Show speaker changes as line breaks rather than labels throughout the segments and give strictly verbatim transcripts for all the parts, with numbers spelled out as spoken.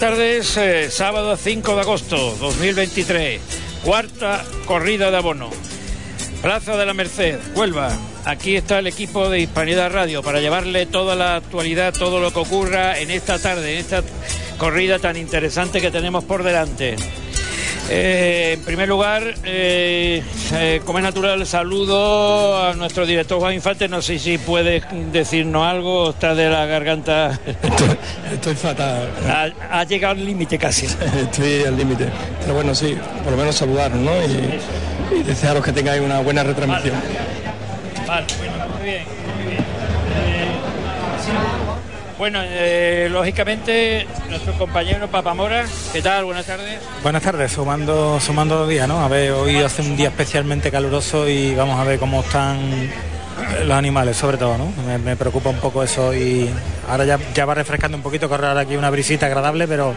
tardes, eh, sábado cinco de agosto dos mil veintitrés, cuarta corrida de abono, Plaza de la Merced, Huelva. Aquí está el equipo de Hispanidad Radio para llevarle toda la actualidad, todo lo que ocurra en esta tarde, en esta corrida tan interesante que tenemos por delante. Eh, en primer lugar, eh, eh, como es natural, saludo a nuestro director Juan Infante. No sé si puedes decirnos algo, está de la garganta.
Estoy, estoy fatal.
Ha, ha llegado al límite casi.
Estoy al límite. Pero bueno, sí, por lo menos saludaros, ¿no? Y, y desearos que tengáis una buena retransmisión.
Vale, vale, bueno, muy bien, muy bien. Eh, sí. Bueno, eh, lógicamente, nuestro compañero Papamora, ¿qué tal? Buenas tardes.
Buenas tardes, sumando sumando los días, ¿no? A ver, hoy hace un día especialmente caluroso y vamos a ver cómo están los animales, sobre todo, ¿no? Me, me preocupa un poco eso y ahora ya, ya va refrescando un poquito, correr aquí una brisita agradable, pero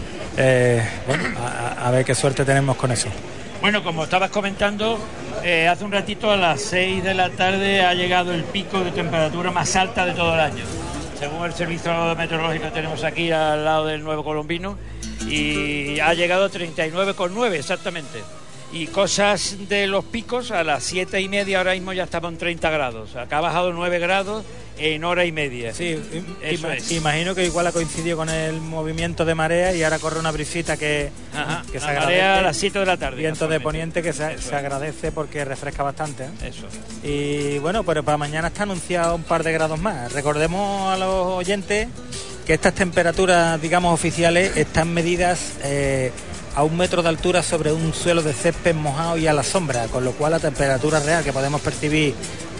eh, bueno, a, a ver qué suerte tenemos con eso.
Bueno, como estabas comentando, eh, hace un ratito a las seis de la tarde ha llegado el pico de temperatura más alta de todo el año. Según el servicio meteorológico que tenemos aquí al lado del Nuevo Colombino, y ha llegado a treinta y nueve coma nueve exactamente. Y cosas de los picos, a las siete y media ahora mismo ya estamos en treinta grados. Acá ha bajado nueve grados en hora y media.
Sí,
eso
ima-
es.
Imagino que igual ha coincidido con el movimiento de marea y ahora corre una brisita que,
Ajá,
que se
la
agradece.
marea a las siete de la tarde.
Viento de
casualmente.
poniente que se,
Eso
se
es.
agradece porque refresca bastante, ¿eh?
Eso.
Y bueno, pero para mañana está anunciado un par de grados más. Recordemos a los oyentes que estas temperaturas, digamos, oficiales están medidas eh, a un metro de altura sobre un suelo de césped mojado y a la sombra, con lo cual la temperatura real que podemos percibir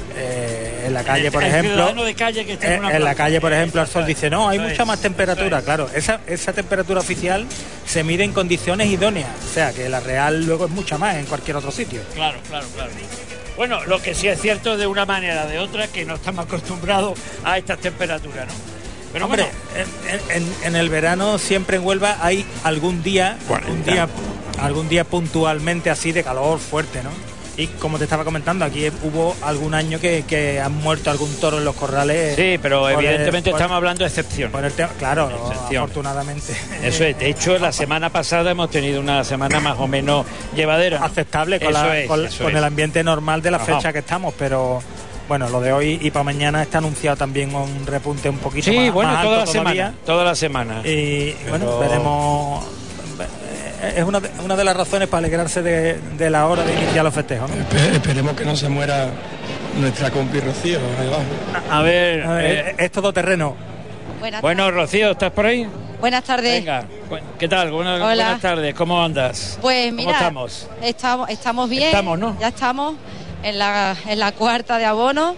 eh, en la calle,
El-
por
el
ejemplo,
ciudadano de calle que está en
eh,
una
en la
plaza.
calle, por ejemplo, al sol dice, no, hay
Eso
mucha
es,
más temperatura.
eso es.
Claro, esa, esa temperatura oficial se mide en condiciones idóneas, o sea, que la real luego es mucha más en cualquier otro sitio.
Claro, claro, claro. Bueno, lo que sí es cierto de una manera o de otra que no estamos acostumbrados a estas temperaturas, ¿no? Pero
Hombre,
bueno,
en, en- en el verano siempre en Huelva hay algún día, un día, algún día puntualmente así de calor fuerte, ¿no? Y como te estaba comentando, aquí hubo algún año que, que han muerto algún toro en los corrales.
sí, pero
por el-
evidentemente
por-
estamos hablando de excepción.
por el tema- claro,
Excepción.
afortunadamente.
Eso es. De hecho, la semana pasada hemos tenido una semana más o menos llevadera.
Aceptable con,
Eso
la-
es,
con-
eso
con
es.
el ambiente normal de la
Ajá.
fecha que estamos, pero bueno, lo de hoy y para mañana está anunciado también un repunte un poquito
Sí,
más,
bueno,
más
toda la
alto todavía.
semana. Toda la semana.
Y bueno,
Pero-
veremos. Es una de, una de las razones para alegrarse de, de la hora de iniciar los festejos, ¿no?
Espe- esperemos que no se muera nuestra compi Rocío ahí abajo.
A ver,
A ver,
eh,
es todo terreno.
Buenas,
bueno, Rocío, ¿estás por ahí?
buenas tardes.
Venga, cu- ¿qué tal? Buenas,
Hola.
buenas tardes, ¿cómo andas?
Pues
¿Cómo
mira,
estamos?
estamos, estamos bien.
Estamos, ¿no?
Ya estamos en la, en la cuarta de abono.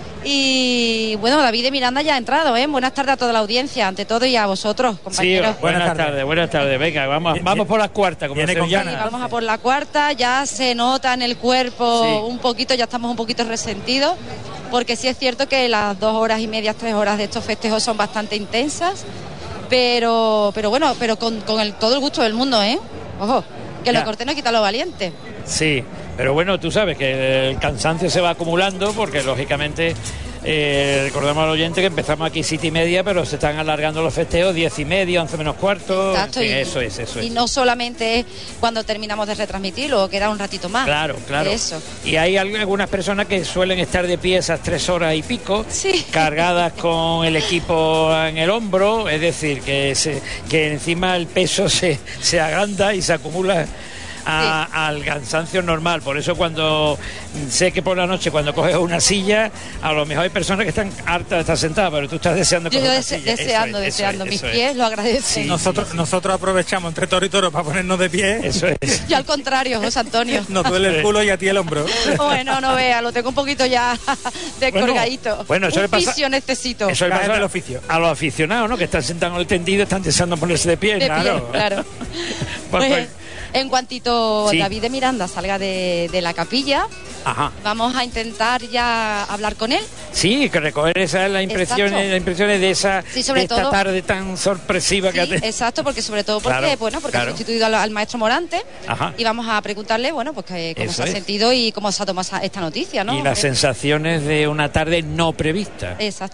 Y bueno, David de Miranda ya ha entrado, ¿eh? Buenas tardes a toda la audiencia, ante todo, y a vosotros,
Sí,
compañeros.
buenas,
Buenas
tardes.
tardes.
buenas tardes. Venga, vamos,
Viene-
vamos por las cuartas, como
viene con
sevillana.
Sí, vamos a por la cuarta, ya se nota en el cuerpo
Sí.
un poquito, ya estamos un poquito resentidos, porque sí es cierto que las dos horas y media, tres horas de estos festejos son bastante intensas, pero pero bueno, pero con, con el, todo el gusto del mundo, ¿eh? Ojo, que
Ya.
lo corté no quita lo valiente.
Sí, pero bueno, tú sabes que el cansancio se va acumulando porque lógicamente eh, recordamos al oyente que empezamos aquí siete y media, pero se están alargando los festejos diez y media, once menos cuarto.
Exacto,
en fin,
y-
eso es, eso
Y
es.
no solamente es cuando terminamos de retransmitir, luego queda un ratito más.
Claro, claro.
Eso.
Y hay al- algunas personas que suelen estar de pie esas tres horas y pico,
Sí.
cargadas con el equipo en el hombro, es decir, que, se, que encima el peso se, se agranda y se acumula a- al cansancio normal. Por eso cuando sé que por la noche cuando coges una silla, a lo mejor hay personas que están hartas de estar sentadas, pero tú estás deseando
Yo
coger una
dese-
silla. Eso
deseando,
es, eso
deseando.
es,
Mis
eso es.
pies lo agradecen.
Sí.
Nosotros nosotros aprovechamos entre toro y toro para ponernos de pie.
Eso es.
Yo al contrario, José Antonio.
Nos duele el culo y a ti el hombro.
Bueno, no vea, lo tengo un poquito ya descolgadito.
Bueno, bueno, eso
un
le pasa-
fisio necesito.
Eso le
Gajes
pasa
del oficio.
a los aficionados, ¿no? Que están sentados en el tendido, están deseando ponerse de pie.
De
claro.
pie, claro.
Pues,
Pues,
pues,
en cuantito
Sí.
David de Miranda salga de, de la capilla,
ajá.
vamos a intentar ya hablar con él.
Sí, que recoger esas las impresiones,
Exacto.
las impresiones de esa
Sí, sobre
de esta
todo-
tarde tan sorpresiva que
Sí,
ha te-
exacto, porque sobre todo porque,
Claro,
bueno, porque
claro.
ha sustituido al, al maestro Morante.
Ajá.
Y vamos a preguntarle, bueno, pues que, cómo
Eso
se ha
es.
sentido y cómo se ha tomado esa- esta noticia, ¿no?
y las
Eh,
sensaciones de una tarde no prevista.
Exacto.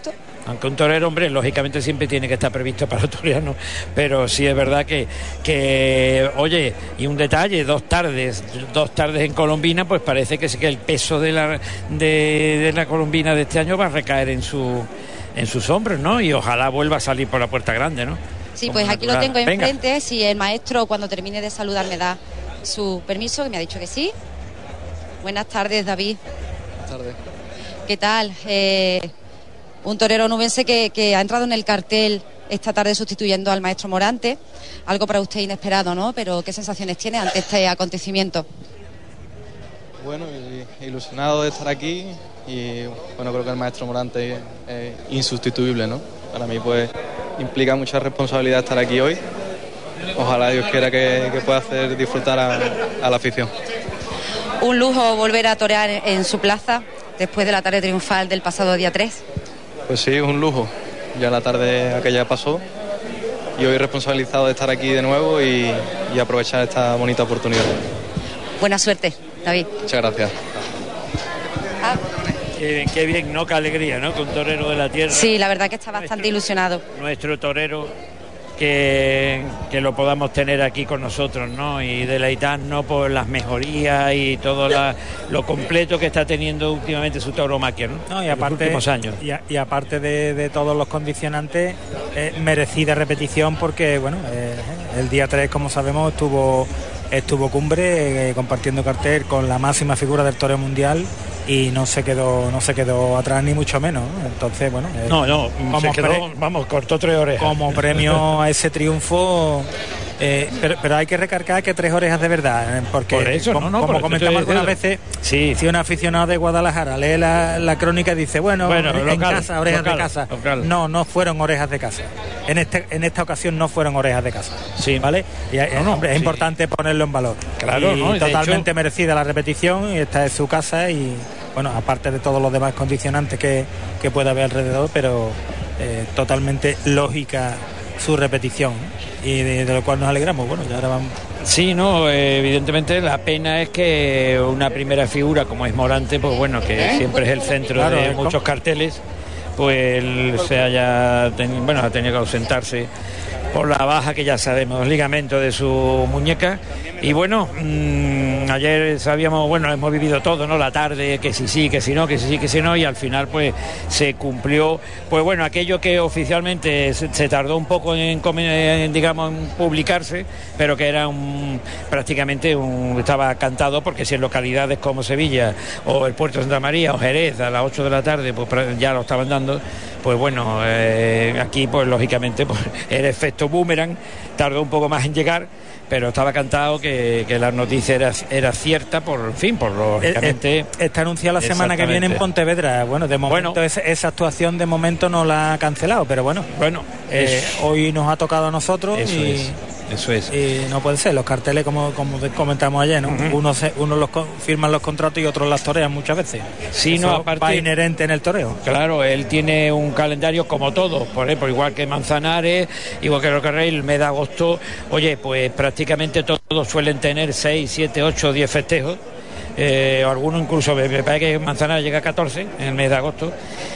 Aunque un torero, hombre, lógicamente siempre tiene que estar previsto para los toreanos, pero sí es verdad que, que, oye, y un detalle, dos tardes, dos tardes en Colombina, pues parece que, que el peso de la, de, de la Colombina de este año va a recaer en su en sus hombros, ¿no? Y ojalá vuelva a salir por la puerta grande, ¿no?
Sí,
Como
pues aquí
natural.
lo tengo
Venga.
enfrente, si el maestro cuando termine de saludar me da su permiso, que me ha dicho que sí. Buenas tardes, David.
Buenas tardes.
¿Qué tal? Eh... Un torero onubense que, que ha entrado en el cartel esta tarde sustituyendo al maestro Morante, algo para usted inesperado, ¿no? Pero ¿qué sensaciones tiene ante este acontecimiento?
Bueno, ilusionado de estar aquí y bueno, creo que el maestro Morante es insustituible, ¿no? Para mí pues implica mucha responsabilidad estar aquí hoy. Ojalá Dios quiera que, que pueda hacer disfrutar a, a la afición.
Un lujo volver a torear en su plaza después de la tarde triunfal del pasado día tres.
Pues sí, es un lujo. Ya la tarde aquella pasó y hoy responsabilizado de estar aquí de nuevo y, y aprovechar esta bonita oportunidad.
Buena suerte, David.
Muchas gracias.
Ah.
Qué, qué bien, ¿no? Qué alegría, ¿no? Con torero de la tierra.
Sí, la verdad que está bastante
nuestro,
ilusionado.
Nuestro torero, que, que lo podamos tener aquí con nosotros, ¿no? Y deleitarnos por las mejorías y todo la, lo completo que está teniendo últimamente su tauromaquia, ¿no?
No, y
en
aparte,
los últimos años.
Y, a, y aparte de, de todos los condicionantes, eh, merecida repetición porque, bueno, eh, el día tres, como sabemos, estuvo estuvo cumbre eh, compartiendo cartel con la máxima figura del toreo mundial y no se quedó no se quedó atrás ni mucho menos. Entonces, bueno, eh,
no, no,
como
se quedó,
pre-
vamos, cortó tres orejas.
Como premio a ese triunfo, eh, pero, pero hay que recargar que tres orejas de verdad, eh, porque
por eso,
como,
no, no,
como
por eso
comentamos
estoy
algunas
diciendo.
veces,
Sí.
si un aficionado de Guadalajara lee la, la crónica y dice, bueno,
Bueno,
en
local,
casa, orejas
local,
de casa.
local.
No, no fueron orejas de casa. En este en esta ocasión no fueron orejas de casa.
Sí.
¿Vale? Y eh,
No, no,
hombre, es
sí.
importante ponerlo en valor.
Claro,
y
¿no? Y de
totalmente
hecho-
merecida la repetición, y esta es su casa y, bueno, aparte de todos los demás condicionantes que, que pueda haber alrededor, pero eh, totalmente lógica su repetición, ¿no? Y de, de lo cual nos alegramos. Bueno, ya ahora vamos.
Sí, no, eh, evidentemente la pena es que una primera figura como es Morante, pues bueno, que siempre es el centro
Claro,
de
es
muchos
como-
carteles, pues él se haya tenido, bueno, ha tenido que ausentarse por la baja que ya sabemos, los ligamentos de su muñeca. Y bueno, mmm, ayer sabíamos, bueno, hemos vivido todo, ¿no? La tarde, que si sí, que si no, que si sí, que si no, y al final pues se cumplió, pues bueno, aquello que oficialmente se, se tardó un poco en, en, digamos, en publicarse, pero que era un prácticamente un, estaba cantado, porque si en localidades como Sevilla o el Puerto de Santa María o Jerez a las ocho de la tarde pues ya lo estaban dando, pues bueno, eh, aquí pues lógicamente pues el efecto boomerang tardó un poco más en llegar, pero estaba cantado que, que la noticia era, era cierta, por fin, por lógicamente.
Eh, eh, está anunciada la semana que viene en Pontevedra. Bueno, de momento
Bueno.
esa, esa actuación de momento no la ha cancelado, pero bueno,
Bueno,
eh,
eso,
hoy nos ha tocado a nosotros
eso
y,
es, eso es.
y no puede ser. Los carteles, como, como comentamos ayer, ¿no?
Uh-huh.
Unos se- unos los co- firman los contratos y otros las torean muchas veces.
Sí,
Eso
no, aparte-
va inherente en el toreo.
Claro, él tiene un calendario como todos, por ejemplo, igual que Manzanares, igual que Rocarrey, el mes de agosto, oye, pues prácticamente todos suelen tener seis, siete, ocho, diez festejos, eh, algunos incluso, me me parece que Manzanares llega a catorce en el mes de agosto,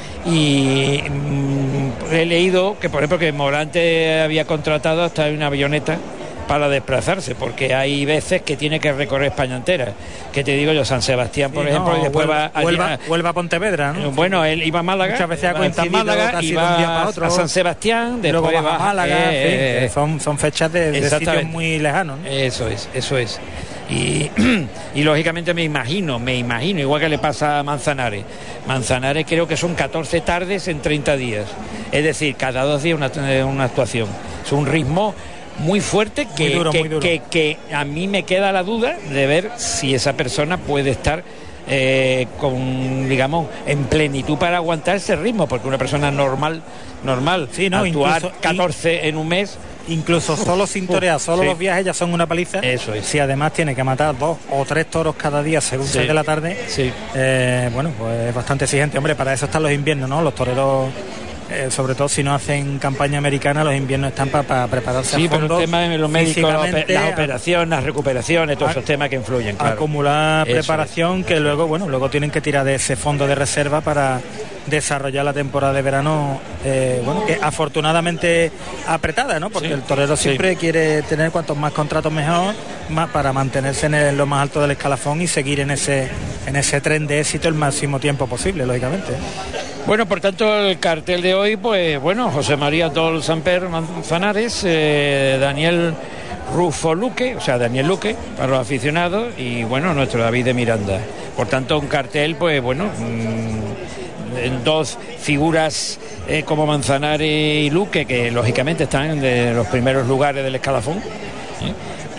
y mm, he leído que, por ejemplo, que Morante había contratado hasta una avioneta para desplazarse, porque hay veces que tiene que recorrer España entera, que te digo yo, San Sebastián, por
Sí,
ejemplo,
no,
y después
Huelva,
va a,
Huelva,
a-
Huelva a Pontevedra, ¿no?
bueno, él iba a Málaga,
Muchas veces ha
va a estar en
coincidido
Málaga
casi
y
de un
va
día para otro.
a San Sebastián,
Y luego
después
baja
va
a Málaga, en fin,
eh,
que son, son fechas de, de sitios
exactamente.
muy lejanos, ¿no?
Eso es, eso es. Y, y lógicamente me imagino, me imagino, igual que le pasa a Manzanares. Manzanares creo que son catorce tardes en treinta días. Es decir, cada dos días una, una actuación. Es un ritmo muy fuerte que,
Muy duro,
que,
muy duro.
que, que a mí me queda la duda de ver si esa persona puede estar eh, con, digamos, en plenitud para aguantar ese ritmo, porque una persona normal, normal,
Sí, no,
actuar
incluso-
catorce en un mes.
Incluso solo sin torear, solo
Sí.
los viajes ya son una paliza.
Eso es.
Si además tiene que matar dos o tres toros cada día según
Sí.
seis de la tarde,
Sí.
eh, bueno, pues es bastante exigente. Hombre, para eso están los inviernos, ¿no? Los toreros eh, sobre todo si no hacen campaña americana, los inviernos están para pa prepararse
sí,
a fondo.
Sí, pero el tema de los médicos, las operaciones, las recuperaciones, todos a, esos temas que influyen, claro.
Acumular Eso preparación es. que luego, bueno, luego tienen que tirar de ese fondo de reserva para desarrollar la temporada de verano, eh, bueno, que afortunadamente apretada, ¿no? Porque sí, el torero siempre sí. quiere tener cuantos más contratos mejor, más para mantenerse en, el, en lo más alto del escalafón y seguir en ese en ese tren de éxito el máximo tiempo posible, lógicamente.
Bueno, por tanto, el cartel de hoy, pues bueno, José María Dol Samper Manzanares, eh, Daniel Rufo Luque, o sea, Daniel Luque, para los aficionados, y bueno, nuestro David de Miranda. Por tanto, un cartel, pues bueno, mmm, en dos figuras eh, como Manzanares y Luque, que lógicamente están en los primeros lugares del escalafón. ¿eh?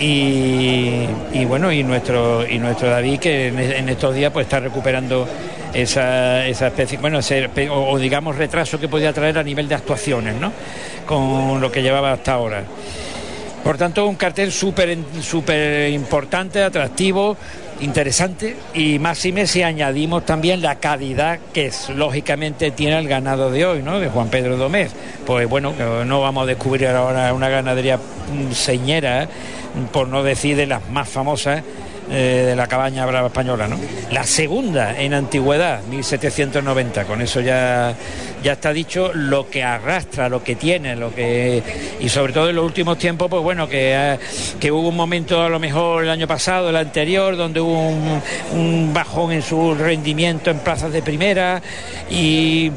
Y, y bueno, y nuestro y nuestro David, que en, en estos días pues está recuperando esa, esa especie, bueno, ese, o, o digamos retraso que podía traer a nivel de actuaciones, ¿no? Con lo que llevaba hasta ahora. Por tanto, un cartel súper súper importante, atractivo, interesante, y máxime si añadimos también la calidad que es, lógicamente tiene el ganado de hoy, ¿no? De Juan Pedro Domez. Pues bueno, no vamos a descubrir ahora una ganadería señera, ¿eh? Por no decir de las más famosas eh, de la cabaña brava española, ¿no? La segunda en antigüedad, mil setecientos noventa, con eso ya ya está dicho lo que arrastra, lo que tiene, lo que y sobre todo en los últimos tiempos, pues bueno, que, que hubo un momento a lo mejor el año pasado, el anterior, donde hubo un, un bajón en su rendimiento en plazas de primera y,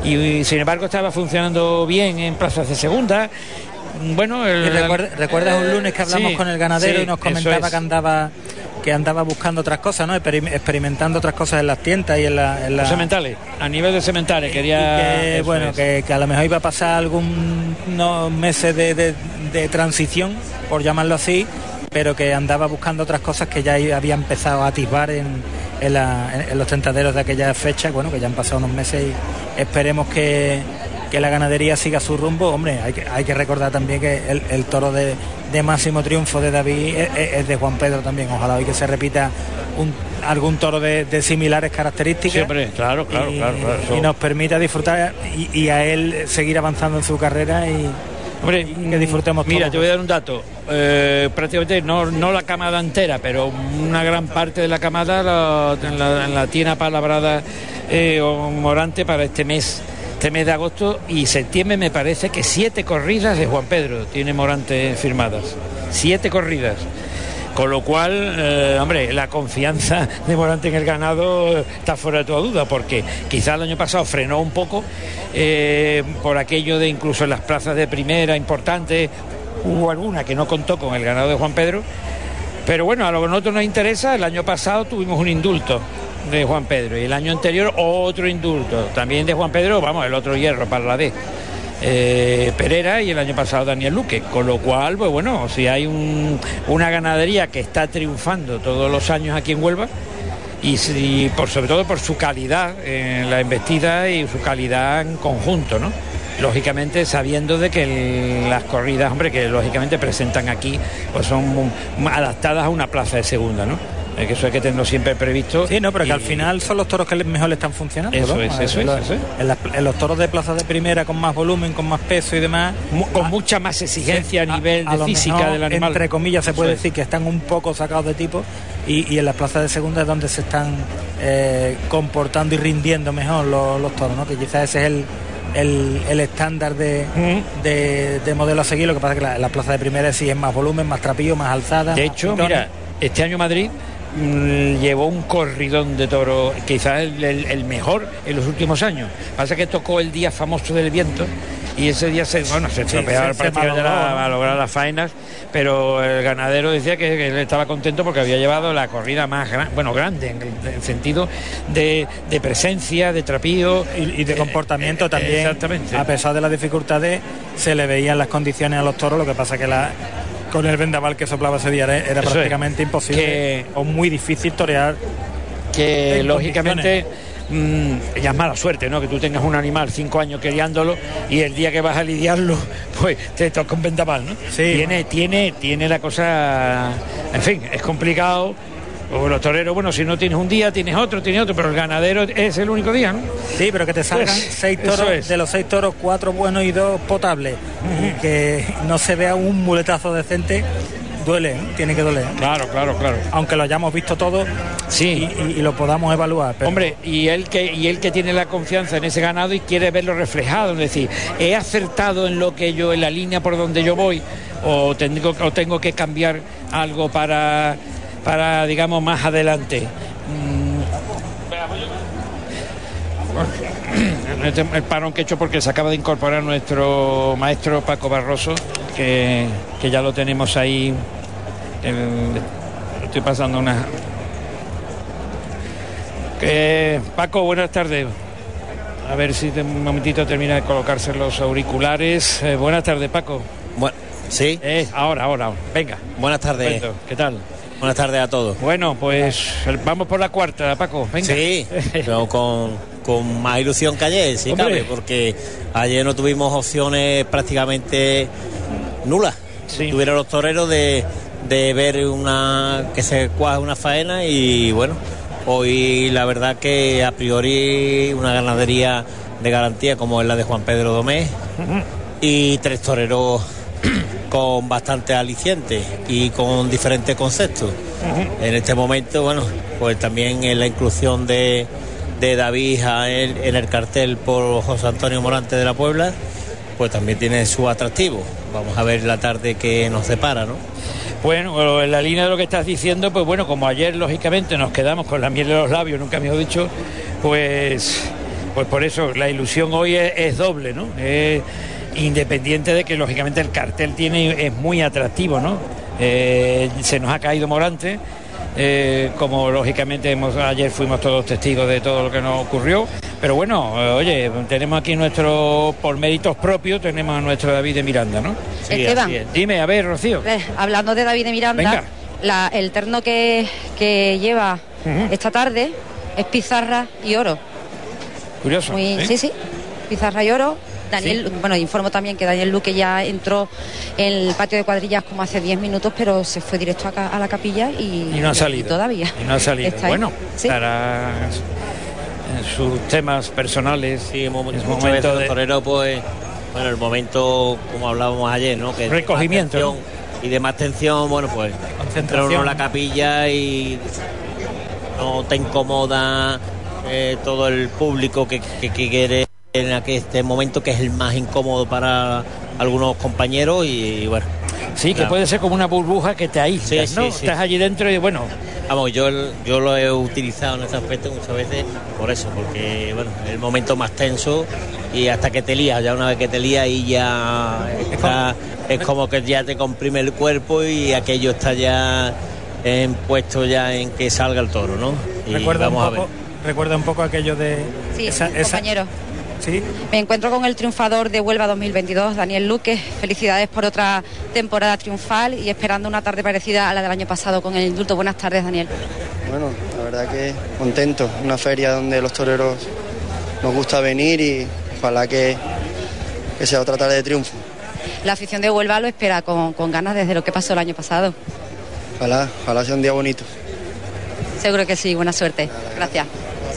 y sin embargo estaba funcionando bien en plazas de segunda. Bueno, el,
recuerda, ¿recuerdas un lunes que hablamos sí, con el ganadero sí, y nos comentaba que andaba que andaba buscando otras cosas, ¿no? Experimentando otras cosas en las tiendas y en la, en la...
Los sementales, a nivel de sementales quería
que, bueno es. que, que a lo mejor iba a pasar algunos meses de, de, de transición, por llamarlo así, pero que andaba buscando otras cosas que ya había empezado a atisbar en, en, la, en los tentaderos de aquella fecha. Bueno, que ya han pasado unos meses y esperemos que que la ganadería siga su rumbo. Hombre, hay que, hay que recordar también que el, el toro de, de máximo triunfo de David es, es de Juan Pedro también. Ojalá hoy que se repita un, algún toro de, de similares características.
Siempre, claro, claro,
y,
claro, claro.
Y nos permita disfrutar y, y a él seguir avanzando en su carrera y,
hombre,
y que disfrutemos.
Mira,
todos.
te voy a dar un dato. Eh, prácticamente no, no la camada entera, pero una gran parte de la camada la, la, la tiene apalabrada eh, Morante para este mes. Este mes de agosto y septiembre, me parece que siete corridas de Juan Pedro tiene Morante firmadas, siete corridas, con lo cual eh, hombre, la confianza de Morante en el ganado está fuera de toda duda, porque quizás el año pasado frenó un poco eh, por aquello de incluso en las plazas de primera importantes hubo alguna que no contó con el ganado de Juan Pedro, pero bueno, a lo que a nosotros nos interesa, el año pasado tuvimos un indulto de Juan Pedro y el año anterior otro indulto también de Juan Pedro, vamos, el otro hierro para la D eh, Pereira, y el año pasado Daniel Luque, con lo cual, pues bueno, si hay un, una ganadería que está triunfando todos los años aquí en Huelva y, y por sobre todo por su calidad en la embestida y su calidad en conjunto, ¿no? Lógicamente sabiendo de que el, las corridas, hombre, que lógicamente presentan aquí, pues son muy, adaptadas a una plaza de segunda, ¿no? Es que eso hay que tenerlo siempre previsto.
Sí, no, pero
y...
que al final son los toros que mejor le están funcionando.
Eso
¿no?
es, eso es,
los,
eso es.
En, la, en los toros de plaza de primera con más volumen, con más peso y demás.
Mu con a, mucha más exigencia sí, a nivel a, a de física mejor, del animal.
Entre comillas se
eso
puede
es.
decir que están un poco sacados de tipo y, y en las plazas de segunda es donde se están eh, comportando y rindiendo mejor los, los toros, ¿no? Que quizás ese es el... el, el estándar de, mm. de, de modelo a seguir. Lo que pasa es que la, la plaza de primera sí es más volumen, más trapillo, más alzada.
De hecho, mira, este año Madrid mmm, llevó un corridón de toro, quizás el, el, el mejor en los últimos años. Pasa que tocó el día famoso del viento y ese día se, bueno, se estropeaba sí, prácticamente a lograr las faenas, pero el ganadero decía que, que él estaba contento porque había llevado la corrida más gran, bueno, grande en el, en el sentido de, de presencia, de trapío
y, y de comportamiento eh, también.
Exactamente.
A pesar de las dificultades se le veían las condiciones a los toros, lo que pasa que la con el vendaval que soplaba ese día era Eso prácticamente es. imposible que, o muy difícil torear,
que lógicamente mmm, ya es mala suerte, ¿no? Que tú tengas un animal cinco años criándolo y el día que vas a lidiarlo pues te toca un vendaval, ¿no?
Sí,
tiene,
bueno.
tiene, tiene la cosa, en fin, es complicado O los toreros, bueno, si no tienes un día, tienes otro, tienes otro, pero el ganadero es el único día, ¿no?
Sí, pero que te salgan
Pues,
seis toros,
es.
de los seis toros, cuatro buenos y dos potables. Uh-huh. Y que no se vea un muletazo decente, duele, ¿eh? Tiene que doler.
Claro, claro, claro.
Aunque lo hayamos visto todo,
sí,
y, y, y lo podamos evaluar. Pero...
Hombre, y él que y él que tiene la confianza en ese ganado y quiere verlo reflejado, es decir, he acertado en lo que yo, en la línea por donde yo voy, o tengo, o tengo que cambiar algo para, para digamos, más adelante. El parón que he hecho porque se acaba de incorporar nuestro maestro Paco Barroso, que, que ya lo tenemos ahí. El, estoy pasando una... Eh, Paco, buenas tardes. A ver si de un momentito termina de colocarse los auriculares. Eh, buenas tardes, Paco.
Bueno, sí.
Eh, ahora, ahora, venga.
Buenas tardes.
Perfecto. ¿Qué tal?
Buenas tardes a todos.
Bueno, pues vamos por la cuarta, Paco. Venga.
Sí, pero con, con más ilusión que ayer, sí cabe, porque ayer no tuvimos opciones prácticamente nulas.
Sí.
Tuvieron los toreros de, de ver una que se cuaja una faena y bueno, hoy la verdad que a priori una ganadería de garantía como es la de Juan Pedro Domés uh-huh. y tres toreros con bastante aliciente y con diferentes conceptos. Uh-huh. En este momento, bueno, pues también en la inclusión de, de David Jael en el cartel por José Antonio Morante de la Puebla, pues también tiene su atractivo. Vamos a ver la tarde que nos separa, ¿no?
Bueno, en la línea de lo que estás diciendo, pues bueno, como ayer lógicamente nos quedamos con la miel de los labios, nunca me he dicho, pues, pues por eso la ilusión hoy es, es doble, ¿no? Es, independiente de que lógicamente el cartel tiene es muy atractivo, ¿no? Eh, se nos ha caído Morante, eh, como lógicamente hemos, ayer fuimos todos testigos de todo lo que nos ocurrió, pero bueno, eh, oye, tenemos aquí nuestro, por méritos propios, tenemos a nuestro David de Miranda, ¿no?
Sí, Esteban,
dime, a ver, Rocío.
Eh, hablando de David de Miranda, la, el terno que, que lleva uh-huh. esta tarde es pizarra y oro.
Curioso.
Muy, ¿eh? Sí, sí, pizarra y oro. Daniel, sí. Bueno, informo también que Daniel Luque ya entró en el patio de cuadrillas como hace diez minutos, pero se fue directo a, a la capilla y,
y no ha salido.
Y todavía.
Y no ha salido.
Está
bueno,
¿sí?
para sus temas personales.
Sí, momento, es momento de torero, pues, bueno, el momento, como hablábamos ayer, ¿no? Que
recogimiento.
¿no? Y de más tensión, bueno, pues, entra uno en la capilla y no te incomoda eh, todo el público que, que, que quiere en este momento, que es el más incómodo para algunos compañeros y bueno.
Sí, que claro. Puede ser como una burbuja que te aísla, sí, ¿no? Sí, sí. Estás allí dentro y bueno.
Vamos, yo, yo lo he utilizado en ese aspecto muchas veces por eso, porque bueno, es el momento más tenso y hasta que te lías, ya una vez que te lías y ya está, es como que ya te comprime el cuerpo y aquello está ya en puesto ya en que salga el toro, ¿no? Y
recuerda
vamos
un poco,
a ver.
Recuerda un poco aquello de
sí,
esa, esa...
compañero.
¿Sí?
Me encuentro con el triunfador de Huelva dos mil veintidós, Daniel Luque. Felicidades por otra temporada triunfal y esperando una tarde parecida a la del año pasado con el indulto. Buenas tardes, Daniel.
Bueno, la verdad que contento. Una feria donde los toreros nos gusta venir y ojalá que, que sea otra tarde de triunfo.
La afición de Huelva lo espera con, con ganas desde lo que pasó el año pasado.
Ojalá, ojalá sea un día bonito.
Seguro que sí, buena suerte. Gracias.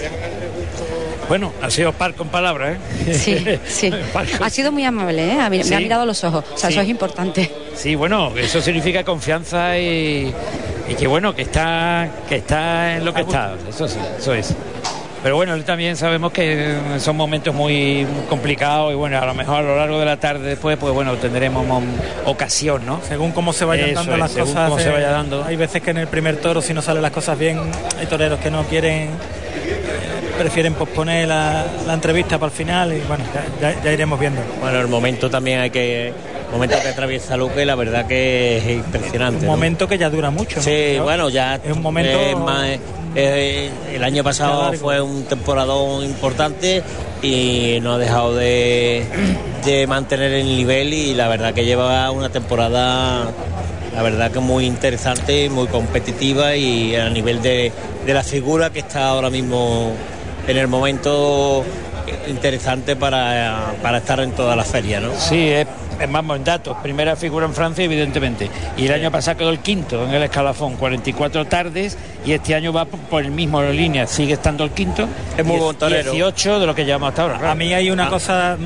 Bueno, ha sido par con palabras, ¿eh?
Sí, sí. Ha sido muy amable, ¿eh? Me, sí. me ha mirado a los ojos, o sea, sí. Eso es importante.
Sí, bueno, eso significa confianza y, y que bueno, que está que está en lo que está, eso sí, eso es. Pero bueno, también sabemos que son momentos muy complicados y bueno, a lo mejor a lo largo de la tarde después, pues bueno, tendremos ocasión, ¿no?
Según cómo se vayan
eso
dando
es,
las
según
cosas.
Cómo eh, se vaya dando.
Hay veces que en el primer toro, si no salen las cosas bien, hay toreros que no quieren, prefieren posponer la, la entrevista para el final y bueno, ya, ya, ya iremos viendo.
Bueno, el momento también hay que... El momento que atraviesa Luque, la verdad que es impresionante.
Un momento
¿no?
que ya dura mucho, ¿no?
Sí, ¿no? Bueno, ya
es un momento
eh, más, eh, el año pasado fue un temporadón importante y no ha dejado de, de mantener el nivel y la verdad que lleva una temporada, la verdad que muy interesante, muy competitiva y a nivel de, de la figura que está ahora mismo en el momento interesante para, para estar en todas las ferias, ¿no?
Sí, es vamos, en datos, primera figura en Francia, evidentemente, y el año pasado quedó el quinto en el escalafón, cuarenta y cuatro tardes, y este año va por el mismo línea, sigue estando el quinto,
es muy buen torero,
dieciocho de lo que llevamos hasta ahora. Claro.
A mí hay una
ah.
cosa,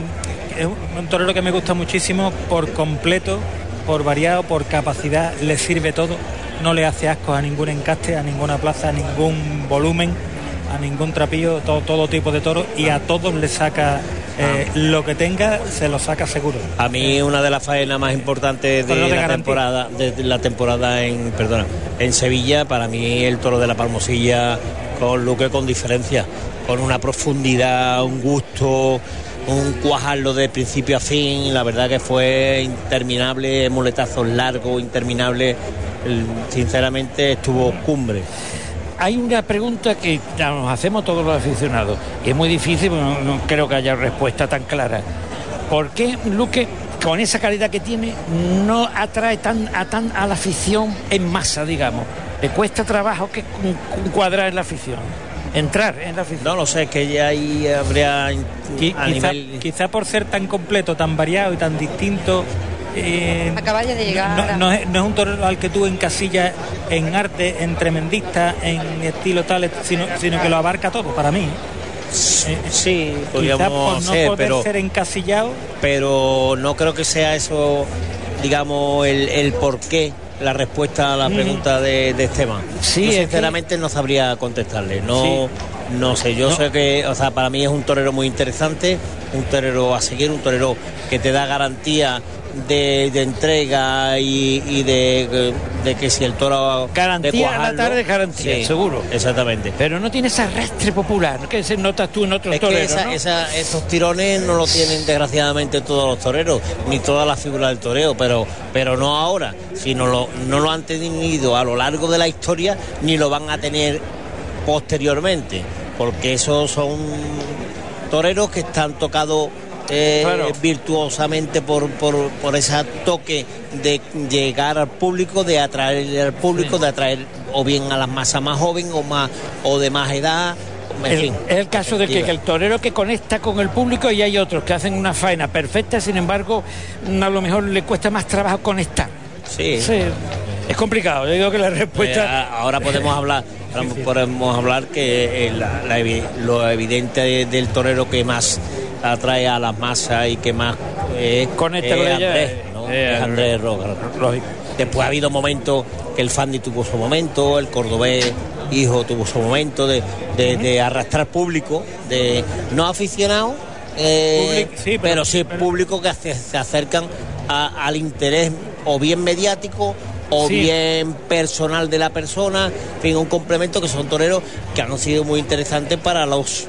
es un torero que me gusta muchísimo por completo, por variado, por capacidad, le sirve todo, no le hace asco a ningún encaste, a ninguna plaza, a ningún volumen, a ningún trapillo, todo, todo tipo de toro, y a todos le saca eh, lo que tenga, se lo saca seguro.
A mí una de las faenas más importantes de,
de
la
garantía.
temporada, de la temporada en, perdona, en Sevilla, para mí el toro de la Palmosilla con Luque con diferencia, con una profundidad, un gusto, un cuajarlo de principio a fin, la verdad que fue interminable, muletazos largos, interminable, sinceramente estuvo cumbre.
Hay una pregunta que nos hacemos todos los aficionados y es muy difícil, no, no creo que haya respuesta tan clara. ¿Por qué Luque, con esa calidad que tiene, no atrae tan a tan a la afición en masa, digamos? ¿Le cuesta trabajo que cuadrar en la afición? Entrar en la afición.
No lo sé, es que ya ahí habría
Qui-
a
quizá,
nivel...
quizá por ser tan completo, tan variado y tan distinto. Eh,
Acaba ya de llegar.
No, no, es, no es un torero al que tú encasillas en arte, en tremendista, en estilo tal, sino, sino que lo abarca todo, para mí. Eh,
Sí,
quizá
podríamos
por no
ser,
poder
pero,
ser encasillado.
pero no creo que sea eso, digamos, el, el porqué, la respuesta a la pregunta de, de Esteban.
Sí,
yo
es
sinceramente
que...
no sabría contestarle, no,
Sí.
no sé, yo
No.
sé que, o sea, para mí es un torero muy interesante, un torero a seguir, un torero que te da garantía de, de entrega y, y de, de que si el toro
Garantía
de
a la
cuajarlo,
tarde, garantía,
sí,
seguro.
Exactamente.
Pero no tiene ese arrastre popular que se notas tú en otros
Es que
toreros,
esa,
¿no?
esa, esos tirones no lo tienen desgraciadamente todos los toreros, ni todas las figuras del toreo, pero, pero no ahora, sino lo, no lo han tenido a lo largo de la historia, ni lo van a tener posteriormente, porque esos son toreros que están tocados eh,
Claro.
virtuosamente por, por, por ese toque de llegar al público, de atraer al público,
Sí.
de atraer o bien a las masas más jóvenes o más o de más edad. En
El-
fin,
es el caso de que,
diga.
que el torero que conecta con el público, y hay otros que hacen una faena perfecta, sin embargo, a lo mejor le cuesta más trabajo conectar.
Sí.
Sí, es complicado. Yo digo que la
Eh,
respuesta...
a- ahora podemos hablar ahora podemos hablar que eh, la- la evi- lo evidente de- del torero que más atrae a las masas y que más eh,
Conecta
eh,
con ella,
Andrés,
eh,
¿no?
eh,
Es Andrés Roca.
Lógico.
Después ha habido momentos que el Fandi tuvo su momento, el cordobés hijo tuvo su momento de, de, de arrastrar público, de no aficionados, eh,
Public- sí, pero-
pero, sí
pero-
público que hace- se acercan a- al interés o bien mediático o
Sí.
bien personal de la persona, en fin, un complemento que son toreros que han sido muy interesantes para los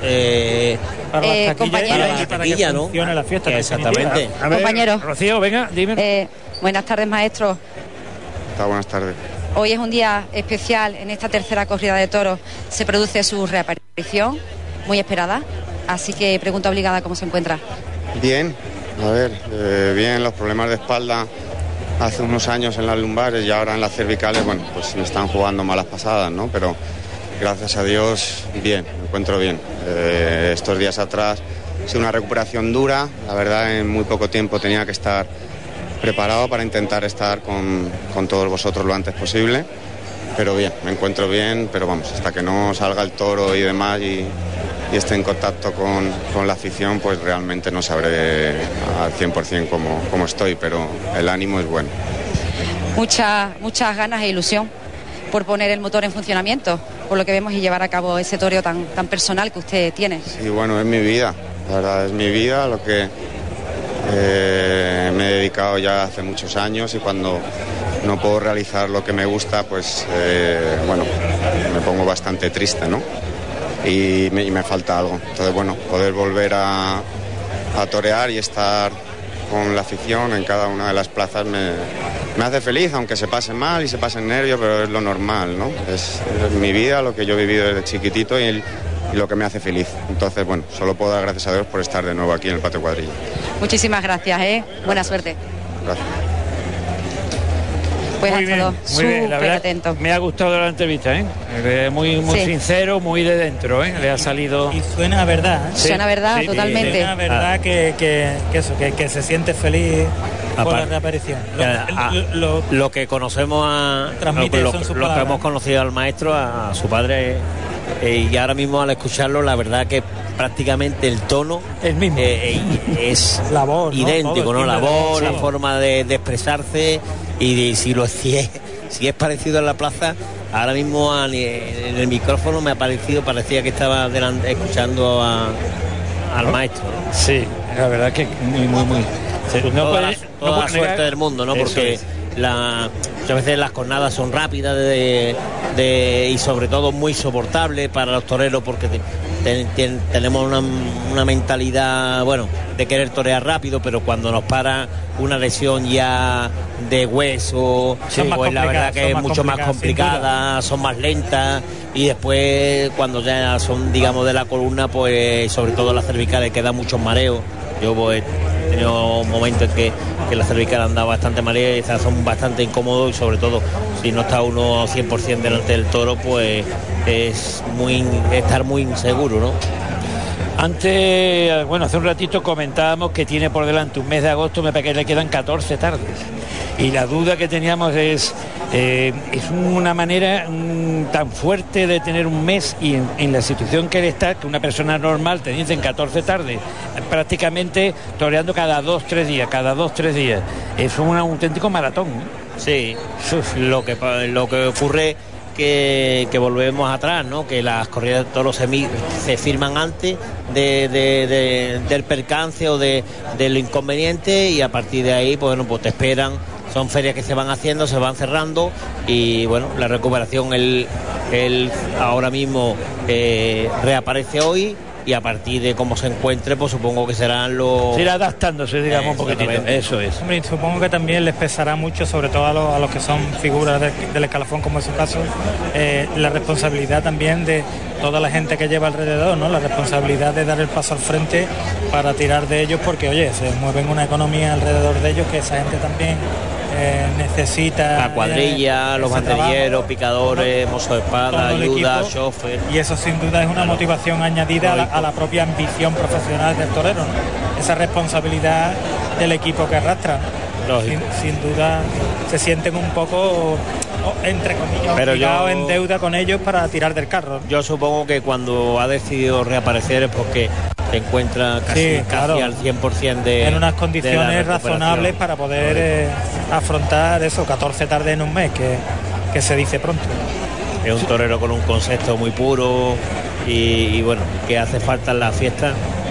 eh,
Para
Eh,
las taquillas y
compañeros.
para,
para la
para
taquilla,
que
¿no?
funcione la fiesta. en
Exactamente.
definitiva.
A ver,
Compañero.
Rocío, venga, dime.
Eh, buenas tardes, maestro.
Hola, buenas tardes.
Hoy es un día especial en esta tercera corrida de toros. Se produce su reaparición, muy esperada. Así que pregunta obligada, ¿cómo se encuentra?
Bien, a ver, eh, bien, los problemas de espalda hace unos años en las lumbares y ahora en las cervicales, bueno, pues me están jugando malas pasadas, ¿no? Pero gracias a Dios, bien, me encuentro bien. Eh, estos días atrás ha sido una recuperación dura, la verdad en muy poco tiempo tenía que estar preparado para intentar estar con, con todos vosotros lo antes posible, pero bien, me encuentro bien, pero vamos, hasta que no salga el toro y demás y, y esté en contacto con, con la afición, pues realmente no sabré al cien por ciento cómo, cómo estoy, pero el ánimo es bueno.
Muchas, muchas ganas e ilusión por poner el motor en funcionamiento, por lo que vemos, y llevar a cabo ese toreo tan, tan personal que usted tiene.
Sí, bueno, es mi vida, la verdad es mi vida, lo que eh, me he dedicado ya hace muchos años y cuando no puedo realizar lo que me gusta, pues eh, bueno, me pongo bastante triste, ¿no? Y me, y me falta algo. Entonces, bueno, poder volver a, a torear y estar con la afición en cada una de las plazas me, me hace feliz, aunque se pase mal y se pasen nervios, pero es lo normal, ¿no? Es, es mi vida, lo que yo he vivido desde chiquitito y, y lo que me hace feliz. Entonces, bueno, solo puedo dar gracias a Dios por estar de nuevo aquí en el Patio Cuadrilla.
Muchísimas gracias, ¿eh? Buena suerte.
Gracias.
Pues
muy
ha
bien,
estado
muy bien. La
súper
verdad,
atento.
me ha gustado la entrevista, ¿eh? Eh, Muy, muy
Sí.
sincero, muy de dentro, ¿eh? Le ha salido...
Y suena a verdad, ¿eh?
Sí,
Suena verdad,
sí,
totalmente.
Suena a verdad que, que, que eso, que, que se siente feliz por la
Aparte-
reaparición.
Que,
Lo-
a-
lo- lo-
lo que conocemos a
Transmite
lo,
eso en sus
lo que
palabras.
hemos conocido al maestro, a, a su padre, eh, y ahora mismo al escucharlo, la verdad que prácticamente el tono
El mismo.
eh, eh, es
La voz, ¿no?
idéntico,
Todo
¿no?
el
La
timbre de
voz,
voz,
la
sí.
forma de, de expresarse, y de- si lo si es, si es parecido en la plaza, ahora mismo a ni- en el micrófono me ha parecido, parecía que estaba delante, escuchando a- al maestro, ¿no?
Sí, la verdad que muy, muy, muy... Se- no
toda
puede-
la,
no
toda la
puede negar-
suerte del mundo, ¿no?
Eso
Porque
es.
la, muchas veces las jornadas son rápidas de, de- y sobre todo muy soportables para los toreros, porque te- te- ten- tenemos una, una mentalidad, bueno, de querer torear rápido, pero cuando nos para una lesión ya de hueso,
Son más
pues la verdad
complicadas,
que
son
es
más
mucho más
complicadas, sin
complicada, son más lentas, y después cuando ya son, digamos, de la columna, pues sobre todo las cervicales, que dan muchos mareos. Yo pues, he tenido momentos en que, que la cervical anda bastante marea y esas son bastante incómodos, y sobre todo si no está uno cien por ciento delante del toro, pues es muy in- estar muy inseguro, ¿no?
Antes, bueno, hace un ratito comentábamos que tiene por delante un mes de agosto, me parece que le quedan catorce tardes. Y la duda que teníamos es, eh, es una manera mm, tan fuerte de tener un mes, y en, en la situación que él está, que una persona normal te dicen catorce tardes, prácticamente toreando cada dos, tres días, cada dos, tres días. Es un auténtico maratón, ¿eh?
Sí, lo que, pa- lo que ocurre que, que volvemos atrás, ¿no? Que las corridas de toros se, mi- se firman antes de, de- de- del percance o de, del inconveniente, y a partir de ahí, pues, bueno, pues te esperan. Son ferias que se van haciendo, se van cerrando, y bueno, la recuperación él, él ahora mismo eh, reaparece hoy, y a partir de cómo se encuentre, pues supongo que serán los...
Se irá adaptándose, digamos, un poquitito.
Exactamente.
Eso es.
Hombre, y supongo que también les pesará mucho, sobre todo a los, a los que son figuras de- del escalafón, como es su caso, eh, la responsabilidad también de toda la gente que lleva alrededor, ¿no? La responsabilidad de dar el paso al frente para tirar de ellos, porque, oye, se mueven una economía alrededor de ellos que esa gente también eh, necesita.
La cuadrilla,
eh,
los
ese
banderilleros,
trabajo.
picadores, mozos de espada,
Todo el
ayuda,
equipo.
chofer.
Y eso sin duda es una motivación añadida a la, a la propia ambición profesional del torero, ¿no? Esa responsabilidad del equipo que arrastra, ¿no?
Lógico.
Sin, sin duda se sienten un poco, o, entre comillas,
Pero
obligados
yo-
en deuda con ellos para tirar del carro.
Yo supongo que cuando ha decidido reaparecer es porque se encuentra casi,
Sí,
casi
claro.
al cien por ciento de
En unas
de la
condiciones
recuperación.
razonables para poder eh, afrontar eso, catorce tardes en un mes, que, que se dice pronto.
Es un torero con un concepto muy puro, y, y bueno, que hace falta en la fiesta,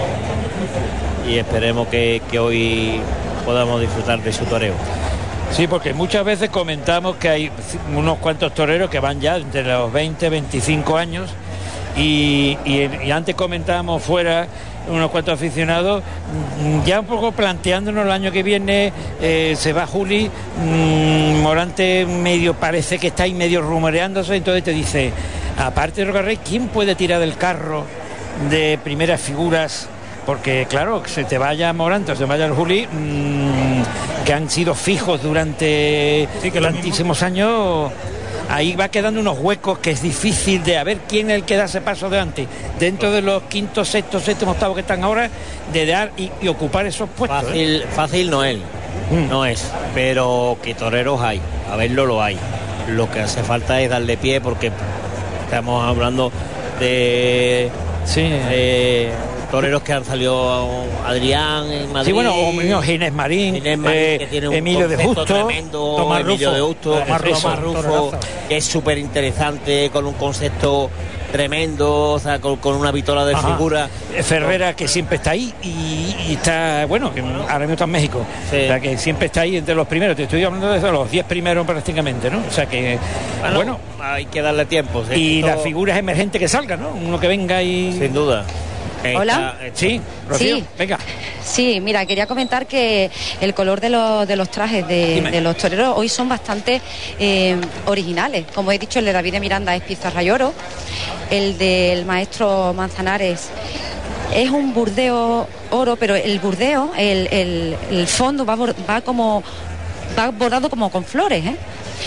y esperemos que, que hoy podamos disfrutar de su toreo.
Sí, porque muchas veces comentamos que hay unos cuantos toreros que van ya entre los veinte, veinticinco años, y, y- y antes comentábamos fuera unos cuantos aficionados, mm, ya un poco planteándonos el año que viene, eh, se va Juli, mm, Morante medio parece que está ahí medio rumoreándose, entonces te dice, aparte de Rocarrey, ¿quién puede tirar del carro de primeras figuras? Porque claro, que se te vaya Morante o se vaya el Juli, mmm, que han sido fijos durante
Sí, que lo
tantísimos años, ahí va quedando unos huecos que es difícil de a ver quién es el que da ese paso adelante dentro de los quintos, sextos, séptimos, octavos que están ahora, de dar y, y ocupar esos puestos. ¿eh?
Fácil, fácil no es,
Mm.
no es, pero que toreros hay, a verlo lo hay. Lo que hace falta es darle pie, porque estamos hablando de
Sí,
eh, toreros que han salido, Adrián en Madrid.
sí, bueno, o mismo Ginés Marín,
Ginés Marín,
eh,
que tiene un
Emilio de
concepto
Justo,
tremendo,
Tomás
Emilio
Rufo.
de Justo,
Tomás
Tomás
Rufo,
Rufo,
toreroso.
que es súper interesante, con un concepto tremendo, o sea, con, con una vitola de
Ajá.
figura.
Ferrera, que siempre está ahí y, y está, bueno, que ahora mismo está en México,
Sí.
o sea que siempre está ahí entre los primeros, te estoy hablando de los diez primeros prácticamente, ¿no? O sea que,
Bueno,
bueno,
hay que darle tiempo. sí,
y
esto-
las figuras emergentes que salgan, ¿no? Uno que venga y...
Sin duda.
Hola.
Esta-
Sí, Rocío,
Sí.
venga.
Sí, mira, quería comentar que el color de los, de los trajes de,
Dime.
de los toreros hoy son bastante eh, originales. Como he dicho, el de David de Miranda es pizarra y oro, el del maestro Manzanares es un burdeo oro, pero el burdeo, el, el- el fondo va, bor- va como va bordado como con flores, ¿eh?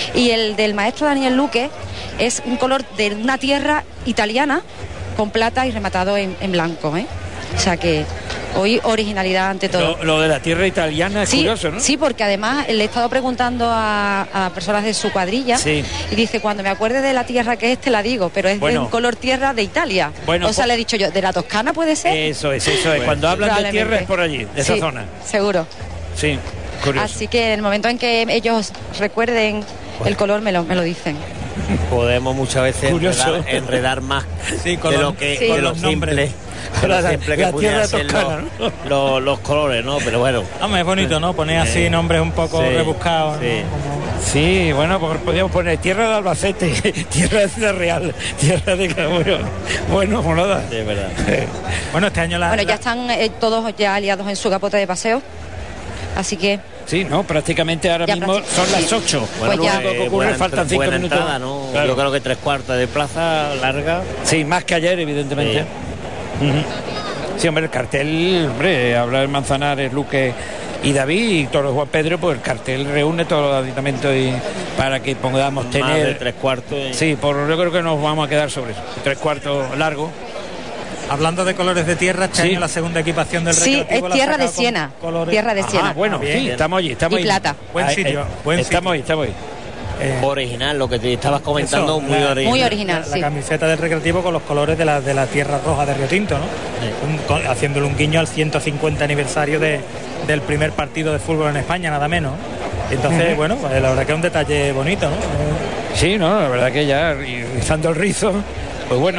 Y el del maestro Daniel Luque es un color de una tierra italiana con plata y rematado en, en blanco, ¿eh? O sea que hoy originalidad ante todo.
Lo, lo de la tierra italiana es
sí,
curioso, ¿no?
Sí, porque además le he estado preguntando a, a personas de su cuadrilla,
sí,
y dice, cuando me acuerde de la tierra que es, te la digo, pero es
bueno,
de un color tierra de Italia.
Bueno,
o sea,
por...
le he dicho yo, ¿de la Toscana puede ser?
Eso es, eso es. Cuando hablan de tierra es por allí, de esa
sí,
zona.
Seguro.
Sí, curioso.
Así que en el momento en que ellos recuerden el color, me lo, me lo dicen.
Podemos muchas veces enredar, enredar más sí, de lo que
sí,
de lo simple, de lo simple que pudieran ser los, ¿no? los, los colores, ¿no? Pero bueno.
Hombre, es bonito, ¿no? Poner así eh, nombres un poco sí, rebuscados.
Sí. ¿no? Como... sí, bueno, pues podríamos poner tierra de Albacete, tierra de Ciudad Real, tierra de Cabrón. Bueno, pues nada.
Sí, es verdad.
Bueno, este año la...
Bueno, ya están eh, todos ya aliados en su capote de paseo, así que...
Sí, no, prácticamente ahora
ya
mismo son las ocho.
Bueno,
pues
lo único que ocurre,
buena, faltan cinco
buena
minutos.
Entrada, ¿no?
Claro.
Yo creo que tres cuartos de plaza larga.
Sí, más que ayer, evidentemente. Sí, uh-huh. Sí, hombre, el cartel, hombre, habla de Manzanares, Luque y David y todos los Juan Pedro, pues el cartel reúne todos los aditamentos y para que podamos
más
tener...
de tres cuartos. Y...
Sí, por yo creo que nos vamos a quedar sobre eso. Tres cuartos largo.
Hablando de colores de tierra, este sí, año la segunda equipación del
sí,
Recreativo
es tierra de Siena.
Colores...
Tierra de Siena.
Ah, bueno, bien, sí, estamos allí, estamos
y
ahí.
plata.
Buen sitio,
ahí,
buen
estamos
sitio.
ahí, estamos ahí.
Eh, original, lo que te estabas comentando,
eso,
muy
la,
original.
Muy original,
la,
sí.
La camiseta del Recreativo con los colores de la, de la tierra roja de Río Tinto, ¿no? Sí. Un, con, haciéndole un guiño al ciento cincuenta aniversario de, del primer partido de fútbol en España, nada menos. Entonces, uh-huh. bueno, pues la verdad que es un detalle bonito, ¿no?
Sí, no, la verdad que ya rizando el rizo, pues bueno.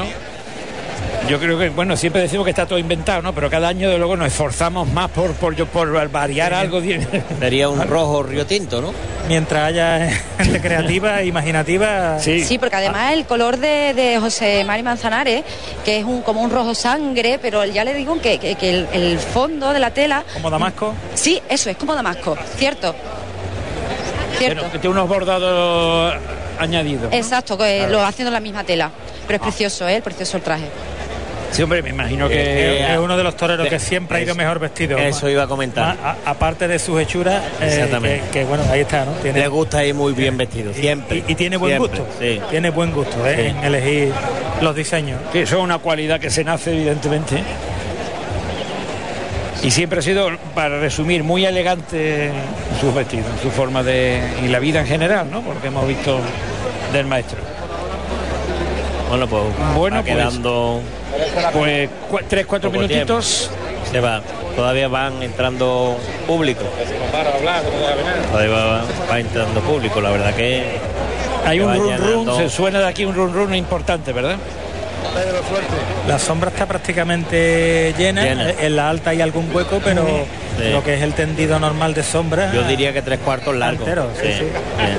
Yo creo que, bueno, siempre decimos que está todo inventado, ¿no? Pero cada año, de luego, nos esforzamos más por, por, por variar sí, algo.
Sería un rojo Río Tinto, ¿no?
Mientras haya gente creativa, imaginativa...
Sí, sí, porque además el color de, de José Mari Manzanares, que es un como un rojo sangre, pero ya le digo que, que, que el, el fondo de la tela...
¿Como damasco?
Sí, eso, es como damasco, cierto. Cierto.
Pero que tiene unos bordados añadidos, ¿no?
Exacto, que claro. Lo haciendo la misma tela. Pero es precioso, ¿eh? Precioso el traje.
Sí, hombre, me imagino que
eh, es uno de los toreros que siempre ha ido mejor vestido.
Eso iba a comentar.
A, a, aparte de sus hechuras, eh, que, que bueno, ahí está, ¿no?
Tiene, le gusta ir muy bien vestido, siempre.
Y, y tiene buen
siempre,
gusto,
sí.
Tiene buen gusto ¿eh? Sí. En elegir los diseños.
Sí, eso es una cualidad que se nace, evidentemente. Y siempre ha sido, para resumir, muy elegante sus vestidos, su forma de... y la vida en general, ¿no? Por lo que hemos visto del maestro.
Bueno, pues
bueno,
va quedando...
Pues cu- tres, cuatro minutitos.
Tiempo. Se va. Todavía van entrando público. Todavía va, va entrando público, la verdad que...
Hay un run run, se suena de aquí un run run importante, ¿verdad?
La sombra está prácticamente llena, llena. En la alta hay algún hueco, pero sí. Lo que es el tendido normal de sombra...
Yo diría que tres cuartos largo.
Entero, sí, sí. Sí.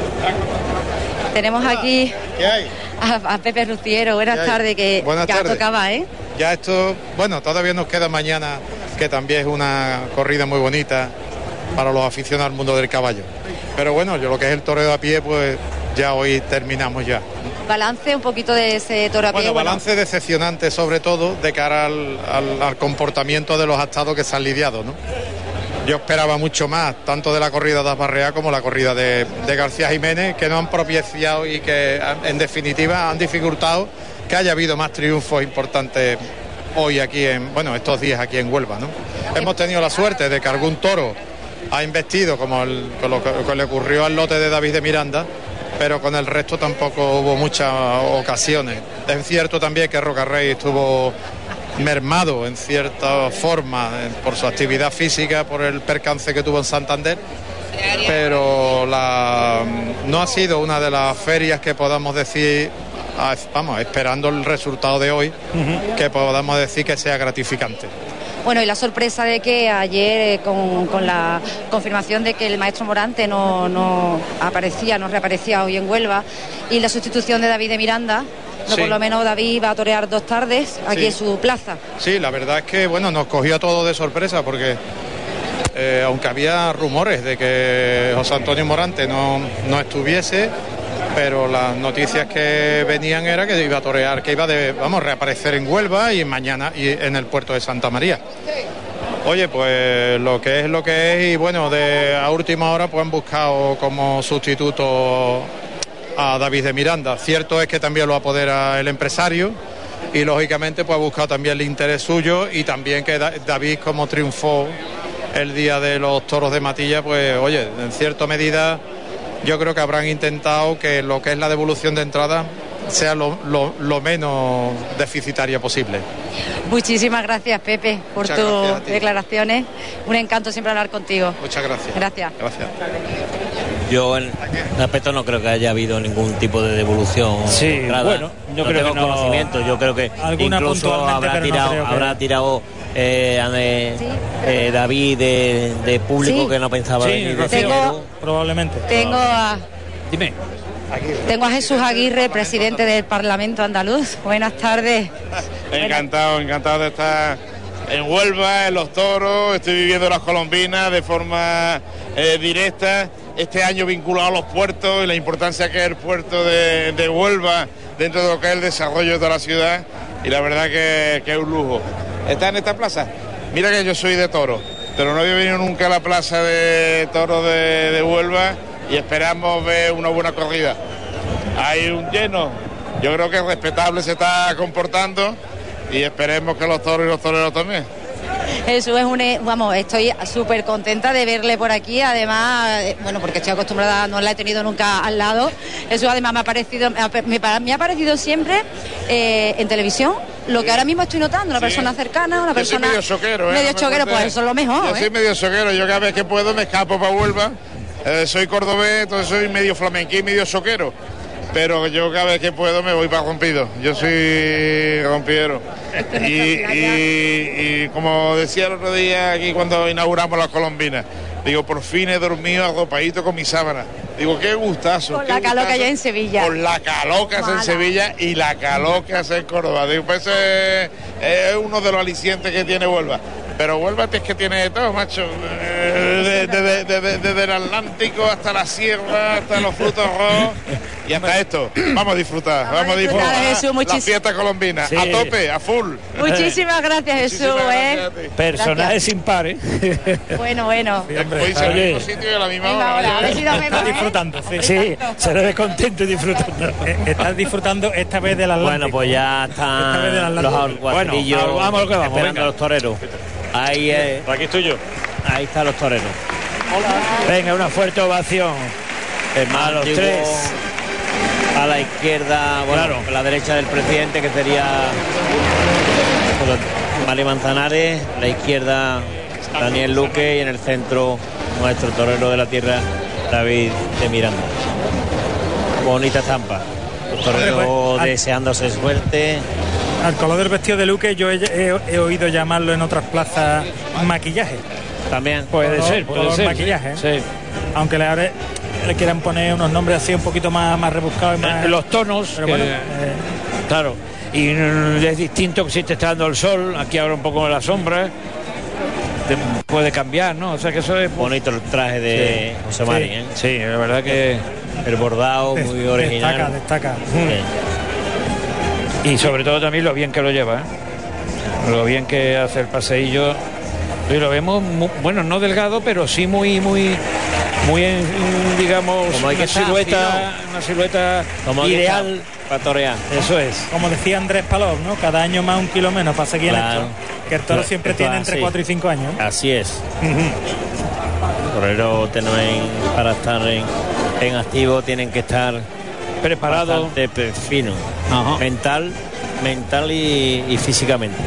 Tenemos aquí a, a Pepe Ruciero. Buenas tardes, que
Buenas
ya
tardes.
tocaba, ¿eh?
Ya esto, bueno, todavía nos queda mañana, que también es una corrida muy bonita para los aficionados al mundo del caballo. Pero bueno, yo lo que es el toreo a pie, pues ya hoy terminamos ya.
Balance un poquito de ese toro a pie.
Bueno, balance bueno. decepcionante, sobre todo de cara al, al, al comportamiento de los astados que se han lidiado, ¿no? Yo esperaba mucho más, tanto de la corrida de Asbarrea como la corrida de, de García Jiménez, que no han propiciado y que en definitiva han dificultado que haya habido más triunfos importantes hoy aquí en, bueno, estos días aquí en Huelva, ¿no? Hemos tenido la suerte de que algún toro ha investido, como el, con lo que, que le ocurrió al lote de David de Miranda, pero con el resto tampoco hubo muchas ocasiones. Es cierto también que Rocarrey estuvo mermado en cierta forma por su actividad física, por el percance que tuvo en Santander, pero la, no ha sido una de las ferias que podamos decir, vamos, esperando el resultado de hoy, uh-huh. que podamos decir que sea gratificante.
Bueno, y la sorpresa de que ayer, con, con la confirmación de que el maestro Morante no, no aparecía, no reaparecía hoy en Huelva, y la sustitución de David de Miranda, no, sí. Por lo menos David va a torear dos tardes aquí sí. En su plaza.
Sí, la verdad es que bueno, nos cogió a todos de sorpresa porque eh, aunque había rumores de que José Antonio Morante no, no estuviese, pero las noticias que venían era que iba a torear, que iba de, vamos, reaparecer en Huelva y mañana y en el puerto de Santa María. Oye, pues lo que es lo que es y bueno, de a última hora pues han buscado como sustituto a David de Miranda. Cierto es que también lo apodera el empresario y lógicamente pues ha buscado también el interés suyo, y también que da- David, como triunfó el día de los toros de Matilla, pues oye, en cierta medida yo creo que habrán intentado que lo que es la devolución de entrada sea lo, lo, lo menos deficitaria posible.
Muchísimas gracias, Pepe, por
Muchas
tus
gracias a ti.
declaraciones. Un encanto siempre hablar contigo.
Muchas gracias.
Gracias.
Gracias.
Yo en el aspecto no creo que haya habido ningún tipo de devolución.
Sí,
de entrada.
bueno, yo
no
creo
tengo
que no.
conocimiento. Yo creo que
Alguna
incluso
puntualmente,
habrá
pero no
tirado,
creo que-
habrá tirado eh, a de- eh, David de, de público
Sí.
que no pensaba
Sí,
venir de
Rocío.
Figueroa.
Probablemente.
Tengo a,
Dime.
tengo a Jesús Aguirre, presidente del Parlamento andaluz. Buenas tardes.
Encantado, encantado de estar en Huelva, en Los Toros. Estoy viviendo las colombinas de forma eh, directa. Este año vinculado a los puertos y la importancia que es el puerto de, de Huelva dentro de lo que es el desarrollo de toda la ciudad. Y la verdad que, que es un lujo. ¿Está en esta plaza? Mira que yo soy de Toros, pero no había venido nunca a la plaza de Toros de, de Huelva y esperamos ver una buena corrida. Hay un lleno, yo creo que respetable se está comportando y esperemos que los toros y los toreros también.
Jesús es un, e- vamos, estoy súper contenta de verle por aquí, además, eh, bueno, porque estoy acostumbrada, no la he tenido nunca al lado. Jesús además me ha parecido, me ha, me pa- me ha parecido siempre eh, en televisión, lo que ahora mismo estoy notando, una
Sí.
persona cercana, una
Yo soy
persona
medio choquero, ¿eh?
medio
No me
choquero,
cuentes.
pues eso es lo mejor,
Yo
¿eh?
soy medio choquero, yo cada vez que puedo me escapo para Huelva. Eh, soy cordobés, entonces soy medio flamenquín, medio choquero. Pero yo cada vez que puedo me voy para Rompido. Yo soy rompidero. Y, y- y como decía el otro día aquí cuando inauguramos las colombinas, digo, por fin he dormido arropadito con mi sábana. Digo, qué gustazo.
Con
qué
la calor que
gustazo.
hay en Sevilla.
Con la calor que hace en
Mala.
Sevilla y la calor que hace en Córdoba. Digo, pues ese es, es uno de los alicientes que tiene Huelva. Pero Huelva es que tiene de todo, macho. Eh, de- de- de- de- de- Desde el Atlántico hasta la sierra, hasta los frutos rojos y hasta esto. Vamos a disfrutar,
Vamos a
vamos a
disfrutar,
disfrutar.
Jesús, muchísimo.
La fiesta colombina,
Sí.
a tope, a full.
Muchísimas gracias, Jesús,
Muchísimas
¿eh?
gracias a ti.
Personajes sin pares.
Bueno, bueno.
Podéis ir al
Oye.
mismo sitio y a la misma
Venga,
hora.
ahora, a ver si nos vemos,
Está
¿eh?
disfrutando, sí.
Sí, se le ve contento y disfrutando.
Eh, Estás disfrutando esta vez del Atlántico.
Bueno, pues ya
Esta vez del
están los
Atlántico.
alguacilillos
Bueno, vamos a lo que vamos,
esperando
venga.
a los toreros. Ahí, eh,
Aquí estoy yo.
ahí están los toreros.
Venga, una fuerte ovación.
El más
A los
antiguo,
tres.
a la izquierda, bueno,
Claro.
a la derecha del presidente, que sería bueno, Mari Manzanares, a la izquierda Daniel Luque y en el centro nuestro torero de la tierra, David de Miranda. Bonita estampa. Los toreros
Pues, al-
deseándose suerte.
Al color del vestido de Luque yo he, he- he oído llamarlo en otras plazas maquillaje.
También
Puede
Color-
ser, puede
color
ser.
maquillaje,
Sí.
Aunque le, ahora le quieran poner unos nombres así un poquito más, más rebuscados y más...
Eh, Los tonos,
Pero
que-
bueno, eh,
claro. Y mm, es distinto que si te está dando el sol, aquí ahora un poco la sombra. Te puede cambiar, ¿no? O sea que eso es
bonito el traje de José Mari,
Sí.
¿eh?
Sí, la verdad que.
El bordado muy
des-
original.
Destaca, destaca.
Sí.
Y sobre todo también lo bien que lo lleva, ¿eh? Lo bien que hace el paseillo. Y lo vemos, mu- bueno, no delgado, pero sí muy, muy, muy, en, digamos,
Como hay que
una
estar,
silueta, una silueta
Como hay que
ideal.
estar para torear.
Eso es.
Como decía Andrés Palop, ¿no? Cada año más un kilo menos para seguir
Claro.
en esto. Que el toro
Claro,
siempre
esto
tiene
es
entre
así.
cuatro y cinco años.
Así es. Torero tienen para estar en, en activo tienen que estar
Preparado.
bastante pe- fino,
Ajá.
mental, mental y, y físicamente.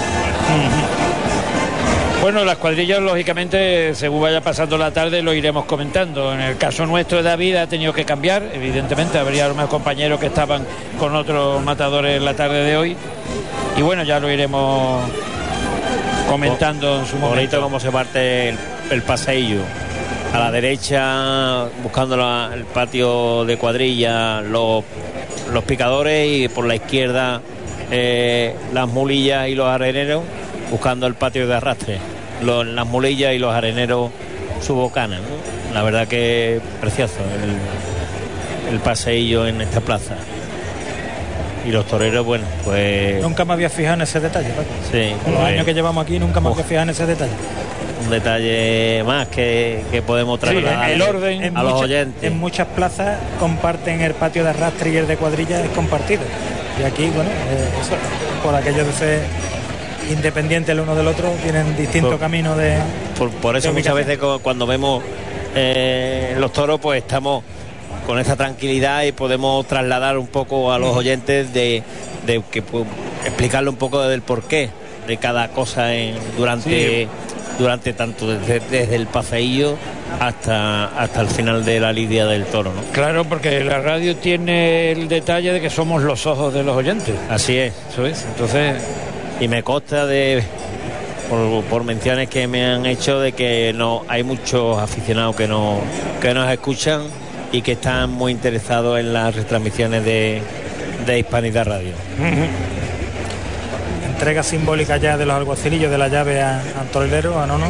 Bueno, las cuadrillas, lógicamente, según vaya pasando la tarde, lo iremos comentando. En el caso nuestro, David ha tenido que cambiar, evidentemente, habría algunos compañeros que estaban con otros matadores en la tarde de hoy. Y bueno, ya lo iremos comentando en su
Bonito
momento.
cómo se parte el, el paseillo. A la derecha, buscando la- el patio de cuadrilla, los, los picadores, y por la izquierda eh, las mulillas y los areneros, buscando el patio de arrastre. Los- las mulillas y los areneros su bocana, ¿no? La verdad que precioso el, el paseillo en esta plaza. Y los toreros, bueno, pues
Nunca me había fijado en ese detalle, Paco.
sí,
Con los
pues,
años que llevamos aquí nunca me había fijado en ese detalle.
un detalle más que, que podemos trasladar
sí, el orden
en
a los
muchas,
oyentes.
En muchas plazas comparten el patio de arrastre y el de cuadrilla es compartido. Y aquí, bueno, eh, eso, por aquello de ser independientes el uno del otro, tienen distintos
por,
caminos de.
Por, por eso
de
muchas
ubicación.
veces cuando vemos eh, los toros, pues estamos con esa tranquilidad y podemos trasladar un poco a los oyentes de, de que pues, explicarle un poco del porqué de cada cosa en, durante sí. durante tanto desde, desde el paseillo hasta hasta el final de la lidia del toro, ¿no?
Claro, porque la radio tiene el detalle de que somos los ojos de los oyentes.
Así es,
eso es. Entonces,
y me consta de por, por menciones que me han hecho de que no hay muchos aficionados que no que nos escuchan y que están muy interesados en las retransmisiones de, de Hispanidad Radio.
Uh-huh. Entrega simbólica ya de los alguacilillos de la llave a, a Torelero, a Nono,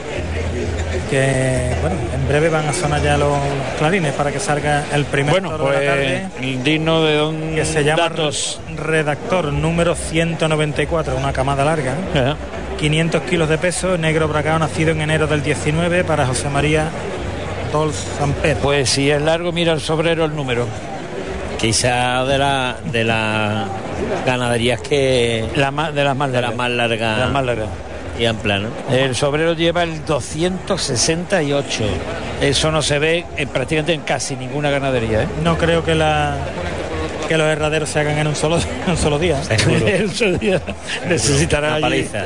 que bueno, en breve van a sonar ya los clarines para que salga el primer
bueno,
toro
pues,
de la tarde,
el digno de don
que se llama
datos.
Redactor número ciento noventa y cuatro, una camada larga, ¿eh? Uh-huh. quinientos kilos de peso, negro bragado, nacido en enero del diecinueve, para José María Dolz Samper.
Pues si es largo, mira el sobrero el número.
Quizá de la de las ganaderías que
la más, de las más largas,
de las más largas,
las más largas
y en plano.
El sobrero lleva el doscientos sesenta y ocho. Eso no se ve en, prácticamente en casi ninguna ganadería, ¿eh?
No creo que la que los herraderos se hagan en un solo en un solo día.
En un solo día necesitará
una paliza.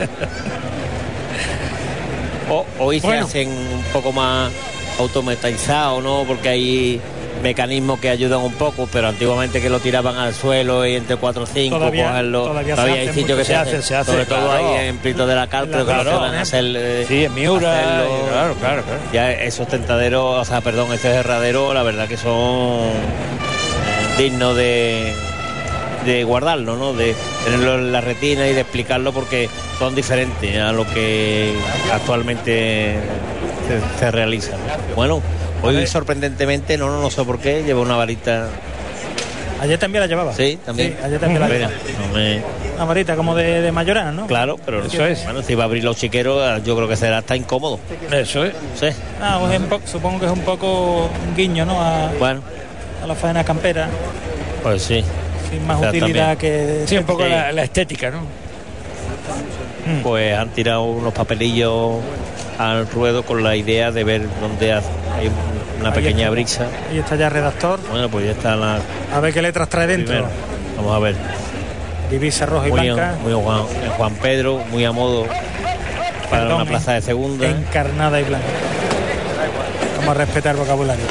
o, hoy bueno. se hacen un poco más automatizados, ¿no? Porque hay mecanismos que ayudan un poco, pero antiguamente que lo tiraban al suelo y entre cuatro o cinco
todavía,
cogerlo,
todavía,
todavía hay sitios que se,
se
hacen,
hace, se hace,
sobre
claro.
todo ahí en Prito de la Cal, pero que
claro,
lo suelen hacer eh,
sí, en Miura,
hacerlo,
claro, claro, claro.
Ya esos tentaderos, o sea, perdón, estos herraderos, la verdad que son dignos de de guardarlo, ¿no? De tenerlo en la retina y de explicarlo porque son diferentes a lo que actualmente se, se realiza. Bueno, hoy sorprendentemente, no, no, no sé por qué, lleva una varita.
Ayer también la llevaba.
Sí, también.
Sí, ayer también la llevaba.
No me...
Una varita como de, de Mayorana, ¿no?
Claro, pero eso es. Bueno, si va a abrir los chiqueros, yo creo que será hasta incómodo.
Eso es.
Sí.
Ah, pues un po- supongo que es un poco un guiño, ¿no? A,
bueno.
a la faena campera.
Pues sí.
Sin más o sea, utilidad también. que...
Sí, un poco
sí.
la, la estética, ¿no?
Pues han tirado unos papelillos al ruedo con la idea de ver dónde hay una pequeña
ahí
brisa.
Ahí está ya redactor.
Bueno, pues ya está la...
A ver qué letras trae dentro.
Primero. Vamos a ver.
Divisa roja y
muy
blanca.
Muy Juan, Juan Pedro, muy a modo para Perdón, una plaza de segunda.
Encarnada y blanca. Vamos a respetar el vocabulario.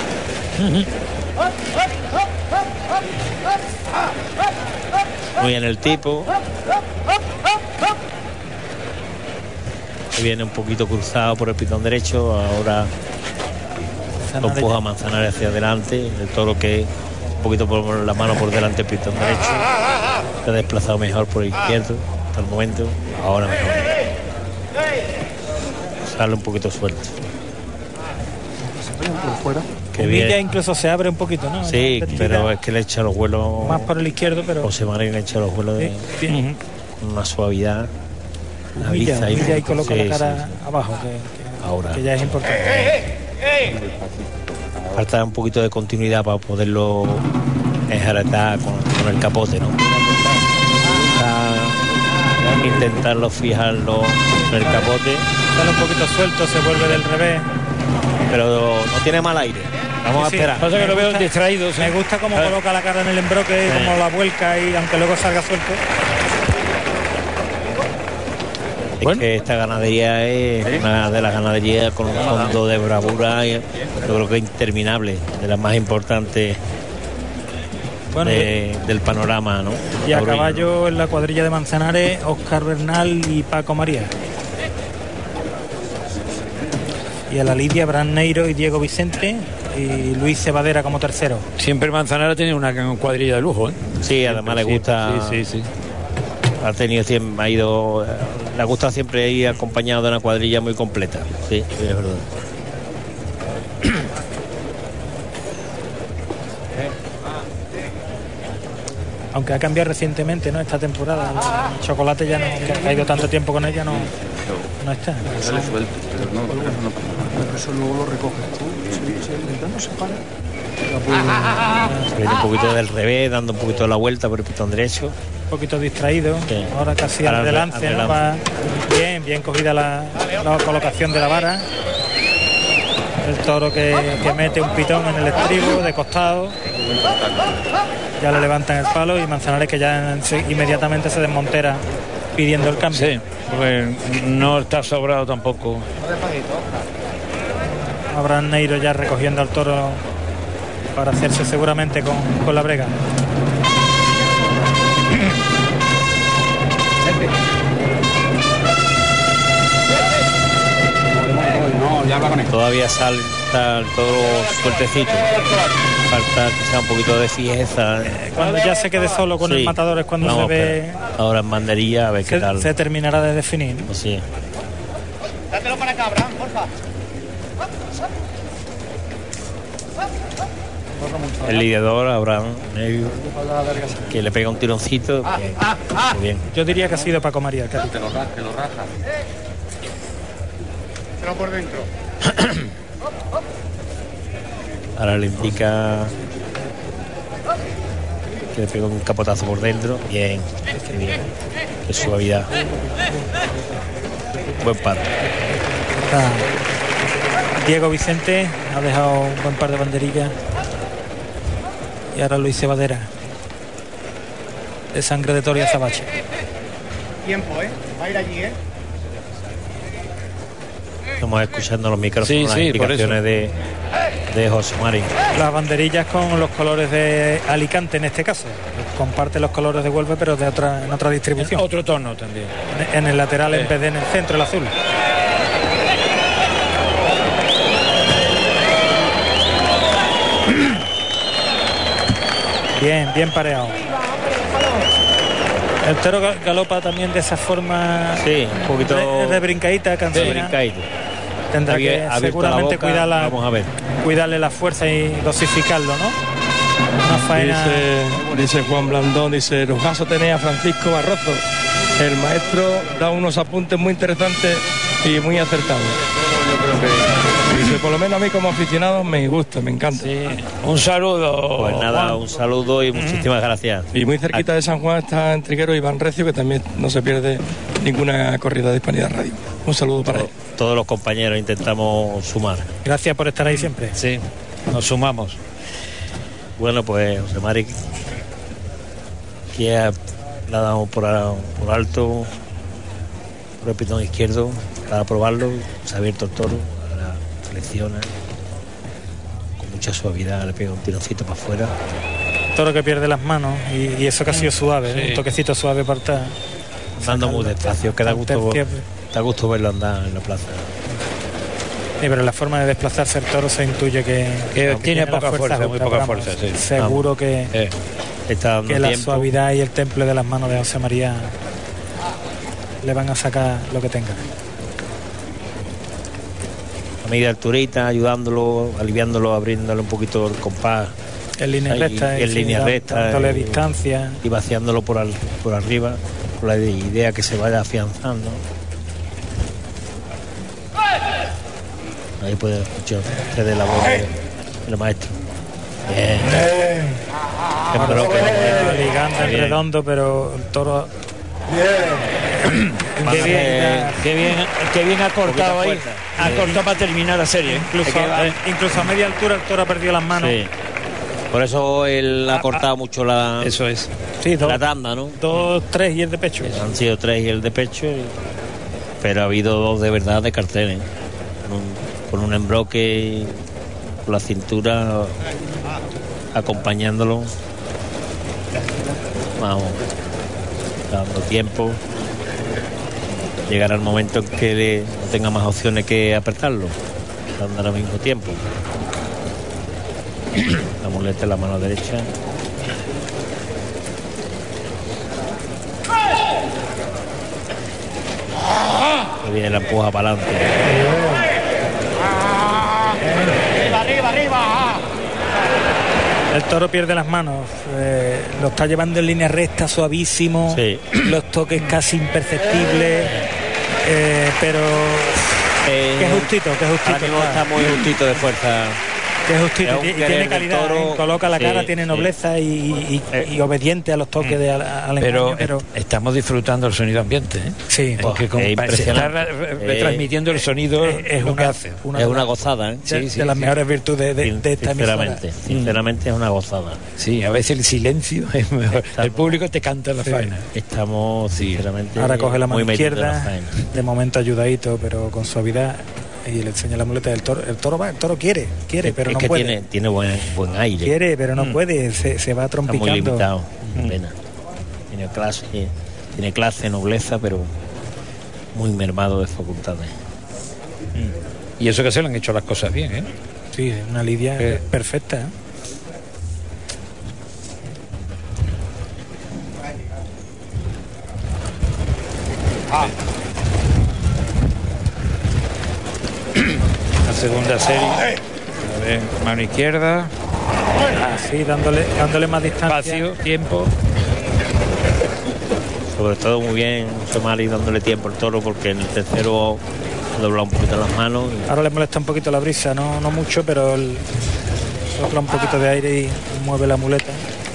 Muy en el tipo. Viene un poquito cruzado por el pitón derecho. Ahora lo empuja a Manzanares hacia adelante. El toro que un poquito por la mano por delante del pitón derecho. Se ha desplazado mejor por el izquierdo hasta el momento. Ahora mejor. Sale un poquito suelto.
Que Villa incluso se abre un poquito, ¿no?
Sí, pero es que le echa los vuelos
más por el izquierdo, pero
José María le echa los vuelos de
sí, sí.
Con una suavidad.
La Villa, Villa y, y coloca sí, la cara sí, sí. abajo, que, que, Ahora. que ya es importante.
Falta un poquito de continuidad para poderlo enjaretar con, con el capote, ¿no? Para intentarlo fijarlo en el capote.
Sale un poquito suelto, se vuelve del revés.
Pero no tiene mal aire. Vamos sí, a esperar.
Sí. Pasa que lo veo distraído.
Me gusta cómo ¿Eh? coloca la cara en el embroque, ¿Eh? como la vuelca y aunque luego salga suelto.
Es bueno. que esta ganadería es ¿Sí? una de las ganaderías con un fondo de bravura, yo creo que interminable, de las más importantes bueno, de, y, del panorama, ¿no?
Y a caballo en la cuadrilla de Manzanares, Óscar Bernal y Paco María. Y a la lidia, Bran Neiro y Diego Vicente y Luis Cebadera como tercero.
Siempre Manzanares tiene una cuadrilla de lujo, ¿eh?
Sí, además siempre, le gusta.
Sí, sí, sí.
Ha tenido siempre, ha ido, le gusta siempre ir acompañado de una cuadrilla muy completa. Sí, es verdad.
Aunque ha cambiado recientemente, ¿no? Esta temporada. El Chocolate ya no, que ha ido tanto tiempo con ella, no. No está.
Sale suelto, pero no, pero eso no pasa nada. Eso luego lo recoges tú. Si el ventano se para.
Viene un poquito del revés, dando un poquito de la vuelta por el pistón derecho.
Un poquito distraído.
Sí.
Ahora casi
Ahora
al delante,
al
¿no? Va bien, bien cogida la, la colocación de la vara. El toro que, que mete un pitón en el estribo de costado. Ya le levantan el palo y Manzanares, que ya inmediatamente se desmontera pidiendo el cambio.
Sí, pues no está sobrado tampoco.
Abraham Neiro ya recogiendo al toro para hacerse seguramente con, con la brega.
Todavía salta el toro sueltecito. Falta que sea un poquito de fijeza.
Cuando ya se quede solo con
sí.
el matador es cuando
Vamos,
se ve.
Ahora en banderilla a ver
se,
qué tal.
Se terminará de definir.
Pues sí.
Dátelo para acá, Abraham, porfa.
El lidiador, Abraham Neiro, que le pega un tironcito. Que, que bien.
Yo diría que ha sido Paco María. Que
te lo raja, te lo raja.
Pero por dentro.
Ahora le indica que le pega un capotazo por dentro. Bien, qué bien. Qué suavidad. Buen par.
Está Diego Vicente ha dejado un buen par de banderillas. Y ahora Luis Cebadera, de Sangre de Toro y Azabache.
Tiempo, ¿eh? Va a ir allí, ¿eh?
Estamos escuchando los micrófonos,
sí,
las
sí,
indicaciones de, de José Mari.
Las banderillas con los colores de Alicante en este caso. Comparte los colores de Huelva, pero de otra, en otra distribución.
En otro tono también.
En el lateral
sí.
En vez de en el centro, el azul. Bien, bien pareado. El toro galopa también de esa forma.
Sí, un poquito
de, de brincadita, cansina.
De brincadita.
Tendrá que seguramente
boca,
cuidarla,
vamos a ver.
cuidarle la fuerza y dosificarlo, ¿no? Una faena.
Dice, dice Juan Blandón, dice, los casos tenía Francisco Barroso. El maestro da unos apuntes muy interesantes y muy acertados. Yo creo que dice, por lo menos a mí como aficionado me gusta, me encanta.
Sí. Un saludo.
Pues nada,
Juan.
un saludo y muchísimas gracias.
Y muy cerquita de San Juan está en Triguero Iván Recio, que también no se pierde ninguna corrida de Hispanidad Radio. Un saludo para él.
Todos los compañeros intentamos sumar.
Gracias por estar ahí siempre.
Sí, nos sumamos.
Bueno, pues José Mari, que ha- la damos por, a- por alto, por el pitón izquierdo, para probarlo. Se ha abierto el toro, ahora flexiona con mucha suavidad, le pega un tironcito para afuera.
Toro que pierde las manos y, y eso que ha sido suave,
Sí.
un toquecito suave para estar.
Andando muy despacio, que da gusto,
Tercia-
da gusto verlo andar en la plaza.
Sí, pero la forma de desplazarse el toro se intuye que,
Que tiene
la
poca fuerza,
justa,
muy poca
pero vamos,
fuerza, sí.
Seguro que,
Eh,
Está dando
que la
tiempo.
suavidad y el temple de las manos de José María le van a sacar lo que tenga.
A medida alturita, ayudándolo, aliviándolo, abriéndole un poquito el compás.
En línea
Ahí,
recta,
en
sí,
línea
da-
recta,
dándole
eh,
distancia.
Y vaciándolo por, al- por arriba, con la idea que se vaya afianzando. Ahí puede escuchar usted la voz de- del maestro. Bien. Qué
Ahora
broque,
está
bien.
ligando en
Bien.
redondo, pero el toro
qué bien, qué bien, qué bien ha cortado ahí.
fuerza.
Ha
Sí.
cortado para terminar la serie. ¿eh?
incluso,
Es que va-
eh, incluso a media altura el toro ha perdido las manos.
Sí. Por eso él ha cortado mucho la,
Eso es.
Sí, dos,
la tanda, ¿no?
dos, tres y el de pecho.
Han sido tres y el de pecho, y- pero ha habido dos de verdad de carteles. Con un, con un embroque, con la cintura acompañándolo. Vamos, dando tiempo. Llegará el momento en que le- no tenga más opciones que apretarlo, dando al mismo tiempo. La muleta en la mano derecha. Que viene la empuja para adelante.
Arriba, arriba, arriba.
El toro pierde las manos, eh, lo está llevando en línea recta, suavísimo,
Sí.
los toques casi imperceptibles, eh, pero
Eh,
que justito, que justito.
Ahora mismo está muy justito de fuerza.
Que justito,
Es un
y
querer
tiene
del
calidad,
toro.
¿eh? Coloca la
Sí,
cara, tiene
sí.
nobleza y, y- y- y obediente a los toques de al, al
Pero,
engaño, pero
eh, estamos disfrutando el sonido ambiente, ¿eh?
sí,
Es que con-
es
se está
impresionante.
re- re- retransmitiendo el sonido
es, es
lo que
una,
hace.
una
Es
de
una
las-
gozada, ¿eh?
de,
Sí, sí,
de las
sí.
mejores virtudes de, de esta emisora.
Sinceramente, sinceramente es una gozada.
Sí, a veces el silencio es mejor. El público te canta la
Sí.
faena.
Estamos, sinceramente,
Ahora coge la mano
muy metidos en la
izquierda,
faena.
de momento ayudadito, pero con suavidad, y le enseña la muleta del toro. El toro va, el toro quiere, quiere, pero
es
no
que
puede.
tiene, tiene buen, buen aire.
Quiere, pero no
Mm.
puede, se, se va
Está
trompicando.
muy limitado.
Mm.
Pena. Tiene clase, tiene clase, nobleza, pero muy mermado de facultades.
Y eso que se le han hecho las cosas bien, ¿eh?
Sí, una lidia
Eh.
perfecta. ¿eh?
La segunda serie. A ver, mano izquierda,
Así, dándole, dándole más distancia.
espacio, tiempo.
Sobre todo muy bien Somali dándole tiempo al toro, porque en el tercero ha doblado un poquito las manos. y-
Ahora le molesta un poquito la brisa, no, no mucho, pero el, sopla un poquito de aire y mueve la muleta.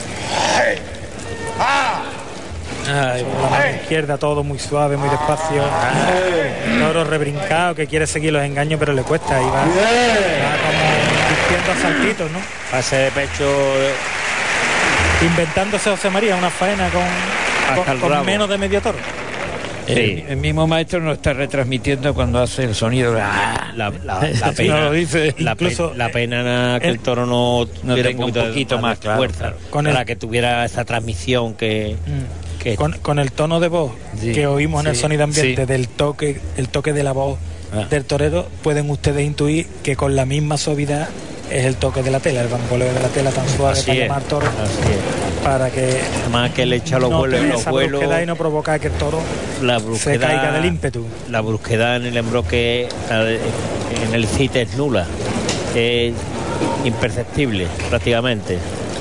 Ay,
Sobre la mano izquierda, todo muy suave, muy despacio. Toro rebrincado que quiere seguir los engaños, pero le cuesta. Y va, va como vistiendo a saltitos, ¿no?
Pase de pecho.
Inventándose José María una faena con,
Hasta
con,
el
con
rabo.
menos de medio toro.
el,
Sí.
el mismo maestro nos está retransmitiendo cuando hace el sonido. ¡Ah!
La, la, la
Sí,
pena,
no lo dice.
la,
Incluso,
pe- la pena que
el-
el toro no
no
tuviera
tenga un
de-
poquito más, claro,
fuerza,
claro.
Con
para
el-
que tuviera esa transmisión que,
Mm.
que
Con, con el tono de voz
Sí,
que oímos en el
sí,
sonido ambiente,
sí.
del toque, el toque de la voz
Ah.
del torero, pueden ustedes intuir que con la misma suavidad es el toque de la tela, el bamboleo de la tela tan suave
así
para
es,
llamar toro,
así es.
para que
Más que le echa los
no
vuelos en
tenga
los
esa
vuelos,
brusquedad y no provoca que el toro
la
se
brusquedad,
caiga del ímpetu.
la brusquedad en el embroque eh, en el cite es nula, es imperceptible prácticamente.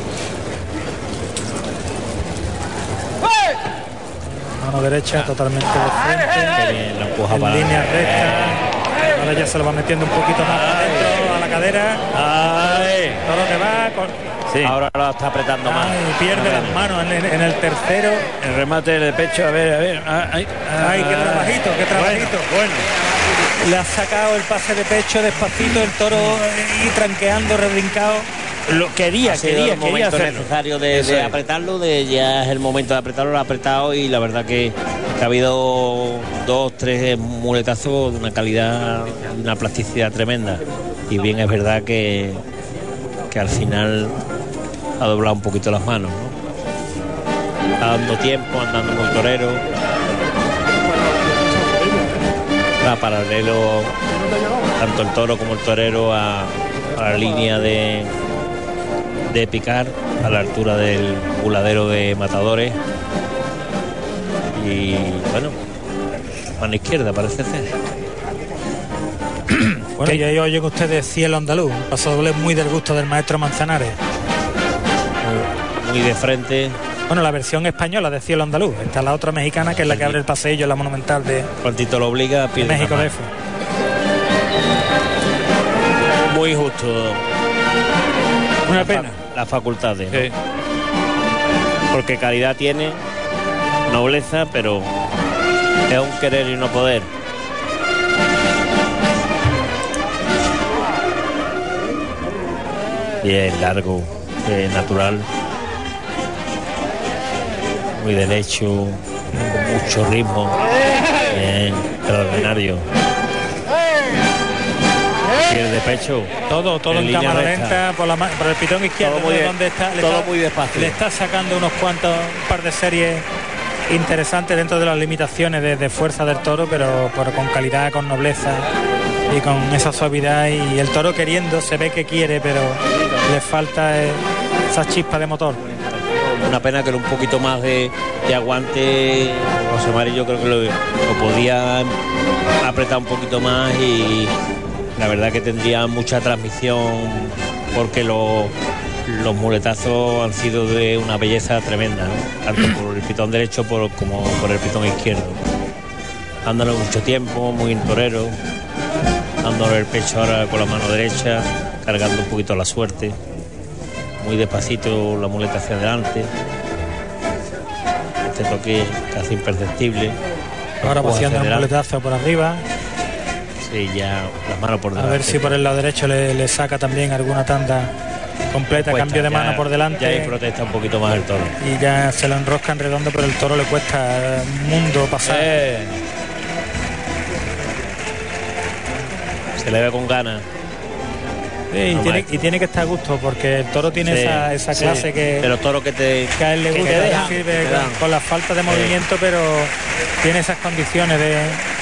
Mano derecha totalmente de frente,
Qué bien, la empuja
en
para
línea recta. Ahora ya se lo va metiendo un poquito más para adentro, a la cadera.
Ay.
Toro que va con...
Sí.
Ahora lo está apretando más.
Ay, pierde las manos en, en el tercero.
El remate de pecho, a ver, a ver. ah, Ay,
Ay, qué trabajito, qué trabajito.
Bueno,
Le ha sacado el pase de pecho despacito, el toro eh, y tranqueando, rebrincado.
lo quería,
Ha sido
quería,
el
quería
momento
hacerlo.
necesario de,
Eso
de
es.
apretarlo, de ya es el momento de apretarlo, lo ha apretado y la verdad que, que ha habido dos, tres muletazos de una calidad, de una plasticidad tremenda. Y bien es verdad que, que al final ha doblado un poquito las manos, ¿no? Está dando tiempo, andando con el torero. Va paralelo tanto el toro como el torero a, a la línea de, de picar, a la altura del buladero de matadores. Y bueno, mano izquierda parece ser.
Bueno, y ahí oyen ustedes Cielo Andaluz, un paso doble muy del gusto del maestro Manzanares.
Muy de frente.
Bueno, la versión española de Cielo Andaluz. Está la otra mexicana, que es la que abre el paseillo, la monumental de
Cuantito lo obliga, pierde
México
una
D
mano.
F.
Muy justo.
Una
La fa-
pena.
Las facultades, ¿no?
Sí.
Porque calidad tiene, nobleza, pero es un querer y no poder. Bien, largo, eh, natural, muy derecho, con mucho ritmo, bien, extraordinario. Pierde pecho.
Todo, todo
En
en,
línea
cámara
recta.
lenta, por, la, ma- por el pitón izquierdo,
Todo muy
¿no?
de-
donde está, le
todo
está-
muy despacio.
Le está sacando unos cuantos, un par de series interesantes dentro de las limitaciones de, de fuerza del toro, pero, pero con calidad, con nobleza y con esa suavidad. Y el toro queriendo, se ve que quiere, pero le falta eh, esa chispa de motor.
Una pena que era un poquito más de, de aguante. José Mari, yo creo que lo, lo podía apretar un poquito más y la verdad que tendría mucha transmisión porque lo- los muletazos han sido de una belleza tremenda, ¿no? Tanto por el pitón derecho por, como por el pitón izquierdo. dándole mucho tiempo, muy torero, dándole el pecho ahora con la mano derecha, cargando un poquito la suerte, muy despacito la muleta hacia adelante, este toque casi imperceptible.
Ahora vaciando el muletazo por arriba.
Sí, ya las manos por delante.
A ver si por el lado derecho le, le saca también alguna tanda completa,
cuesta,
cambio de
ya,
mano por delante.
Ya ahí protesta un poquito más el toro.
Y ya se lo enrosca en redondo, pero el toro le cuesta un mundo pasar.
Eh. Se le ve con ganas.
Sí, y,
no
tiene, y tiene que estar a gusto, porque el toro tiene sí, esa, esa clase
sí.
que,
de los toros que, te,
que a él le gusta,
que
dejan, sirve con, con la falta de movimiento, sí. pero tiene esas condiciones de...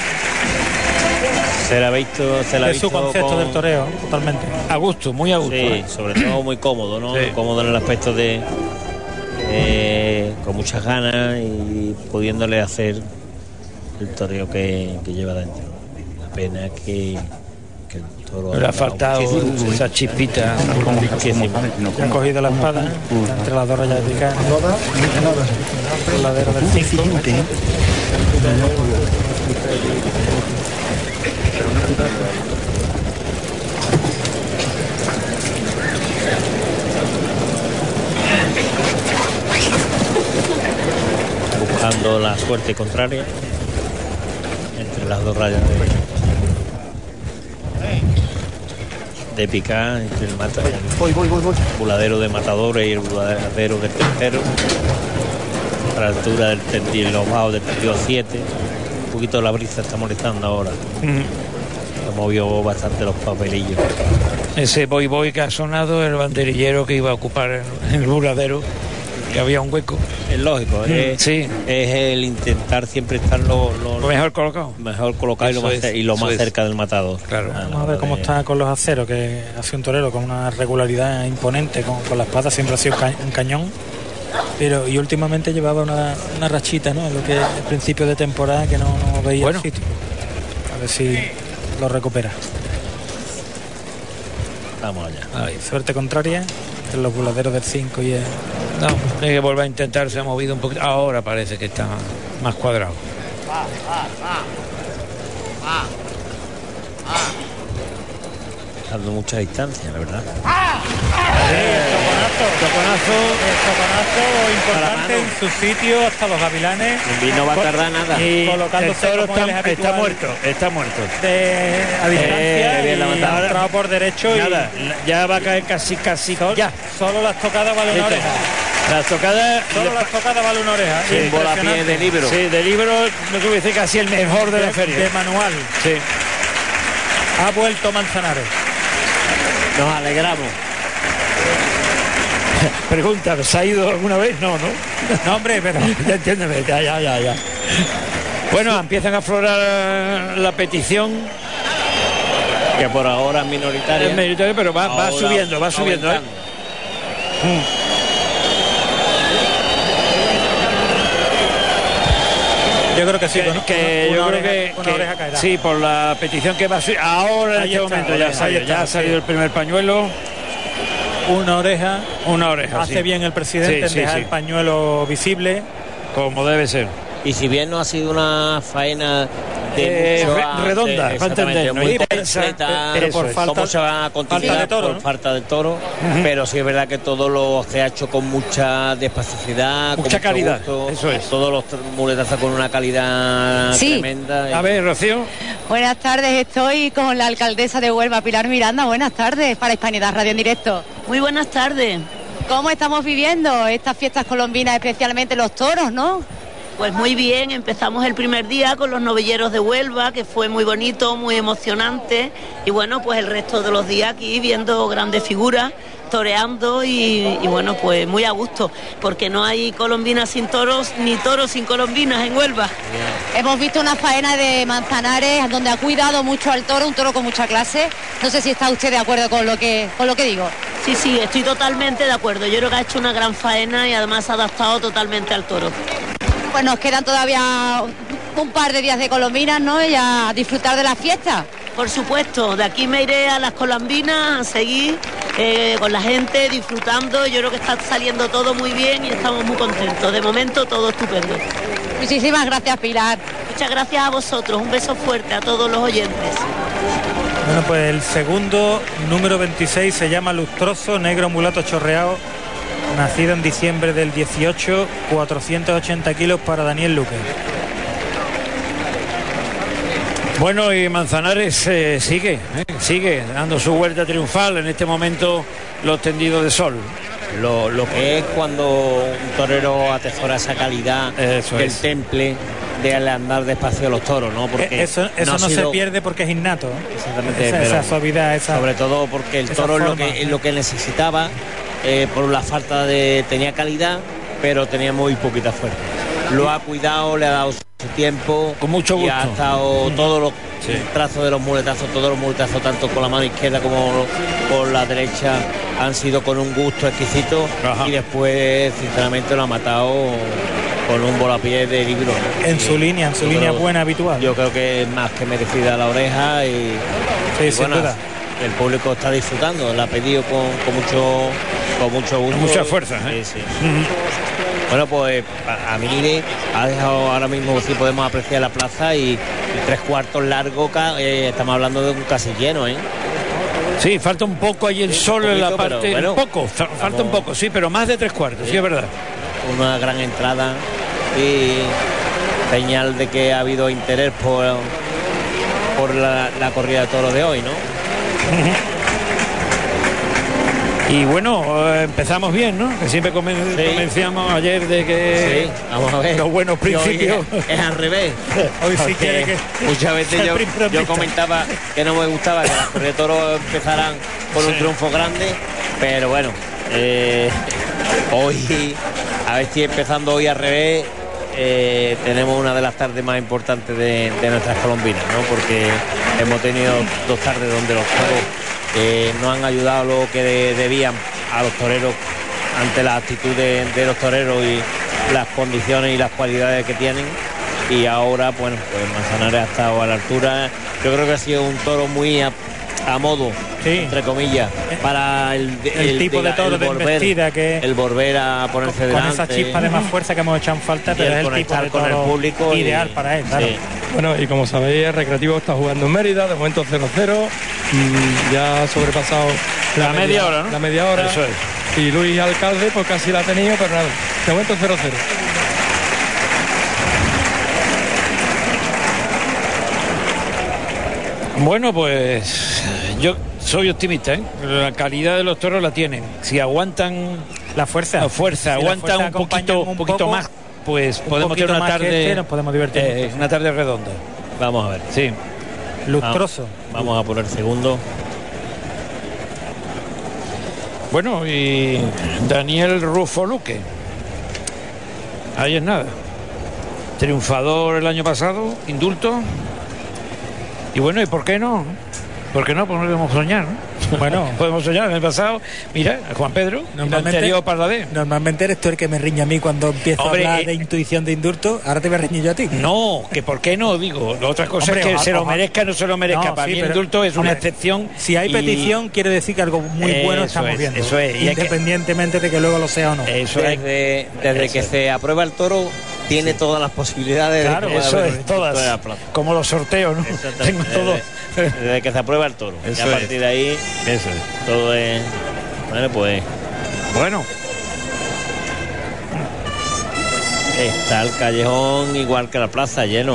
Se la ha visto, se la ha
de
visto
su concepto
con...
del toreo, totalmente.
A gusto, muy a gusto.
Sí,
¿eh?
sobre todo muy cómodo, ¿no?
Sí.
Cómodo en el aspecto de... Eh, con muchas ganas y pudiéndole hacer el toreo que, que lleva dentro. La pena es que... que el toro
le ha faltado muchísimo. Esa chispita.
Ha cogido la espada entre las dos rayas de picar. El ladero del cinco.
Buscando la suerte contraria entre las dos rayas de, de picar, entre el, mata, el voy, voy, voy, voy. buladero de matadores y el buladero del tercero, a la altura del tendido, los bajos del tendido siete. Un poquito la brisa está molestando ahora. Mm. Se movió bastante los papelillos.
Ese voy voy que ha sonado, el banderillero que iba a ocupar el, el buladero, que había un hueco.
Es lógico, mm, es,
sí.
es el intentar siempre estar lo, lo,
lo mejor colocado.
Mejor colocado y lo más, y lo más cerca del matador.
Claro.
Vamos a ver cómo de... está con los aceros, que hace un torero con una regularidad imponente, con, con la espada siempre ha sido ca un cañón. Pero y últimamente llevaba una, una rachita, ¿no? Lo que es el principio de temporada que no, no veía
bueno.
el sitio. A ver si lo recupera.
Vamos allá.
Ay, suerte contraria entre los buladeros del cinco y el...
No, hay que volver a intentar, se ha movido un poquito. Ahora parece que está más cuadrado.
Va, va, va. Va. Va.
Dando mucha distancia, la verdad.
¡Ah! Sí, el toconazo.
Toconazo.
El toconazo importante en su sitio hasta los gavilanes.
Y no va a tardar nada.
Y
colocándose
el toro
como
está, está muerto, está muerto.
De, a distancia
eh,
y la ha entrado por derecho.
Nada,
y
ya va a caer casi, casi.
Sol,
ya.
Solo las tocadas vale una oreja.
Las tocadas.
Solo las tocadas vale una oreja.
Sí, bola pie de libro.
Sí, de libro, no te voy a decir casi el mejor de, de la feria.
De manual.
Sí.
Ha vuelto Manzanares.
Nos alegramos.
Pregunta, ¿se ha ido alguna vez? No, no.
No, hombre, pero...
ya entiéndeme, ya, ya, ya, ya. Bueno, empiezan a aflorar la petición.
Que por ahora es minoritaria.
Es minoritaria, pero va, va subiendo, va subiendo. ¿eh? Mm.
Yo creo que sí,
que, que
una,
yo
una
creo
oreja,
que,
una oreja caerá.
Sí, por la petición que va a subir. Ahora en
ahí
este
está,
momento ya, salió,
está,
ya ha salido
sí.
el primer pañuelo.
Una oreja.
Una oreja.
Hace
sí.
bien el presidente
sí,
en
sí,
dejar
sí.
el pañuelo visible.
Como debe ser.
Y si bien no ha sido una faena de
eh,
mucho
re, redonda,
de,
para entender,
muy
intensa,
pero por
es.
falta, se va a continuar
de toro,
por
¿no?
falta de toro, uh-huh. Pero sí es verdad que todo lo se ha hecho con mucha despacificidad,
mucha
con
calidad,
gusto,
eso es.
Todos los muletazos con una calidad
sí.
tremenda. Y...
A ver, Rocío.
Buenas tardes, estoy con la alcaldesa de Huelva, Pilar Miranda. Buenas tardes para Hispanidad Radio en directo.
Muy buenas tardes.
¿Cómo estamos viviendo estas fiestas colombinas, especialmente los toros, no?
Pues muy bien, empezamos el primer día con los novilleros de Huelva, que fue muy bonito, muy emocionante, y bueno, pues el resto de los días aquí viendo grandes figuras, toreando y, y bueno, pues muy a gusto, porque no hay colombinas sin toros, ni toros sin colombinas en Huelva.
Bien. Hemos visto una faena de Manzanares, donde ha cuidado mucho al toro, un toro con mucha clase. No sé si está usted de acuerdo con lo que, con lo que digo.
Sí, sí, estoy totalmente de acuerdo. Yo creo que ha hecho una gran faena y además ha adaptado totalmente al toro.
Pues nos quedan todavía un par de días de colombinas, ¿no? Y a disfrutar de la fiesta.
Por supuesto, de aquí me iré a las colombinas a seguir eh, con la gente, disfrutando. Yo creo que está saliendo todo muy bien y estamos muy contentos. De momento todo estupendo.
Muchísimas gracias, Pilar.
Muchas gracias a vosotros, un beso fuerte a todos los oyentes.
Bueno, pues el segundo, número veintiséis, se llama Lustroso, negro mulato chorreado, nacido en diciembre del dieciocho, cuatrocientos ochenta kilos para Daniel Luque.
Bueno, y Manzanares eh, sigue, eh, sigue dando su vuelta triunfal en este momento, los tendidos de sol.
Lo, lo que es cuando un torero atesora esa calidad
Eso
del
es.
temple de andar despacio a los toros, ¿no? Porque
eso eso no,
ha sido-
se pierde porque es innato.
Exactamente,
esa,
pero
esa suavidad, esa,
sobre todo porque el
esa
toro es lo
forma.
que, es lo que necesitaba, eh, por la falta de... tenía calidad, pero tenía muy poquita fuerza. Lo ha cuidado, le ha dado su tiempo.
Con mucho
Y ha
gusto.
estado todos los
Sí.
trazos de los muletazos, todos los muletazos, tanto con la mano izquierda como con la derecha, han sido con un gusto exquisito.
Ajá.
Y después, sinceramente, lo ha matado con un volapié de libro.
En
Y
su línea, en su
yo
línea
creo-
buena, habitual.
Yo creo que es más que merecida la oreja y,
Sí,
y
sin
bueno,
duda.
el público está disfrutando, la ha pedido con, con mucho con mucho gusto.
Con mucha fuerza, ¿eh?
Sí, sí. Bueno, pues a, a mí ha dejado ahora mismo, si podemos apreciar la plaza y, y tres cuartos largo, ca- eh, estamos hablando de un casi lleno, ¿eh?
Sí, falta un poco ahí el
Sí,
sol
un
en la
poquito,
parte,
pero bueno,
un poco, fa- falta un poco, sí, pero más de tres cuartos, sí, es verdad.
Una gran entrada y señal de que ha habido interés por, por la, la corrida de toros de hoy, ¿no?
Y bueno, eh, empezamos bien, ¿no? Que siempre comen-
Sí.
comenciamos ayer de que
Sí, vamos a ver.
los buenos
Y hoy
principios.
Es, es al revés.
Hoy sí
Porque
quiere que
muchas veces
sea
yo,
primera
yo
pista.
comentaba que no me gustaba que las corridas de toros empezaran con un
Sí.
triunfo grande, pero bueno, eh, hoy, a ver si empezando hoy al revés, eh, tenemos una de las tardes más importantes de, de nuestras colombinas, ¿no? Porque hemos tenido dos tardes donde los toros eh, no han ayudado lo que de- debían a los toreros ante la actitud de, de los toreros y las condiciones y las cualidades que tienen. Y ahora, bueno, pues Manzanares ha estado a la altura. Yo creo que ha sido un toro muy a, a modo,
Sí.
entre comillas, para el,
el tipo de
diga,
toro
el
de
volver-
embestida que
el volver a ponerse
con
delante.
esa chispa de más fuerza que hemos echado en falta,
Y
pero
el
es el tipo
conectar
de
con el
toro
público y-
ideal para él, claro.
Sí.
Bueno, y como sabéis, el Recreativo está jugando en Mérida, de momento cero cero, mm, ya ha sobrepasado
La media hora, ¿no?
La media hora.
Eso es.
Y Luis Alcalde, pues casi la ha tenido, pero nada, de momento cero cero.
Bueno, pues yo soy optimista, ¿eh? La calidad de los toros la tienen. Si aguantan
La fuerza.
la fuerza,
Si la
aguantan
fuerza
un
acompaña
poquito,
un
poquito
poco,
más, pues
un
podemos
poquito
tener una
más que
tarde,
este, nos podemos divertir
eh,
mucho.
una tarde redonda.
Vamos a ver.
Sí.
Lustroso.
Vamos a poner segundo.
Bueno, y Daniel Rufo Luque. Ahí es nada. Triunfador el año pasado, indulto. Y bueno, ¿y por qué no? ¿Por qué no? Pues no podemos soñar, ¿no?
Bueno,
Podemos soñar. En el pasado, mira, a Juan Pedro, el
Normalmente-
anterior Parladé.
normalmente eres tú el que me riña a mí cuando empiezo
Hombre,
a hablar
eh,
de intuición de indulto, ahora te voy a reñir yo a ti.
No, que por qué no, digo. La otra cosa
Hombre,
es que
oja-
se lo
oja-
merezca o no se lo merezca.
No,
Para
sí,
mí el
pero,
indulto es una
hombre,
excepción.
Si hay
y-
petición, quiere decir que algo muy bueno
Eso
estamos
es,
viendo.
eso es, y hay que-
independientemente de que luego lo sea o no.
Eso es.
Desde, desde
Eso
que
es.
se aprueba el toro, tiene todas las posibilidades
Claro,
de que pueda
Eso
haber
es,
un indulto en la
todas.
plaza.
Como los sorteos, ¿no?
Exactamente.
Tengo todo.
Desde, desde que se aprueba el toro. Y
Eso
a
es.
partir de ahí,
Eso es.
todo es. Bueno, pues
Bueno,
está el callejón igual que la plaza, lleno.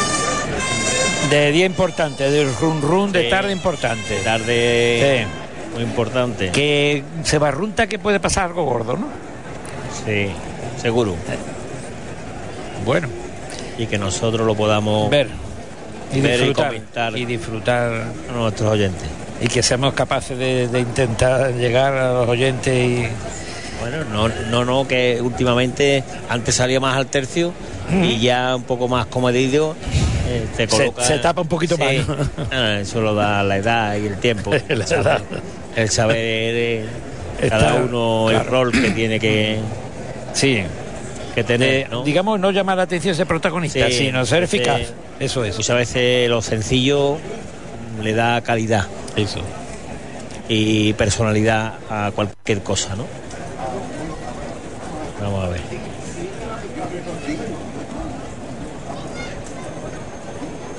de día importante, de run run, de
Sí.
tarde importante.
Tarde
Sí.
muy importante.
Que se barrunta que puede pasar algo gordo, ¿no?
Sí, seguro.
Bueno,
Y que nosotros lo podamos
ver y
ver y
disfrutar.
comentar
Y disfrutar.
a nuestros oyentes.
Y que seamos capaces de, de intentar llegar a los oyentes y.
Bueno, no, no, no, que últimamente antes salía más al tercio y ya un poco más comedido. Eh, se,
Se,
coloca,
se tapa un poquito
Sí.
más, ¿no?
Ah, eso lo da la edad y el tiempo.
La
el saber,
edad.
el saber eh,
Está-
cada uno el
claro.
rol que tiene que,
Sí.
que
De,
tener, ¿no?
Digamos, no llamar la atención ese protagonista,
Sí,
sino ser
ese-
eficaz. Eso es.
Muchas veces lo sencillo le da calidad
Eso.
y personalidad a cualquier cosa, ¿no? Vamos a ver.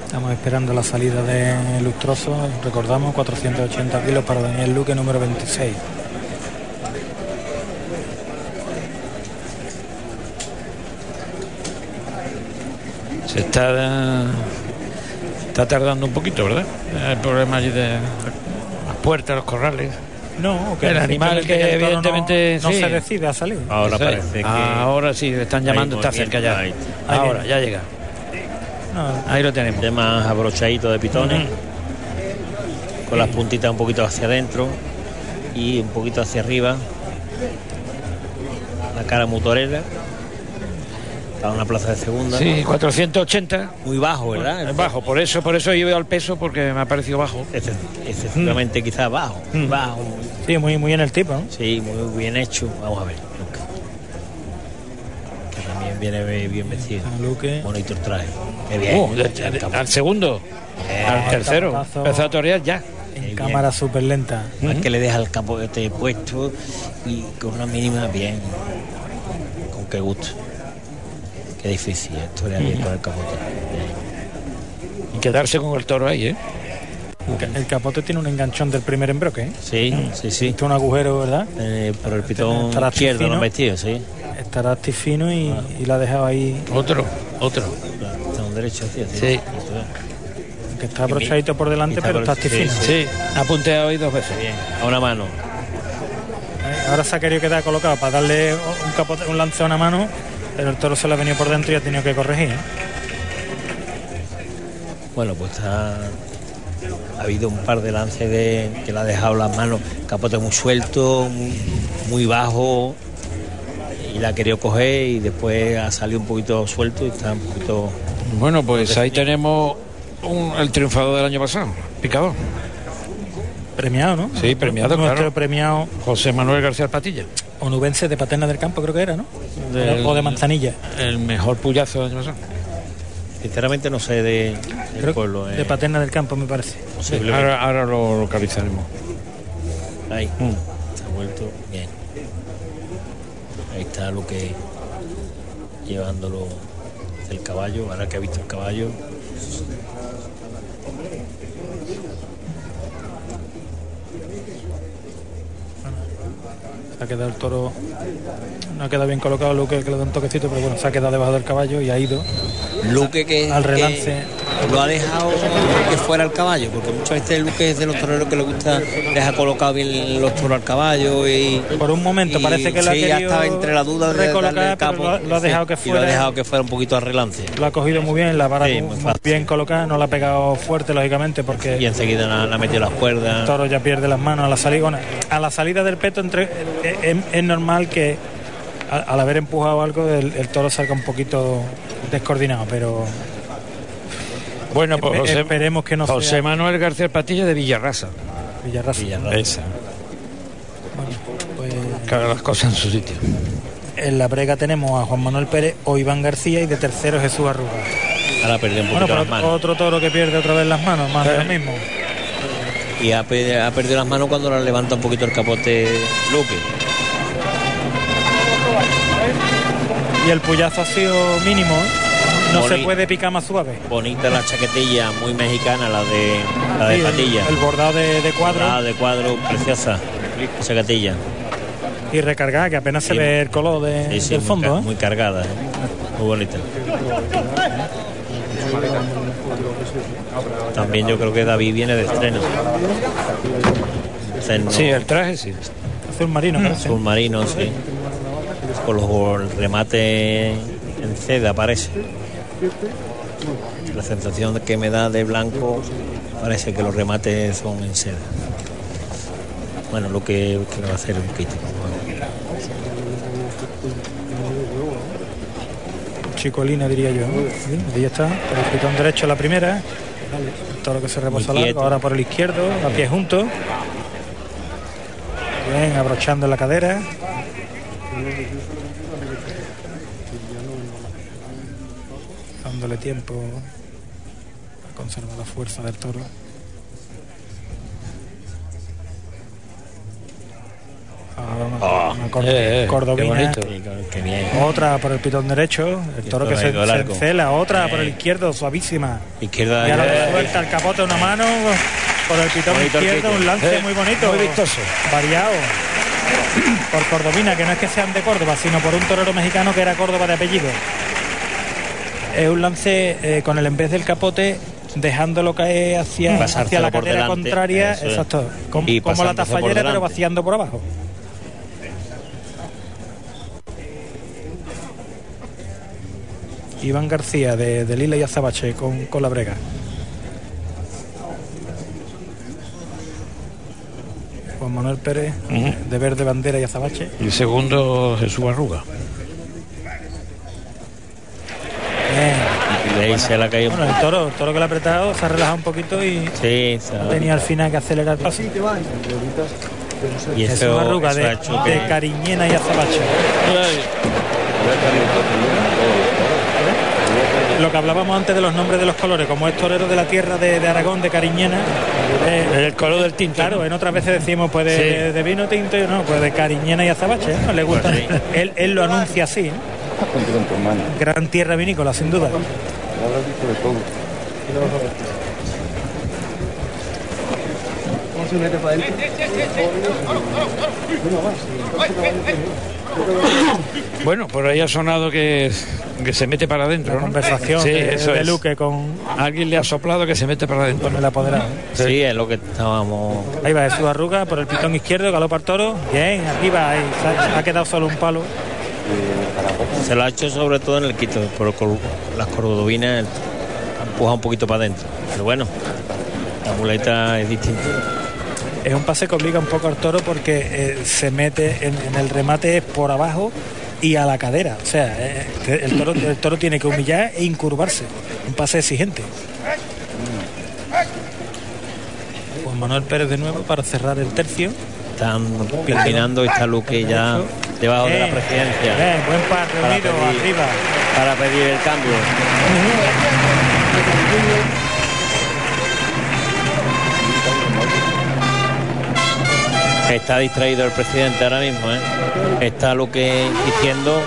Estamos esperando la salida de Lustroso. Recordamos, cuatrocientos ochenta kilos para Daniel Luque, número veintiséis.
Se está está tardando un poquito, ¿verdad? El problema allí de las puertas, los corrales.
No,
que el animal que, que evidentemente
no, no
sí.
se decide a salir.
Ahora
sí.
parece que
ahora sí le están llamando, está cerca ya.
Ahí.
Ahora ya llega.
No,
ahí lo tenemos.
De más abrochadito de pitones, uh-huh. con las puntitas un poquito hacia adentro y un poquito hacia arriba. La cara motorera. Para una plaza de segunda.
Sí, cuatrocientos ochenta.
Muy bajo, ¿verdad?
Es bajo, por eso por eso he ido al peso, porque me ha parecido bajo.
Excesivamente mm. quizás bajo. Mm. Bajo.
Sí, muy, muy en el tipo, ¿no?
Sí, muy bien hecho. Vamos a ver. Luque. Que también viene bien vestido.
Luque.
Bonito el traje. Qué bien.
Uh, de, de, de, al segundo. Eh, al tercero. Empezó a torear ya.
En Qué cámara súper lenta.
Es uh-huh. que le deja el capote puesto y con una mínima bien. Con qué gusto. Qué difícil esto de ahí con el capote.
Y quedarse con el toro ahí, ¿eh?
El capote tiene un enganchón del primer embroque, ¿eh?
Sí, mm. sí, sí.
Tiene un agujero, ¿verdad?
Eh, por el pitón izquierdo no metido, sí.
Estará fino y, ah. y la ha dejado ahí.
Otro, otro.
Claro, está un derecho hacia ti.
Sí.
Que está abrochadito por delante, está pero por... está fino.
Sí, sí. Ha punteado ahí dos veces.
Bien, a una mano.
Ahora se ha querido quedar colocado para darle un capote, un lance a una mano. Pero el toro se le ha venido por dentro y ha tenido que corregir, ¿eh?
Bueno, pues ha, ha habido un par de lances de que le ha dejado las manos, capote muy suelto, muy, muy bajo, y la ha querido coger y después ha salido un poquito suelto y está un poquito...
Bueno, pues ahí tenemos un, el triunfador del año pasado, Picador.
Premiado, ¿no?
Sí, premiado,
Nuestro
claro.
premiado
José Manuel García Patilla.
Onubense de Paterna del Campo, creo que era, ¿no? Del, o de Manzanilla.
El mejor puyazo del año pasado.
Sinceramente no sé de, del pueblo. Eh.
De Paterna del Campo, me parece.
Sí, ahora, ahora lo localizaremos.
Ahí, mm. se ha vuelto bien. Ahí está lo que llevándolo el caballo, ahora que ha visto el caballo.
Ha quedado el toro, no ha quedado bien colocado Luque, que le da un toquecito, pero bueno, se ha quedado debajo del caballo y ha ido
Luque que
al relance.
Que lo ha dejado que fuera el caballo, porque muchas veces el Luque es de los toreros que le gusta dejar colocado bien los toros al caballo y
por un momento y, parece que lo
sí,
ha querido
ya estaba entre la duda de darle el capo,
lo, lo ha dejado
sí,
que fuera
y lo ha dejado que fuera un poquito al relance.
Lo ha cogido muy bien, la vara
sí,
muy muy bien colocada, no la ha pegado fuerte lógicamente porque
y enseguida le ha metido las cuerdas.
El toro ya pierde las manos a la salida, bueno, a la salida del peto entre es, es normal que al, al haber empujado algo el, el toro salga un poquito descoordinado, pero
bueno, pues José,
esperemos que no
José
sea...
Manuel García Patilla de Villarrasa.
Villarrasa.
Villarrasa. Esa.
Bueno, pues...
Que haga las cosas en su sitio.
En la brega tenemos a Juan Manuel Pérez o Iván García y de tercero Jesús Arruga.
Ahora perdió un poquito
bueno,
las manos.
Otro toro que pierde otra vez las manos, más de lo mismo.
Y ha, ha perdido las manos cuando la levanta un poquito el capote Luque.
Y el puyazo ha sido mínimo, ¿eh? No
Boni-
se puede picar más suave.
Bonita la chaquetilla, muy mexicana, la de la de
sí,
Patilla.
El, el bordado de, de cuadro.
Ah, de cuadro, preciosa. Chaquetilla.
Y recargada, que apenas se sí. ve el color de,
sí, sí,
del fondo.
Muy,
¿eh?
muy cargada, ¿eh? Muy bonita. También yo creo que David viene de estreno.
No... Sí, el traje sí.
Azul marino, parece.
Azul marino, sí. Con los remates en seda, parece. La sensación que me da de blanco parece que los remates son en seda. Bueno, lo que, que va a hacer un poquito.
Chicolina, diría yo. ¿Sí? Ahí está, el pitón derecho la primera. Todo lo que se reposa largo, ahora por el izquierdo, a pie juntos. Bien, abrochando la cadera. Dándole tiempo a conservar la fuerza del toro. Ah, una cor eh, eh, cordobina, qué bonito. Qué bien. Otra por el pitón derecho, el toro que se, se encela, otra eh. por el izquierdo, suavísima.
Izquierda
y ahora le suelta el capote una mano por el pitón bonito izquierdo, un lance eh, muy bonito,
muy vistoso,
variado por cordobina, que no es que sean de Córdoba, sino por un torero mexicano que era Córdoba de apellido. Es un lance eh, con el en vez del capote, dejándolo caer hacia, hacia la cadera contraria, eso exacto, es. como, como la tafallera, pero vaciando por abajo. Iván García de, de Lila y Azabache con, con la brega. Juan Manuel Pérez uh-huh. de Verde Bandera y Azabache.
Y el segundo Jesús Arruga.
Y ahí se la ha caído.
Bueno, el toro, el toro que le ha apretado se ha relajado un poquito y
sí,
tenía al final que acelerar.
Así te va.
Y
Jesús eso, Arruga eso de, de Cariñena y Azabache. Lo que hablábamos antes de los nombres de los colores, como es torero de la tierra de, de Aragón, de Cariñena,
eh, el color del tinto.
Claro, en otras veces decimos pues de, sí. de, de vino tinto, no, pues de Cariñena y Azabache, ¿no? Le gusta. Pues sí. él, él lo anuncia así, ¿no? Gran tierra vinícola, sin duda.
Bueno, por ahí ha sonado que, que se mete para adentro,
la
¿no?
Conversación
sí,
de,
eso
de
es.
Luque con...
Alguien le ha soplado que se mete para adentro.
Con el apoderado.
Sí, sí, es lo que estábamos...
Ahí va Jesús Arruga por el pitón izquierdo, galopa al toro. Bien, aquí va, ahí se ha, ha quedado solo un palo.
Se lo ha hecho sobre todo en el quito, por las cordobinas han empujado un poquito para adentro. Pero bueno, la muleta es distinta.
Es un pase que obliga un poco al toro porque eh, se mete en, en el remate por abajo y a la cadera. O sea, eh, el, toro, el toro tiene que humillar e incurvarse. Un pase exigente. Juan Manuel Pérez de nuevo para cerrar el tercio.
Están combinando esta Luque ya debajo bien, de la presidencia.
Bien, buen par reunido
para pedir,
arriba.
Para pedir el cambio. Está distraído el presidente ahora mismo, ¿eh? Está Luque diciendo.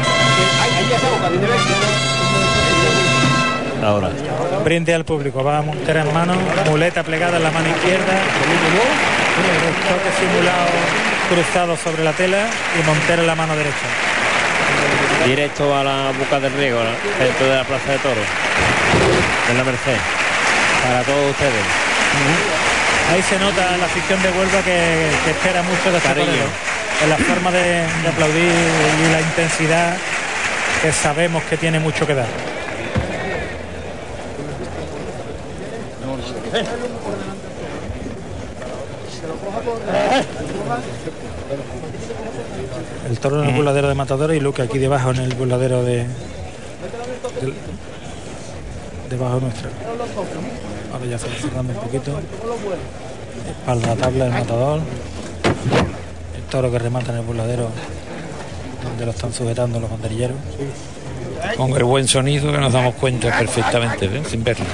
Ahora.
Brinde al público, va a Montera en mano, muleta plegada en la mano izquierda. Toque simulado cruzado sobre la tela y Montero en la mano derecha.
Directo a la boca del riego, dentro de la plaza de toros, en la Merced, para todos ustedes.
Uh-huh. Ahí se nota la afición de Huelva que, que espera mucho de este torero, en la forma de, de aplaudir y la intensidad que sabemos que tiene mucho que dar. El toro en el burladero de Matador y Luque aquí debajo en el burladero de, de debajo nuestro. Ahora ya se va cerrando un poquito. Espalda la tabla del Matador. El toro que remata en el burladero donde lo están sujetando los banderilleros.
Con el buen sonido que nos damos cuenta perfectamente, ¿eh? Sin verlo.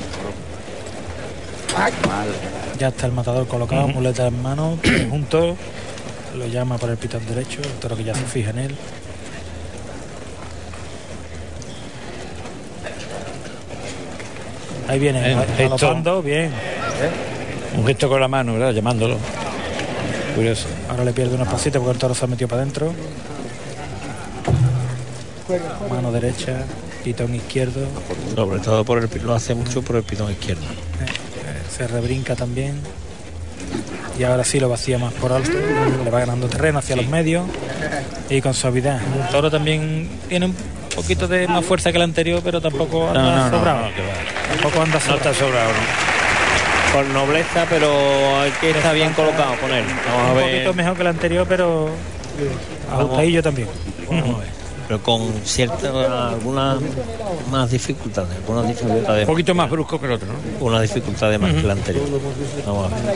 Ya está el Matador colocado, uh-huh. muleta en mano, juntos. Lo llama por el pitón derecho, el toro que ya se fija en él. Ahí viene, galopando, bien.
Un gesto con la mano, ¿verdad? Llamándolo. Curioso.
Ahora le pierde unos pasitos porque el toro se ha metido para adentro. Mano derecha, pitón izquierdo.
Sobre todo por el lo hace mucho por el pitón izquierdo.
Se rebrinca también. Y ahora sí lo vacía más por alto, le va ganando terreno hacia sí. los medios y con suavidad. El toro también tiene un poquito de más fuerza que el anterior, pero tampoco anda
no, no,
sobrado.
No, no, no,
tampoco anda sobrado.
No está sobrado, ¿no? Por nobleza, pero hay que estar bien colocado con él. Vamos a ver.
Un poquito mejor que el anterior, pero ajustadillo también.
Vamos a ver. Pero con ciertas algunas más dificultades, algunas dificultades.
Un poquito más brusco que el otro, ¿no?
Una dificultad más uh-huh. que el anterior. Vamos a ver.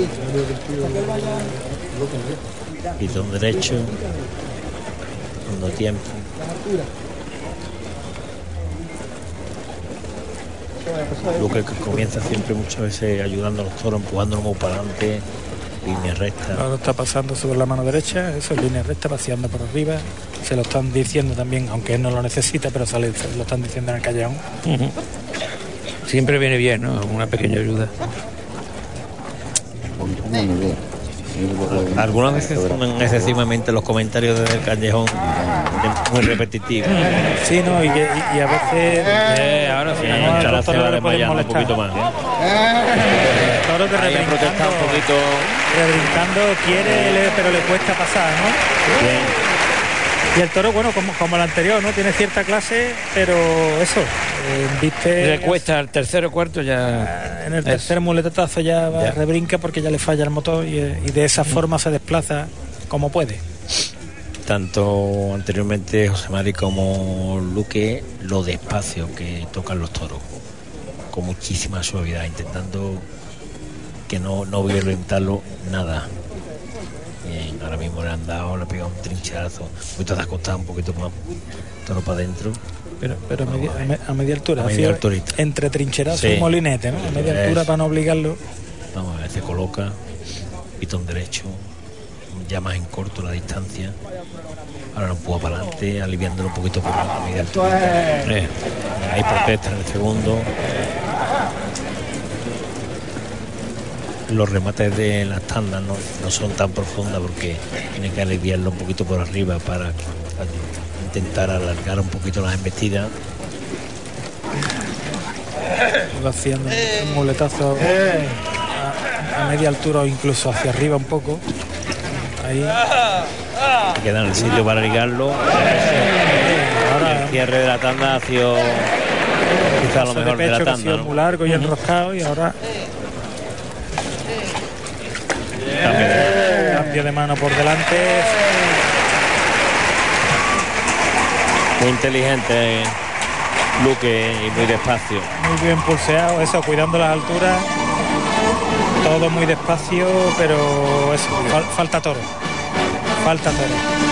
Pitón derecho. Dando tiempo. Lo que comienza siempre muchas veces ayudando a los toros, empujándolos para adelante, línea recta.
Ahora está pasando sobre la mano derecha, eso es línea recta, paseando por arriba. Se lo están diciendo también, aunque él no lo necesita, pero sale, se lo están diciendo en el callejón.
Uh-huh. Siempre viene bien, ¿no? Una pequeña ayuda.
Algunas veces son excesivamente los comentarios del callejón muy repetitivos.
Sí, no, y, que, y, y a veces
eh, ahora sí, no, ahora se va desmayando un poquito más.
El toro que rebrincando,
un poquito,
rebrincando quiere, pero le cuesta pasar, ¿no?
Bien.
Y el toro, bueno, como, como el anterior, ¿no? Tiene cierta clase, pero eso, eh, viste...
Le cuesta al tercero o cuarto ya...
En el tercer muletazo ya, va, ya rebrinca porque ya le falla el motor y, y de esa forma se desplaza como puede.
Tanto anteriormente José Mari como Luque, lo despacio que tocan los toros, con muchísima suavidad, intentando que no, no violentarlo nada. Bien, ahora mismo le han dado, le ha pegado un trincherazo, un poquito de acostado, un poquito más, toro para adentro.
Pero, pero a, media, a, me, a media altura,
a media alturita.
Entre trincherazo
sí.
y molinete, ¿no? A media es. altura para no obligarlo.
Vamos a ver, se coloca, pitón derecho, ya más en corto la distancia. Ahora lo empuja para adelante, aliviándolo un poquito por la media altura. Eh, ahí protesta en el segundo. Los remates de las tandas no, no son tan profundas porque tiene que aliviarlo un poquito por arriba para intentar alargar un poquito las embestidas.
Va haciendo un muletazo a, a media altura o incluso hacia arriba un poco. Ahí
queda en el sitio para ligarlo. Ahora el cierre de la tanda ha sido quizá lo mejor de, de la tanda, ha sido
¿no? Muy largo y uh-huh. enroscado, y ahora cambio de, cambio de mano por delante.
Muy inteligente Luque y muy despacio.
Muy bien pulseado, eso, cuidando las alturas. Todo muy despacio, pero eso, fal, falta toro. Falta toro.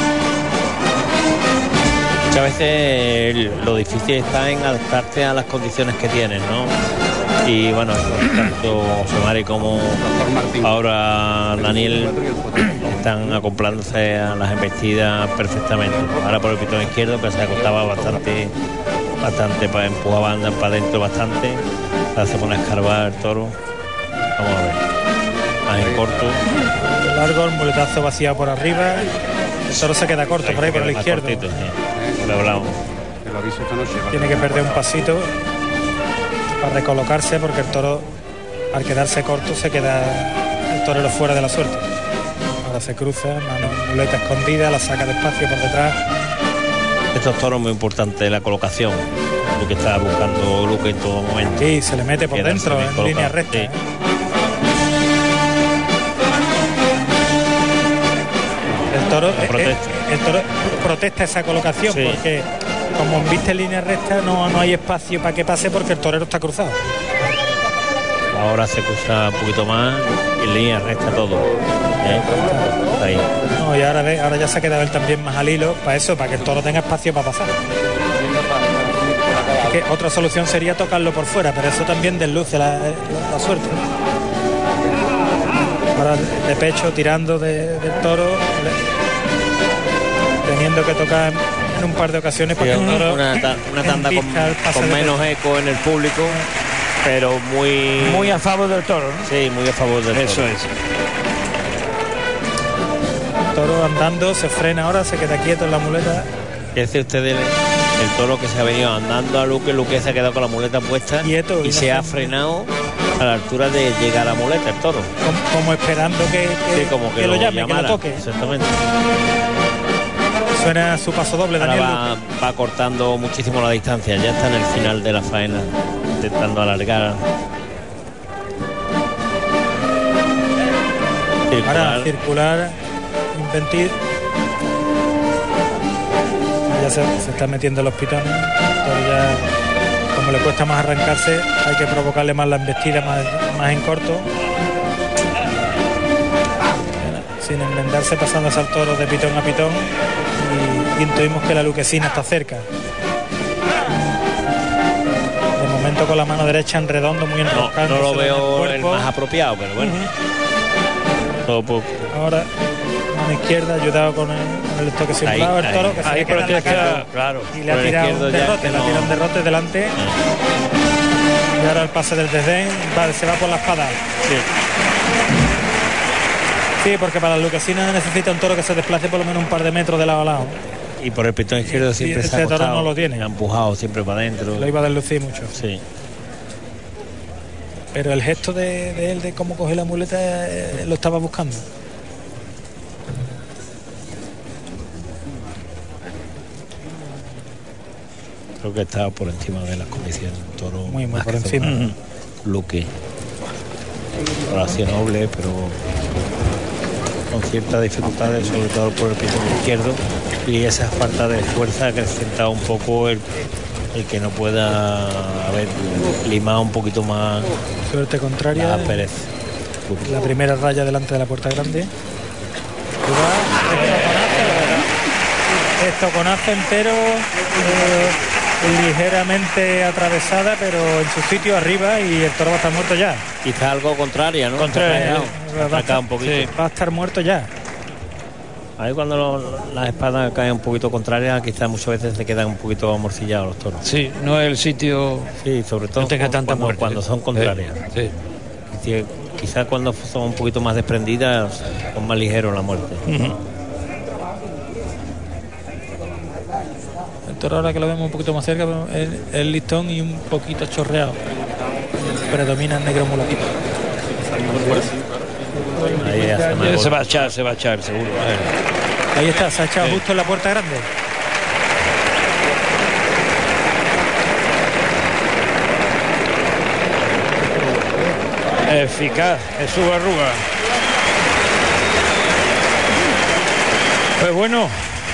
Muchas veces lo difícil está en adaptarte a las condiciones que tienes, ¿no? Y bueno, tanto José Mari como ahora Daniel están acoplándose a las embestidas perfectamente. Ahora por el pitón izquierdo, que se acostaba bastante, bastante para empujar banda para adentro bastante. Ahora se pone a escarbar el toro. Vamos a ver. Más en corto.
Largo, el muletazo vaciado por arriba. El toro se queda corto por ahí, por el izquierdo.
Cortito, sí. Lo hablamos.
Tiene que perder un pasito para recolocarse, porque el toro, al quedarse corto, se queda el torero fuera de la suerte. Ahora se cruza, mano, muleta escondida, la saca despacio por detrás.
Estos toros muy importantes, la colocación, lo que está buscando Luque en todo momento.
Sí, se le mete por dentro, en colocado. Línea recta. Sí. ¿eh? El toro, eh, el toro protesta esa colocación, sí. Porque como viste en línea recta no, no hay espacio para que pase, porque el torero está cruzado.
Ahora se cruza un poquito más y en línea recta todo. ¿Eh? Ahí.
No, y ahora, ve, ahora ya se ha quedado él también más al hilo para eso, para que el toro tenga espacio para pasar. Es que otra solución sería tocarlo por fuera, pero eso también desluce la, la, la suerte. Ahora de pecho, tirando de, del toro, teniendo que tocar en un par de ocasiones, porque
sí,
el toro
una, ta, una tanda con, con menos eco en el público, pero muy
muy a favor del toro, ¿no?
Sí, muy a favor del
eso
toro.
Es.
El toro andando, se frena ahora, se queda quieto en la muleta.
Dice usted el, el toro que se ha venido andando a Luque, Luque se ha quedado con la muleta puesta quieto, y, y se no ha frenado a la altura de llegar a la muleta el toro.
Como, como esperando que, que,
sí, como que,
que lo,
lo
llame,
llamara.
Que lo toque.
Exactamente.
Suena su paso doble,
ahora
Daniel.
Va, va cortando muchísimo la distancia, ya está en el final de la faena, intentando alargar.
Circular. Ahora circular, inventir. Ya se, se están metiendo los pitones. Ya, como le cuesta más arrancarse, hay que provocarle más la embestida, más, más en corto. Sin enmendarse, pasándose al toro de pitón a pitón, y, y intuimos que la luquesina está cerca. De momento con la mano derecha en redondo, muy enroscado.
No, no lo veo el, el más apropiado, pero bueno. Uh-huh. todo poco.
Ahora, mano izquierda, ayudado con el, con el toque simulado, el toro, que se le queda en la cara,
claro.
Y le ha tirado un derrote, le ha tirado un derrote delante. Y ahora el pase del desdén, vale, se va por la espada.
Sí.
Sí, porque para la Luquesina necesita un toro que se desplace por lo menos un par de metros de lado a lado.
Y por el pistón izquierdo siempre
y
se ha
este toro
acostado,
no lo tiene.
ha empujado siempre para adentro.
Lo iba a deslucir mucho.
Sí.
Pero el gesto de, de él de cómo coger la muleta eh, lo estaba buscando.
Creo que estaba por encima de las condiciones. Un toro
muy, muy por
que
encima.
Un Luque. Ahora sí noble, pero con ciertas dificultades, sobre todo por el pistón izquierdo. Y esa falta de fuerza acrecenta un poco el, el que no pueda haber limado un poquito más.
Suerte contraria.
A Pérez.
La primera raya delante de la puerta grande. Esto con Ace entero, eh, ligeramente atravesada, pero en su sitio arriba, y el toro va a estar muerto ya.
Quizá algo contrario, ¿no?
Contrario.
Va, va, a estar, un poquito. Sí. Va a estar muerto ya.
Ahí cuando lo, las espadas caen un poquito contrarias, quizás muchas veces se quedan un poquito amorcillados los toros.
Sí, no es el sitio.
Sí, sobre todo
no tenga tanta
cuando,
muerte,
cuando son contrarias.
Sí.
Sí. Quizás cuando son un poquito más desprendidas, son más ligeros la muerte.
Uh-huh. El toro, ahora que lo vemos un poquito más cerca, es el listón y un poquito chorreado. Predomina el negro mulatito.
Ahí
ya se va a echar, se va a echar seguro.
Ahí está, se ha echado sí. justo en la puerta grande.
Eficaz, Jesús Arruga. Pues bueno,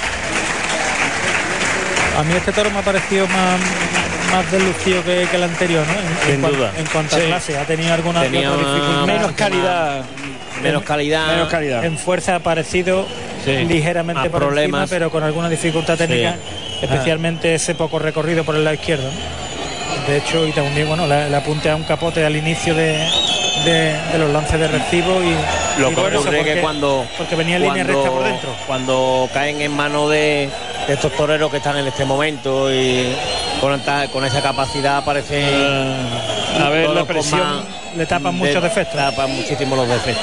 a mí este toro me ha parecido más, más deslucido que, que el anterior, ¿no? En,
Sin
en
duda.
En cuanto a
sí.
clase, ha tenido alguna
Tenía
dificultad.
Menos calidad.
Menos calidad.
Menos calidad.
En fuerza ha parecido sí. ligeramente
más
por
problemas.
encima, pero con alguna dificultad técnica, sí. especialmente ah. ese poco recorrido por el lado izquierdo. De hecho, y también, bueno, le, le apunte a un capote al inicio de, de, de los lances de recibo y
lo
y
que
bueno,
ocurre
porque,
que cuando
porque venía en
cuando,
línea recta por dentro.
Cuando caen en manos de, de estos toreros que están en este momento y con, con esa capacidad parece
uh, a ver la presión más, le tapan de, muchos defectos.
Tapan muchísimo los defectos.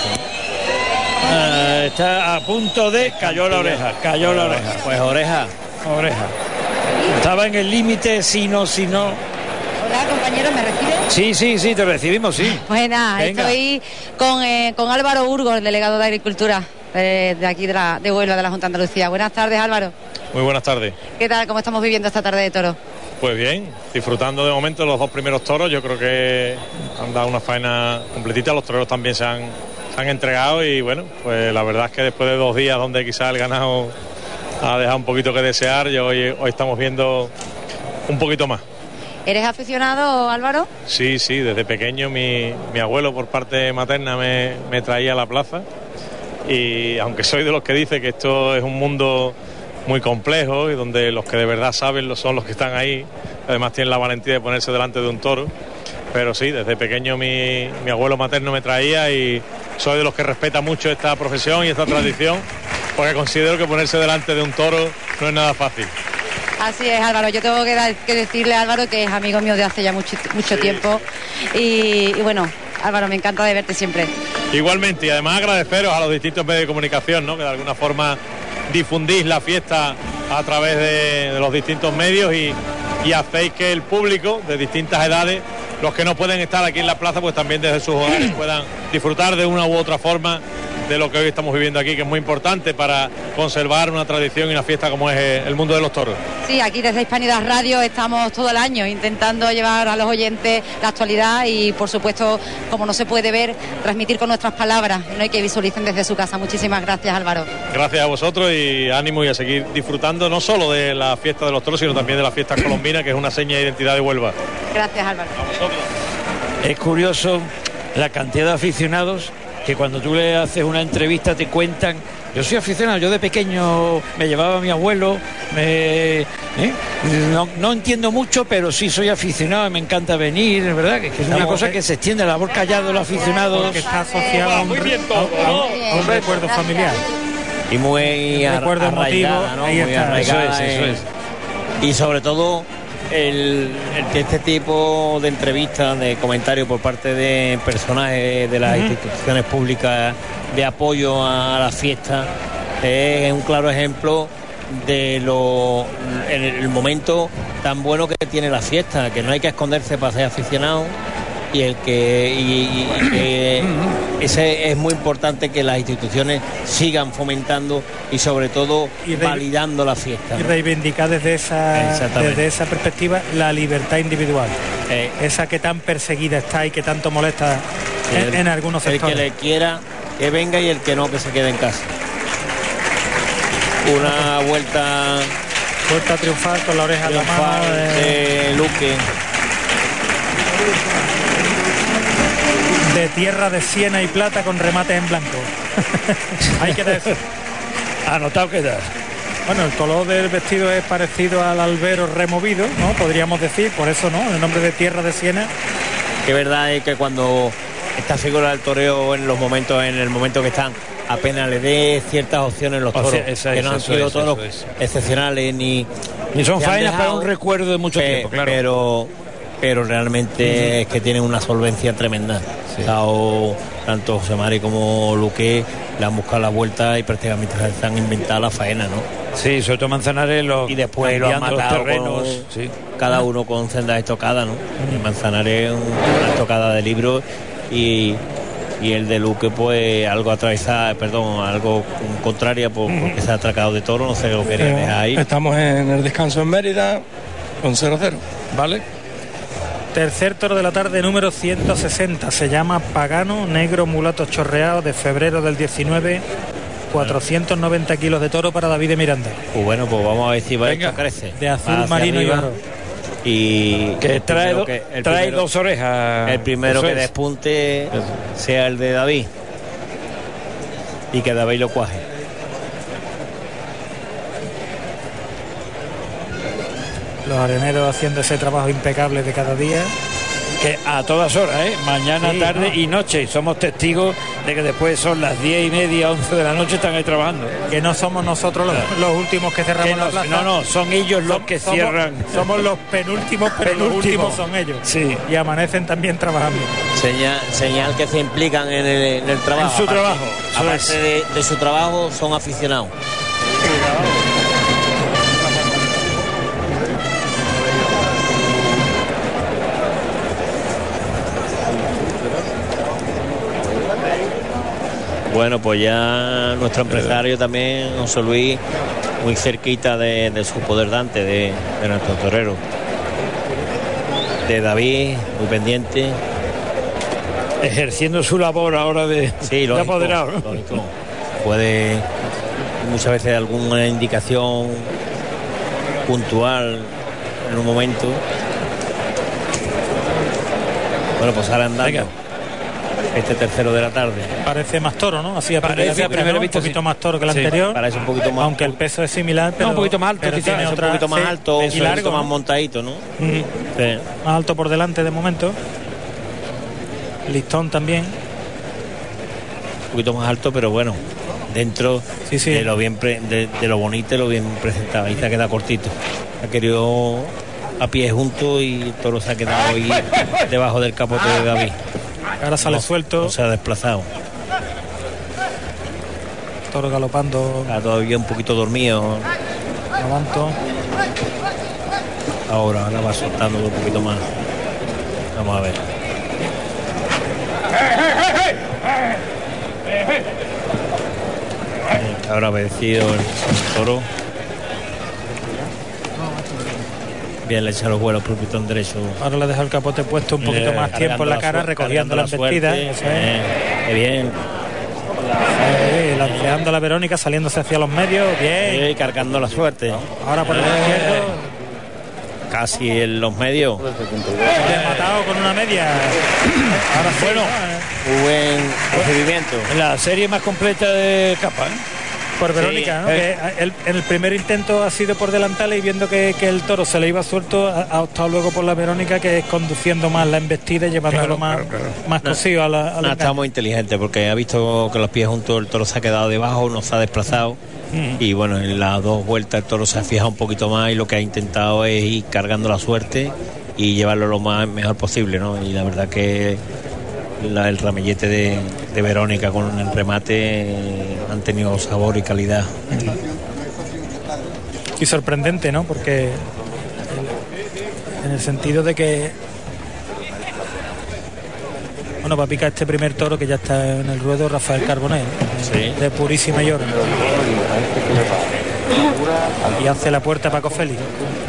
Uh, está a punto de cayó la oreja, cayó la oreja.
Pues oreja,
oreja. Estaba en el límite, si no, si no.
Hola, compañeros, ¿me reciben?
Sí, sí, sí, te recibimos, sí.
Buenas, estoy con, eh, con Álvaro Burgos, delegado de Agricultura eh, de aquí de, la, de Huelva, de la Junta de Andalucía. Buenas tardes, Álvaro.
Muy buenas tardes.
¿Qué tal? ¿Cómo estamos viviendo esta tarde de toro?
Pues bien, disfrutando de momento de los dos primeros toros. Yo creo que han dado una faena completita. Los toreros también se han, se han entregado y bueno, pues la verdad es que después de dos días donde quizás el ganado ha dejado un poquito que desear, yo hoy, hoy estamos viendo un poquito más.
¿Eres aficionado, Álvaro?
Sí, sí, desde pequeño mi, mi abuelo por parte materna me, me traía a la plaza y aunque soy de los que dice que esto es un mundo muy complejo y donde los que de verdad saben lo son los que están ahí, además tienen la valentía de ponerse delante de un toro, pero sí, desde pequeño mi, mi abuelo materno me traía y soy de los que respeta mucho esta profesión y esta tradición porque considero que ponerse delante de un toro no es nada fácil.
Así es, Álvaro. Yo tengo que, dar, que decirle a Álvaro que es amigo mío de hace ya mucho, mucho sí. tiempo. Y, y bueno, Álvaro, me encanta de verte siempre.
Igualmente, y además agradeceros a los distintos medios de comunicación, ¿no? Que de alguna forma difundís la fiesta a través de, de los distintos medios y, y hacéis que el público de distintas edades, los que no pueden estar aquí en la plaza, pues también desde sus hogares puedan disfrutar de una u otra forma de lo que hoy estamos viviendo aquí, que es muy importante para conservar una tradición y una fiesta como es el mundo de los toros.
Sí, aquí desde Hispanidad Radio estamos todo el año intentando llevar a los oyentes la actualidad y, por supuesto, como no se puede ver, transmitir con nuestras palabras, no hay que visualicen desde su casa. Muchísimas gracias, Álvaro.
Gracias a vosotros y ánimo y a seguir disfrutando no solo de la fiesta de los toros, sino también de la fiesta colombina, que es una seña de identidad de Huelva.
Gracias, Álvaro.
A vosotros.
Es curioso la cantidad de aficionados que cuando tú le haces una entrevista te cuentan Yo soy aficionado, yo de pequeño me llevaba a mi abuelo, me, ¿eh? no, no entiendo mucho, pero sí soy aficionado, me encanta venir, ¿verdad? Que, que es una cosa que se extiende a la labor callado de los aficionados.
Que está asociado a un, a, a, a un recuerdo familiar.
Y muy ar-
recuerdo
arraigada,
emotivo,
¿no?
ahí
Muy
está.
arraigada
Eso es, eso
en-
es.
Y sobre todo el, el- este tipo de entrevistas, de comentarios por parte de personajes de las
Ujú.
instituciones públicas de apoyo a la fiesta es un claro ejemplo de lo en el momento tan bueno que tiene la fiesta, que no hay que esconderse para ser aficionado, y el que y, y- y que ese es muy importante, que las instituciones sigan fomentando y sobre todo
Y re-
validando la fiesta,
Y
¿no?
reivindicar desde esa,
Exactamente.
desde esa perspectiva la libertad individual.
Eh,
Esa que tan perseguida está y que tanto molesta en,
el-
en algunos
el
sectores.
que le quiera que venga y el que no, que se quede en casa. Una vuelta
Vuelta triunfal con la oreja en la mano.
triunfal
de-
de Luque.
de tierra de siena y plata con remate en blanco. Hay que decir.
Anotado queda.
Bueno, el color del vestido es parecido al albero removido, ¿no? Podríamos decir, por eso, ¿no? El nombre de tierra de siena.
Que verdad es que cuando esta figura del toreo en los momentos, en el momento que están, apenas le dé ciertas opciones los
O
toros,
sea, eso
que
es,
no han
eso
sido
es,
toros
eso es.
excepcionales ni
Y son
se han
faenas para
dejado,
un recuerdo de mucho
pe-
tiempo, claro.
pero pero realmente es que tienen una solvencia tremenda.
Sí.
Dado, tanto José Mari como Luque le han buscado la vuelta y prácticamente se han inventado la faena, ¿no?
Sí, sobre todo Manzanares lo,
Y después lo han
cambiando
matado
los terrenos.
con-
Sí.
cada uno con sendas estocadas, ¿no? El Manzanares una estocada de libro y, y el de Luque pues algo atravesada, perdón, algo contraria por- porque se ha atracado de toro, no sé lo que quería
Eh,
dejar ahí.
Estamos en el descanso en Mérida con cero cero.
¿Vale?
Tercer toro de la tarde, número ciento sesenta. Se llama Pagano, negro mulato chorreado, de febrero del diecinueve. cuatrocientos noventa kilos de toro para David de Miranda.
Pues bueno, pues vamos a ver si va
Venga.
esto crece.
De azul,
Va hacia
marino y
arriba.
oro.
Y
Que
el
trae,
primero
do-
que- el
trae
primero-
dos orejas.
El primero
Eso
que
es.
despunte sea el de David y que David lo cuaje.
Los areneros haciendo ese trabajo impecable de cada día.
Que a todas horas, ¿eh? Mañana,
Sí,
tarde
¿no?
y noche. Y somos testigos de que después son las diez y media, once de la noche, están ahí trabajando.
Que no somos nosotros los, los últimos que cerramos
Que
la
no,
plaza.
no, no, son ellos los que
Somos-
cierran.
Somos los penúltimos, pero los
Penúltimos.
últimos son ellos.
Sí.
Y amanecen también trabajando.
Señal, señal que se implican en el, en el trabajo.
En su
Aparte-
trabajo, eso
Aparte
es.
de, de su trabajo, son aficionados. Bueno, pues ya nuestro empresario también, José Luis, muy cerquita de, de su poder Dante, de, de nuestro torero. De David, muy pendiente.
Ejerciendo su labor ahora de,
Sí,
de
lógico,
apoderado. ¿no?
lógico. Puede muchas veces alguna indicación puntual en un momento. Bueno, pues ahora andando.
Venga.
Este tercero de la tarde.
Parece más toro, ¿no? Así a
Parece
primera
a primera
¿no?
vista,
Un poquito
sí.
más toro que el
Sí,
anterior.
Parece un poquito más.
Aunque el peso es similar, pero
un poquito más alto,
pero
quizás,
tiene
es un
otra-
poquito más
sí,
alto,
y
un
largo,
poquito más
¿no?
montadito, ¿no?
Mm,
Sí.
más alto por delante de momento. Listón también.
Un poquito más alto, pero bueno, dentro
Sí, sí.
de lo bien pre- de, de lo bonito y lo bien presentado. Ahí se ha quedado cortito. Ha querido a pie junto y el toro se ha quedado ahí debajo del capote de David.
Ahora sale
No-
suelto.
No se ha desplazado.
Toro galopando.
Está todavía un poquito dormido.
Levanto.
Ahora, ahora va soltando un poquito más. Vamos a ver. Ahora ha vencido el toro. Bien, le echa los vuelos por el pitón derecho.
Ahora le deja el capote puesto un poquito
Eh,
más tiempo en la cara,
suerte,
recogiendo la
cargando
embestida.
suerte.
Eso es.
Eh, qué bien.
Eh, lanceando la Verónica, saliéndose hacia los medios. Bien.
Eh, cargando la suerte.
Ahora por el izquierdo.
Casi en los medios.
Rematado con una media. Ahora sí,
Bueno.
¿no?
Muy buen recibimiento.
La serie más completa de capa, ¿eh?
por Verónica,
Sí,
¿no?
eh.
Que el, en el primer intento ha sido por delantal y viendo que, que el toro se le iba suelto, ha, ha optado luego por la Verónica, que es conduciendo más la embestida y llevándolo
Claro,
más,
claro, claro.
más cosido a la, a la
No, está muy inteligente porque ha visto que los pies juntos, el toro se ha quedado debajo, no se ha desplazado.
Mm.
Y bueno, en las dos vueltas el toro se ha fijado un poquito más y lo que ha intentado es ir cargando la suerte y llevarlo lo más mejor posible, ¿no? Y la verdad que la, el ramillete de, de Verónica con el remate eh, han tenido sabor y calidad.
Y sorprendente, ¿no? Porque en el sentido de que bueno, va a picar este primer toro que ya está en el ruedo, Rafael Carbonell,
sí.
de purísima y oro, y hace la puerta Paco Félix.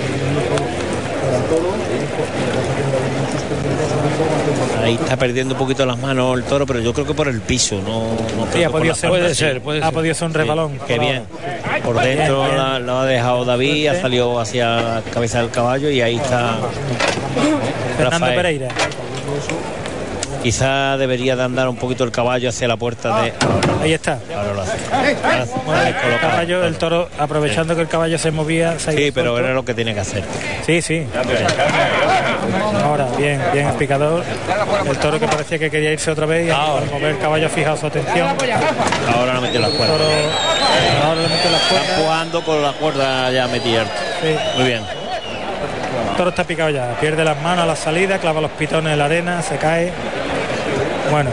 Ahí está perdiendo un poquito las manos el toro, pero yo creo que por el piso, no, no
Sí,
creo
ha
que por
podido
la
ser,
falda,
puede
sí.
ser, puede
ha
ser.
podido ser un resbalón.
Qué bien. Por dentro
Bien, bien.
la- lo ha dejado David, ha salido hacia la cabeza del caballo y ahí está
Fernando
Rafael.
Pereira.
Quizá debería de andar un poquito el caballo hacia la puerta de...
Ahí está.
Ahora lo hace. Ahora hace.
Bueno, el
Descolocado.
caballo, el toro, aprovechando que el caballo se movía, se ha ido
Sí, pero
suelto.
era lo que tiene que hacer.
Sí, sí. Ahora, bien, bien el picador. El toro que parecía que quería irse otra vez y al mover el caballo ha fijado su atención.
Ahora no metió las
El
cuerdas.
toro ahora le mete las
Está
cuerdas.
jugando con la cuerda ya metida.
Sí.
Muy bien.
El toro está picado ya. Pierde las manos a la salida, clava los pitones en la arena, se cae. Bueno.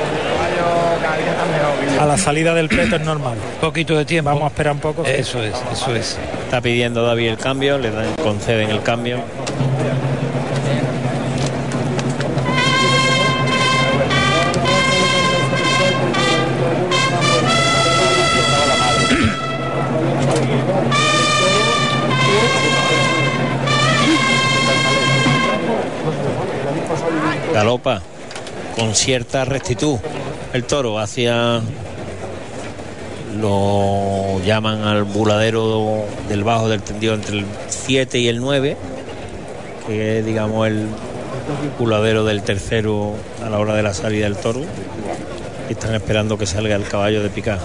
A la salida del peto es normal.
Poquito de tiempo.
Vamos a esperar un poco. sí.
Eso es, eso es.
Está pidiendo David el cambio, le dan, conceden el cambio. Galopa con cierta rectitud el toro hacia, lo llaman al buladero del bajo del tendido entre el siete y el nueve, que es digamos el buladero del tercero a la hora de la salida del toro, y están esperando que salga el caballo de picar.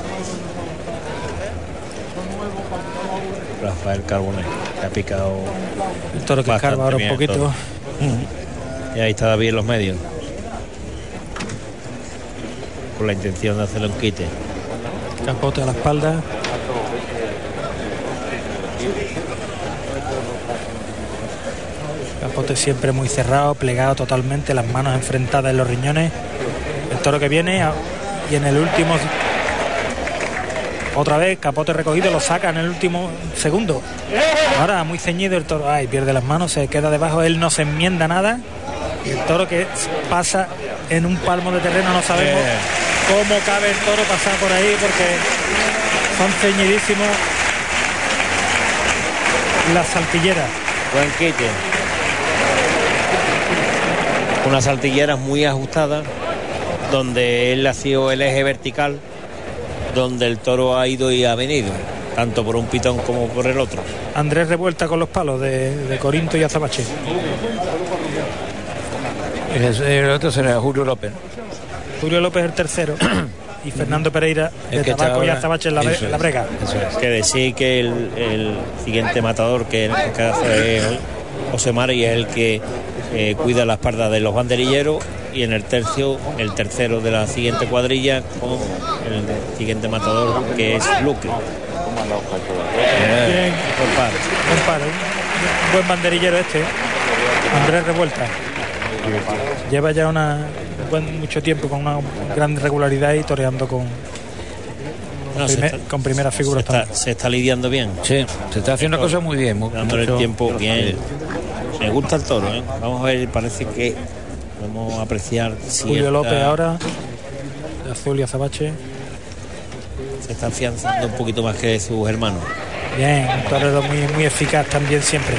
Rafael Carbonell, que ha picado
El toro que
bastante
escarba ahora un
bien el
poquito.
toro. Y ahí está David en los medios, con la intención de hacerle un quite.
Capote a la espalda. Capote siempre muy cerrado, plegado totalmente, las manos enfrentadas en los riñones. El toro que viene a- y en el último, otra vez capote recogido, lo saca en el último segundo. Ahora muy ceñido el toro, ay, pierde las manos, se queda debajo, él no se enmienda nada. Y el toro que pasa en un palmo de terreno, no sabemos cómo cabe el toro pasar por ahí porque son ceñidísimos las saltilleras.
Buen quite. Unas saltilleras muy ajustadas, donde él ha sido el eje vertical, donde el toro ha ido y ha venido, tanto por un pitón como por el otro.
Andrés Revuelta con los palos de, de Corinto y Azabache.
El, el otro será Julio López.
Julio López el tercero y Fernando Pereira de
El que está
Tabaco y
ahora-
Azabache en la, bre-
eso es.
la brega.
Que decir que el, el siguiente matador, que en este caso es José Mari, es el que eh, cuida la espalda de los banderilleros, y en el tercio, el tercero de la siguiente cuadrilla, con el siguiente matador, que es Luque.
Bien,
Compare.
buen paro, un buen banderillero este, Andrés Revuelta. Lleva ya una buen, mucho tiempo con una gran regularidad y toreando con,
No, se
primer-
está-
con primeras figuras.
se está, se está lidiando bien.
Sí, se está haciendo cosas muy bien. muy-
Dándole
mucho-
el tiempo bien. Me gusta el toro, ¿eh? Vamos a ver, parece que podemos apreciar si
Julio
esta-
López ahora, de Azul y Azabache.
se está afianzando un poquito más que sus hermanos.
Bien, un torero muy, muy eficaz también siempre.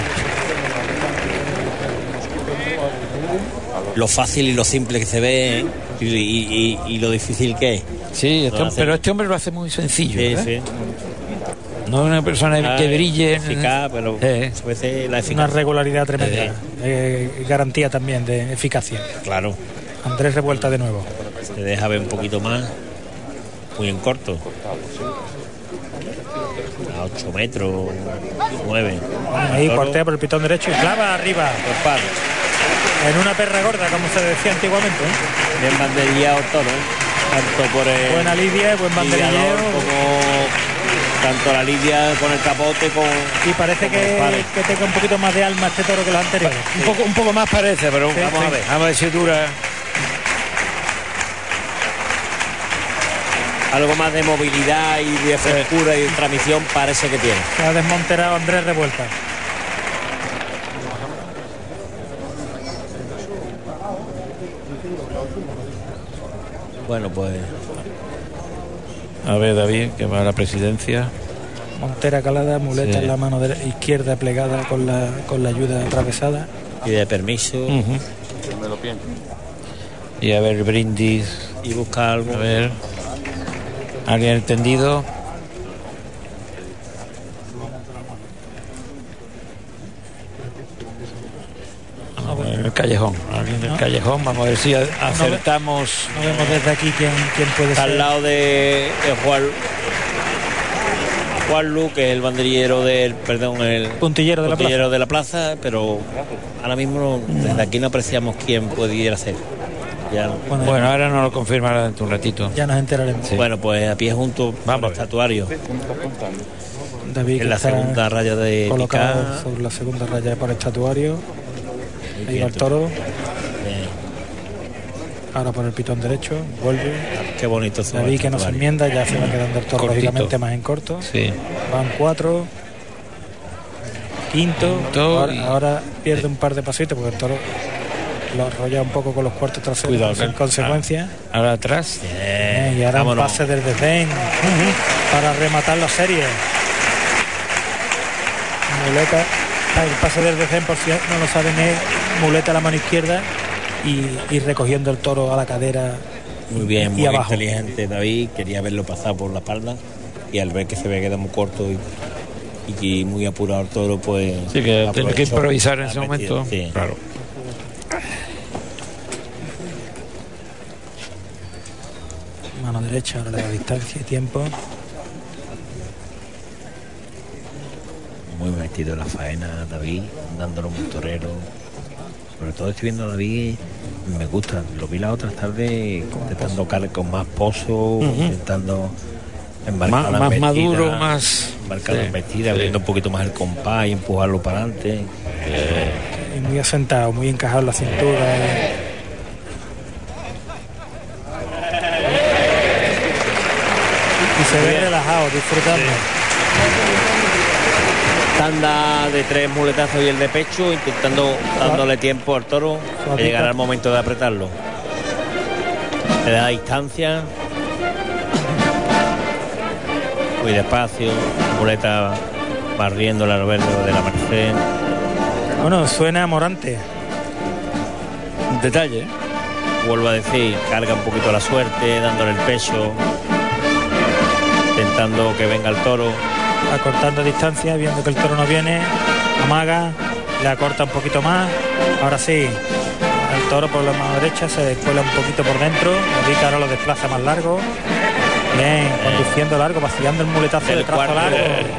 Lo fácil y lo simple que se ve, ¿eh? y, y- y- y lo difícil que es.
Sí, este-
Lo hace-
pero este hombre lo hace muy sencillo.
Sí,
¿verdad?
sí.
No es una persona
Ah,
que brille.
eficaz, pero
Eh.
a veces la
Una
eficacia.
regularidad tremenda.
Sí.
Eh, garantía también de eficacia.
Claro,
Andrés Revuelta de nuevo.
se deja ver un poquito más, muy en corto. a ocho metros, nueve.
Ahí cortea por el pitón derecho y clava arriba. En una perra gorda, como se decía antiguamente. ¿eh?
Bien banderillado el toro, ¿eh? Tanto por el
buena lidia, buen banderilleo.
Como tanto la lidia con el capote con.
Y parece que, que tenga un poquito más de alma este toro que los anteriores.
Un poco, un poco más parece, pero sí, vamos sí. a ver. Vamos a ver si dura.
Algo más de movilidad y de frescura y de transmisión parece que tiene.
Se ha desmonterado Andrés Revuelta.
Bueno, pues
a ver, David, que va a la presidencia.
Montera calada, muleta sí. en la mano de izquierda plegada con la con la ayuda atravesada.
Y de permiso.
Uh-huh. Y a ver, brindis.
Y busca algo.
A ver. ¿Alguien entendido? En el callejón, alguien del ¿no? callejón, vamos a ver si acertamos.
No, ve, no vemos desde aquí quién, quién puede
Está
ser.
Al lado de, de Juan Juan Lu, que es el banderillero del, perdón, el
puntillero, de,
puntillero
la
de la plaza, pero ahora mismo desde aquí no apreciamos quién pudiera ser. Ya,
bueno, bueno, ahora nos lo confirmará dentro de un ratito.
Ya nos enteraremos.
Sí. Bueno, pues a pie junto vamos al estatuario.
David
en la segunda raya de
colocado
picar.
sobre la segunda raya por el estatuario. Ahí va el toro. Bien. Ahora por el pitón derecho, vuelve.
Qué bonito.
David que no se enmienda, ya se va quedando el toro lógicamente más en corto.
Sí.
Van cuatro. Quinto. Quinto ahora, y... ahora pierde un par de pasitos porque el toro lo arrolla un poco con los cuartos traseros. Cuidado, en consecuencia.
Ahora atrás.
Bien, y ahora vámonos. Un pase del desdén uh-huh. para rematar la serie. Muleta. El pase del desdén, por si no lo saben, es muleta a la mano izquierda y, y recogiendo el toro a la cadera.
Muy bien,
y
muy
abajo.
Inteligente David, quería verlo pasar por la espalda y al ver que se ve que queda muy corto y, y muy apurado el toro, pues
sí, que tiene que improvisar en ese
metido,
momento.
Sí.
Claro.
Mano derecha, ahora le da distancia y tiempo.
Muy metido en la faena David, dándolo un torero. Sobre todo estoy viendo a David, me gusta, lo vi la otra tarde intentando caer con más pozo, uh-huh. intentando embarcar
más,
las
más maduro, más
embarcar
sí,
las vestidas,
sí.
abriendo un poquito más el compás y empujarlo para adelante.
Eh. Y muy asentado, muy encajado en la cintura. Eh. Y se ve relajado, disfrutando.
Sí. Tanda de tres muletazos y el de pecho, intentando dándole tiempo al toro a llegar al momento de apretarlo. Le da distancia. Muy despacio, muleta barriendo el albero de la Merced.
Bueno, suena Morante.
Detalle.
Vuelvo a decir, carga un poquito la suerte, dándole el pecho, intentando que venga el toro.
Acortando distancia, viendo que el toro no viene, amaga, le acorta un poquito más. Ahora sí, el toro por la mano derecha se descuela un poquito por dentro. David ahora lo desplaza más largo. Bien, conduciendo largo, vaciando el muletazo el de trazo largo.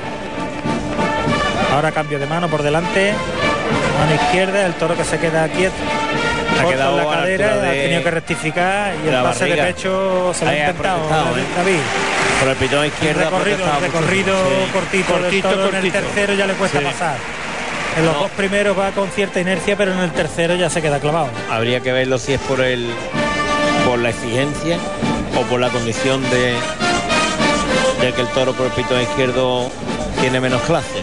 Ahora cambio de mano por delante, mano izquierda, el toro que se queda quieto. Ha quedado en la cadera, de... ha tenido que rectificar y el pase barriga. De pecho se lo ha intentado ¿eh? David.
Por el pitón izquierda.
El recorrido, recorrido sí. cortito, cortito, toro, cortito. En el tercero ya le cuesta sí. pasar. En los no. dos primeros va con cierta inercia, pero en el tercero ya se queda clavado.
Habría que verlo si es por el por la exigencia o por la condición de, de que el toro por el pitón izquierdo tiene menos clase.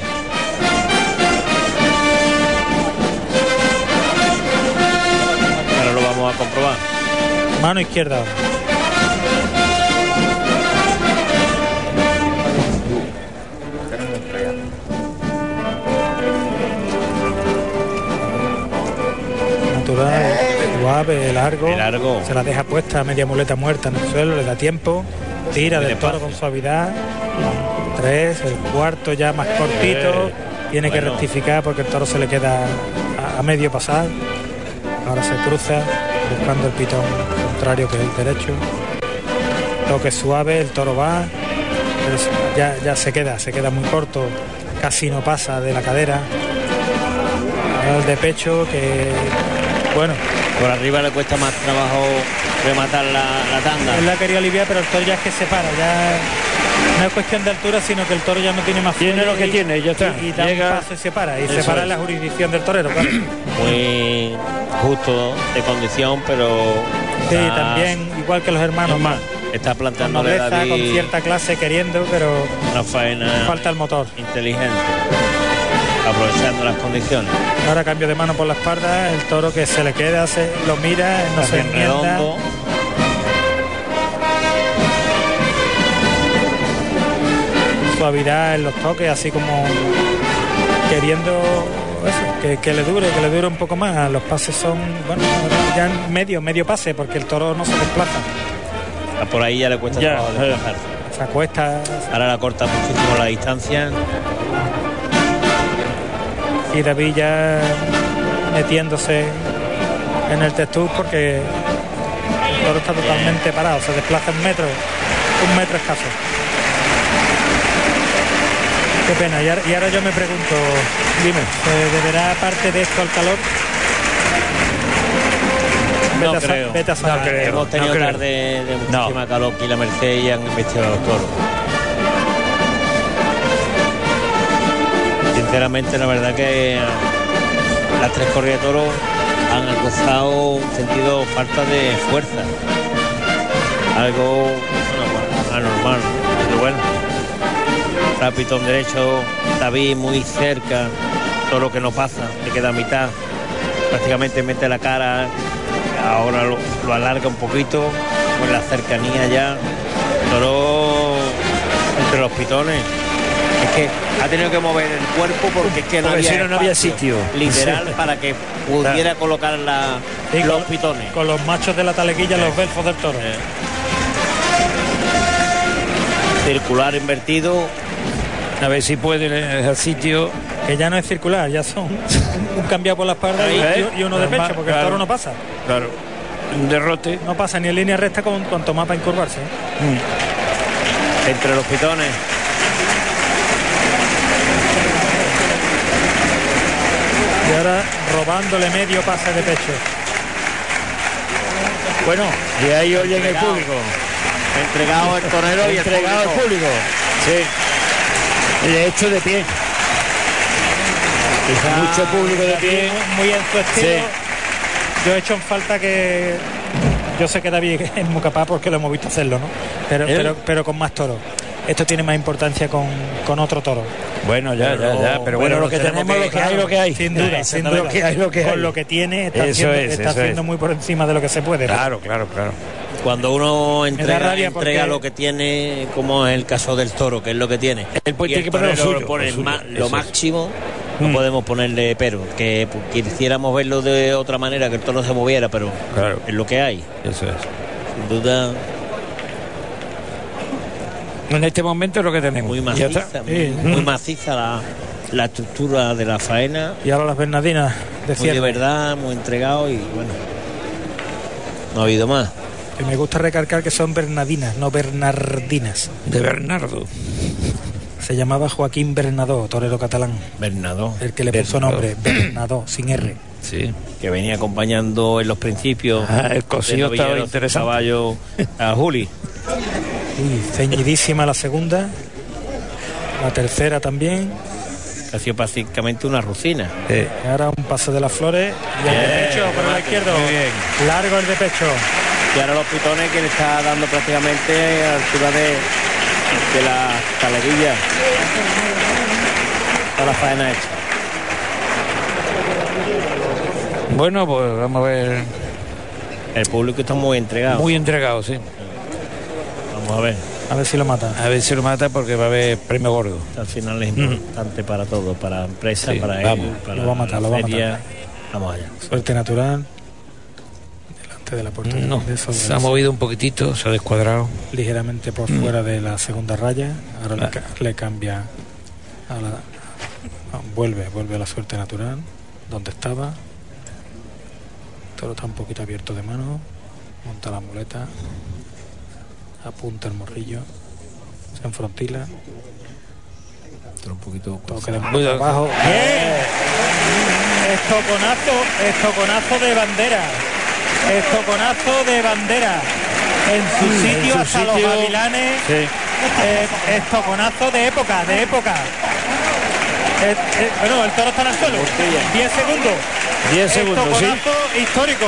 Ahora lo vamos a comprobar.
Mano izquierda. Natural, suave, largo.
largo.
Se la deja puesta, media muleta muerta en el suelo, le da tiempo. Tira del toro con suavidad. Tres, el cuarto ya más cortito. Tiene bueno. que rectificar porque el toro se le queda a, a medio pasar. Ahora se cruza buscando el pitón contrario que es el derecho. Toque suave, el toro va. pero ya, ya se queda, se queda muy corto, casi no pasa de la cadera. El de pecho que, bueno,
por arriba le cuesta más trabajo rematar la, la tanda.
Él la quería aliviar, pero el toro ya es que se para, ya no es cuestión de altura, sino que el toro ya no tiene más
tiene lo que
y,
tiene, ya está.
Y, y da
Llega,
un paso y se para, y
eso
se para
es.
en la jurisdicción del torero, claro.
Muy justo de condición, pero
Sí,
está,
también, igual que los hermanos,
más, está
con
planteándole
nobleza,
David
con cierta clase, queriendo, pero
una faena
falta el motor.
inteligente, aprovechando las condiciones.
Ahora cambio de mano por la espalda, el toro que se le queda, se lo mira, no se
Bien
enmienda.
redondo.
Suavidad en los toques, así como queriendo eso, que, que le dure, que le dure un poco más. Los pases son, bueno, ya medio, medio pase, porque el toro no se desplaza.
Por ahí ya le cuesta
Ya,
trabajo desplazarse.
Se acuesta.
Ahora la corta muchísimo la distancia.
Y David ya metiéndose en el testuz porque el toro está totalmente parado, se desplaza un metro, un metro escaso. Qué pena, y ahora, y ahora yo me pregunto, dime, ¿se deberá parte de esto al calor?
No
Vete a sa-
creo.
vete a saber.
No creo. Hemos tenido
No creo.
tarde de muchísima calor aquí en la Merced y han investigado a los toros. Sinceramente, la verdad que las tres corridas de toros han acusado un sentido falta de fuerza. Algo bueno, anormal, pero bueno. Rapitón derecho, David muy cerca, toro que no pasa, le queda a mitad, prácticamente mete la cara, ahora lo, lo alarga un poquito, con la cercanía ya, toro entre los pitones. Es que ha tenido que mover el cuerpo porque es que no
Porque
había,
si no, no había
espacio,
sitio.
literal,
Sí.
para que pudiera colocar la,
Sí,
los
con-
pitones.
Con los machos de la talequilla, los belfos del toro.
Circular invertido.
A ver si puede el sitio.
Que ya no es circular, ya son un cambiado por la espalda y,
¿Eh?
y uno de pecho, porque
Claro.
el toro no pasa.
Claro. Un derrote.
No pasa ni en línea recta con cuanto más para incurvarse.
Entre los pitones.
Y ahora robándole medio pase de pecho.
Bueno, y ahí oyen el público.
Entregado el torero y el
Entregado al
público.
público. Sí. De hecho, de pie.
Quizá
Mucho público de pie.
Muy, muy en su estilo.
Sí.
Yo he hecho en falta que... Yo sé que David es muy capaz porque lo hemos visto hacerlo, ¿no? Pero,
¿Él?
pero, pero con más toros. Esto tiene más importancia con, con otro toro.
Bueno, ya, ya, ya. Pero bueno, lo que tenemos, lo que hay, lo que hay.
Sin duda, sin duda.
Lo que hay, lo que hay.
Con lo que tiene, está
Eso
haciendo,
es,
está
eso
haciendo
es.
muy por encima de lo que se puede.
Claro, claro, claro.
Cuando uno entrega,
rabia
entrega
porque-
lo que tiene, como es el caso del toro, que es lo que tiene.
Él pues
y
tiene
el
que poner lo
torero
suyo,
pone
lo suyo,
ma-
eso
lo
es.
máximo, no
Mm.
podemos ponerle pero. Que pues, quisiéramos verlo de otra manera, que el toro se moviera, pero
Claro.
es lo que hay.
Eso es.
Sin duda,
En este momento es lo que tenemos.
muy
Ya
maciza,
está.
muy,
Sí.
muy maciza la, la estructura de la faena.
Y ahora las Bernardinas de
Muy de
cierre.
verdad, muy entregado y bueno, no ha habido más.
Que me gusta recalcar que son Bernardinas, no Bernardinas.
De Bernardo.
Se llamaba Joaquín Bernadó, torero catalán.
Bernardo.
El que le puso
Bernadó.
nombre, Bernadó, sin R.
Sí.
Que venía acompañando en los principios.
Ah, el cosío
de
estaba
novilleros,
interesante.
Caballo a Juli.
Uy, ceñidísima la segunda. La tercera también.
Ha sido prácticamente una rucina.
Eh,
Y ahora un paso de las flores. Y el de
Bien,
pecho por el
remate,
izquierdo.
muy bien.
Largo el de pecho.
Y ahora los pitones que le está dando prácticamente a la altura de, de la taleguilla. Toda la faena hecha.
bueno, pues vamos a ver.
El público está muy entregado.
Muy entregado, sí.
Vamos a ver.
A ver si lo mata.
A ver si lo mata porque va a haber premio gordo.
Al final es importante para todo, para la empresa,
Sí,
para él,
vamos.
para
Lo va a matar,
la
lo va a
feria.
matar.
Vamos allá.
Suerte natural. Delante de la puerta.
No,
de eso,
se ha movido un poquitito, se ha descuadrado.
ligeramente por
Mm.
fuera de la segunda raya. Ahora le,
Ah.
ca- le cambia a la, no, vuelve, vuelve a la suerte natural, donde estaba. Todo está un poquito abierto de mano. Monta la muleta. Apunta el morrillo. Se enfrontila.
Un poquito
toque de muy abajo. Bien. Estoconazo, estoconazo de bandera. Estoconazo de bandera. En su mm, sitio en su hasta sitio, los gavilanes. Sí. Eh, estoconazo de época, de época. Eh, eh, bueno, el toro está en el suelo. diez segundos.
diez segundos,
estoconazo
sí.
histórico.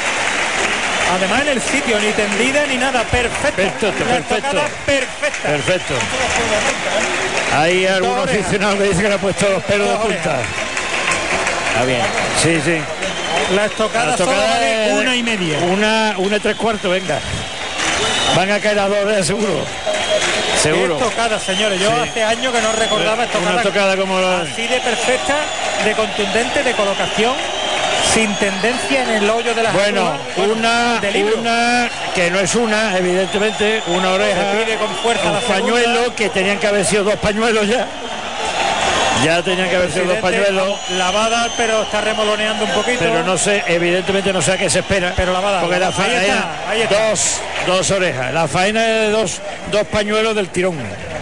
Además en el sitio, ni tendida ni nada, perfecto.
Perfecto,
la
perfecto.
perfecta.
Perfecto. Hay algún aficionado que dice que le ha puesto los pelos de punta. Está bien. Sí, sí.
La estocada, la estocada solo vale una y media.
Una, una y tres cuartos, venga. Van a caer a dos de seguro. Seguro.
Estocada, señores. Yo sí. hace años que no recordaba estocada,
una estocada como la...
así de perfecta, de contundente, de colocación, sin tendencia en el hoyo de la
bueno, una, una que no es una, evidentemente, una oreja,
se pide con fuerza
un pañuelo, que tenían que haber sido dos pañuelos ya. Ya tenían que haber sido dos pañuelos.
Lavada, pero está remoloneando un poquito.
Pero no sé, evidentemente no sé a qué se espera.
Pero lavada.
Porque la faena
ahí está, ahí está.
dos, dos orejas. La faena es de dos, dos pañuelos del tirón.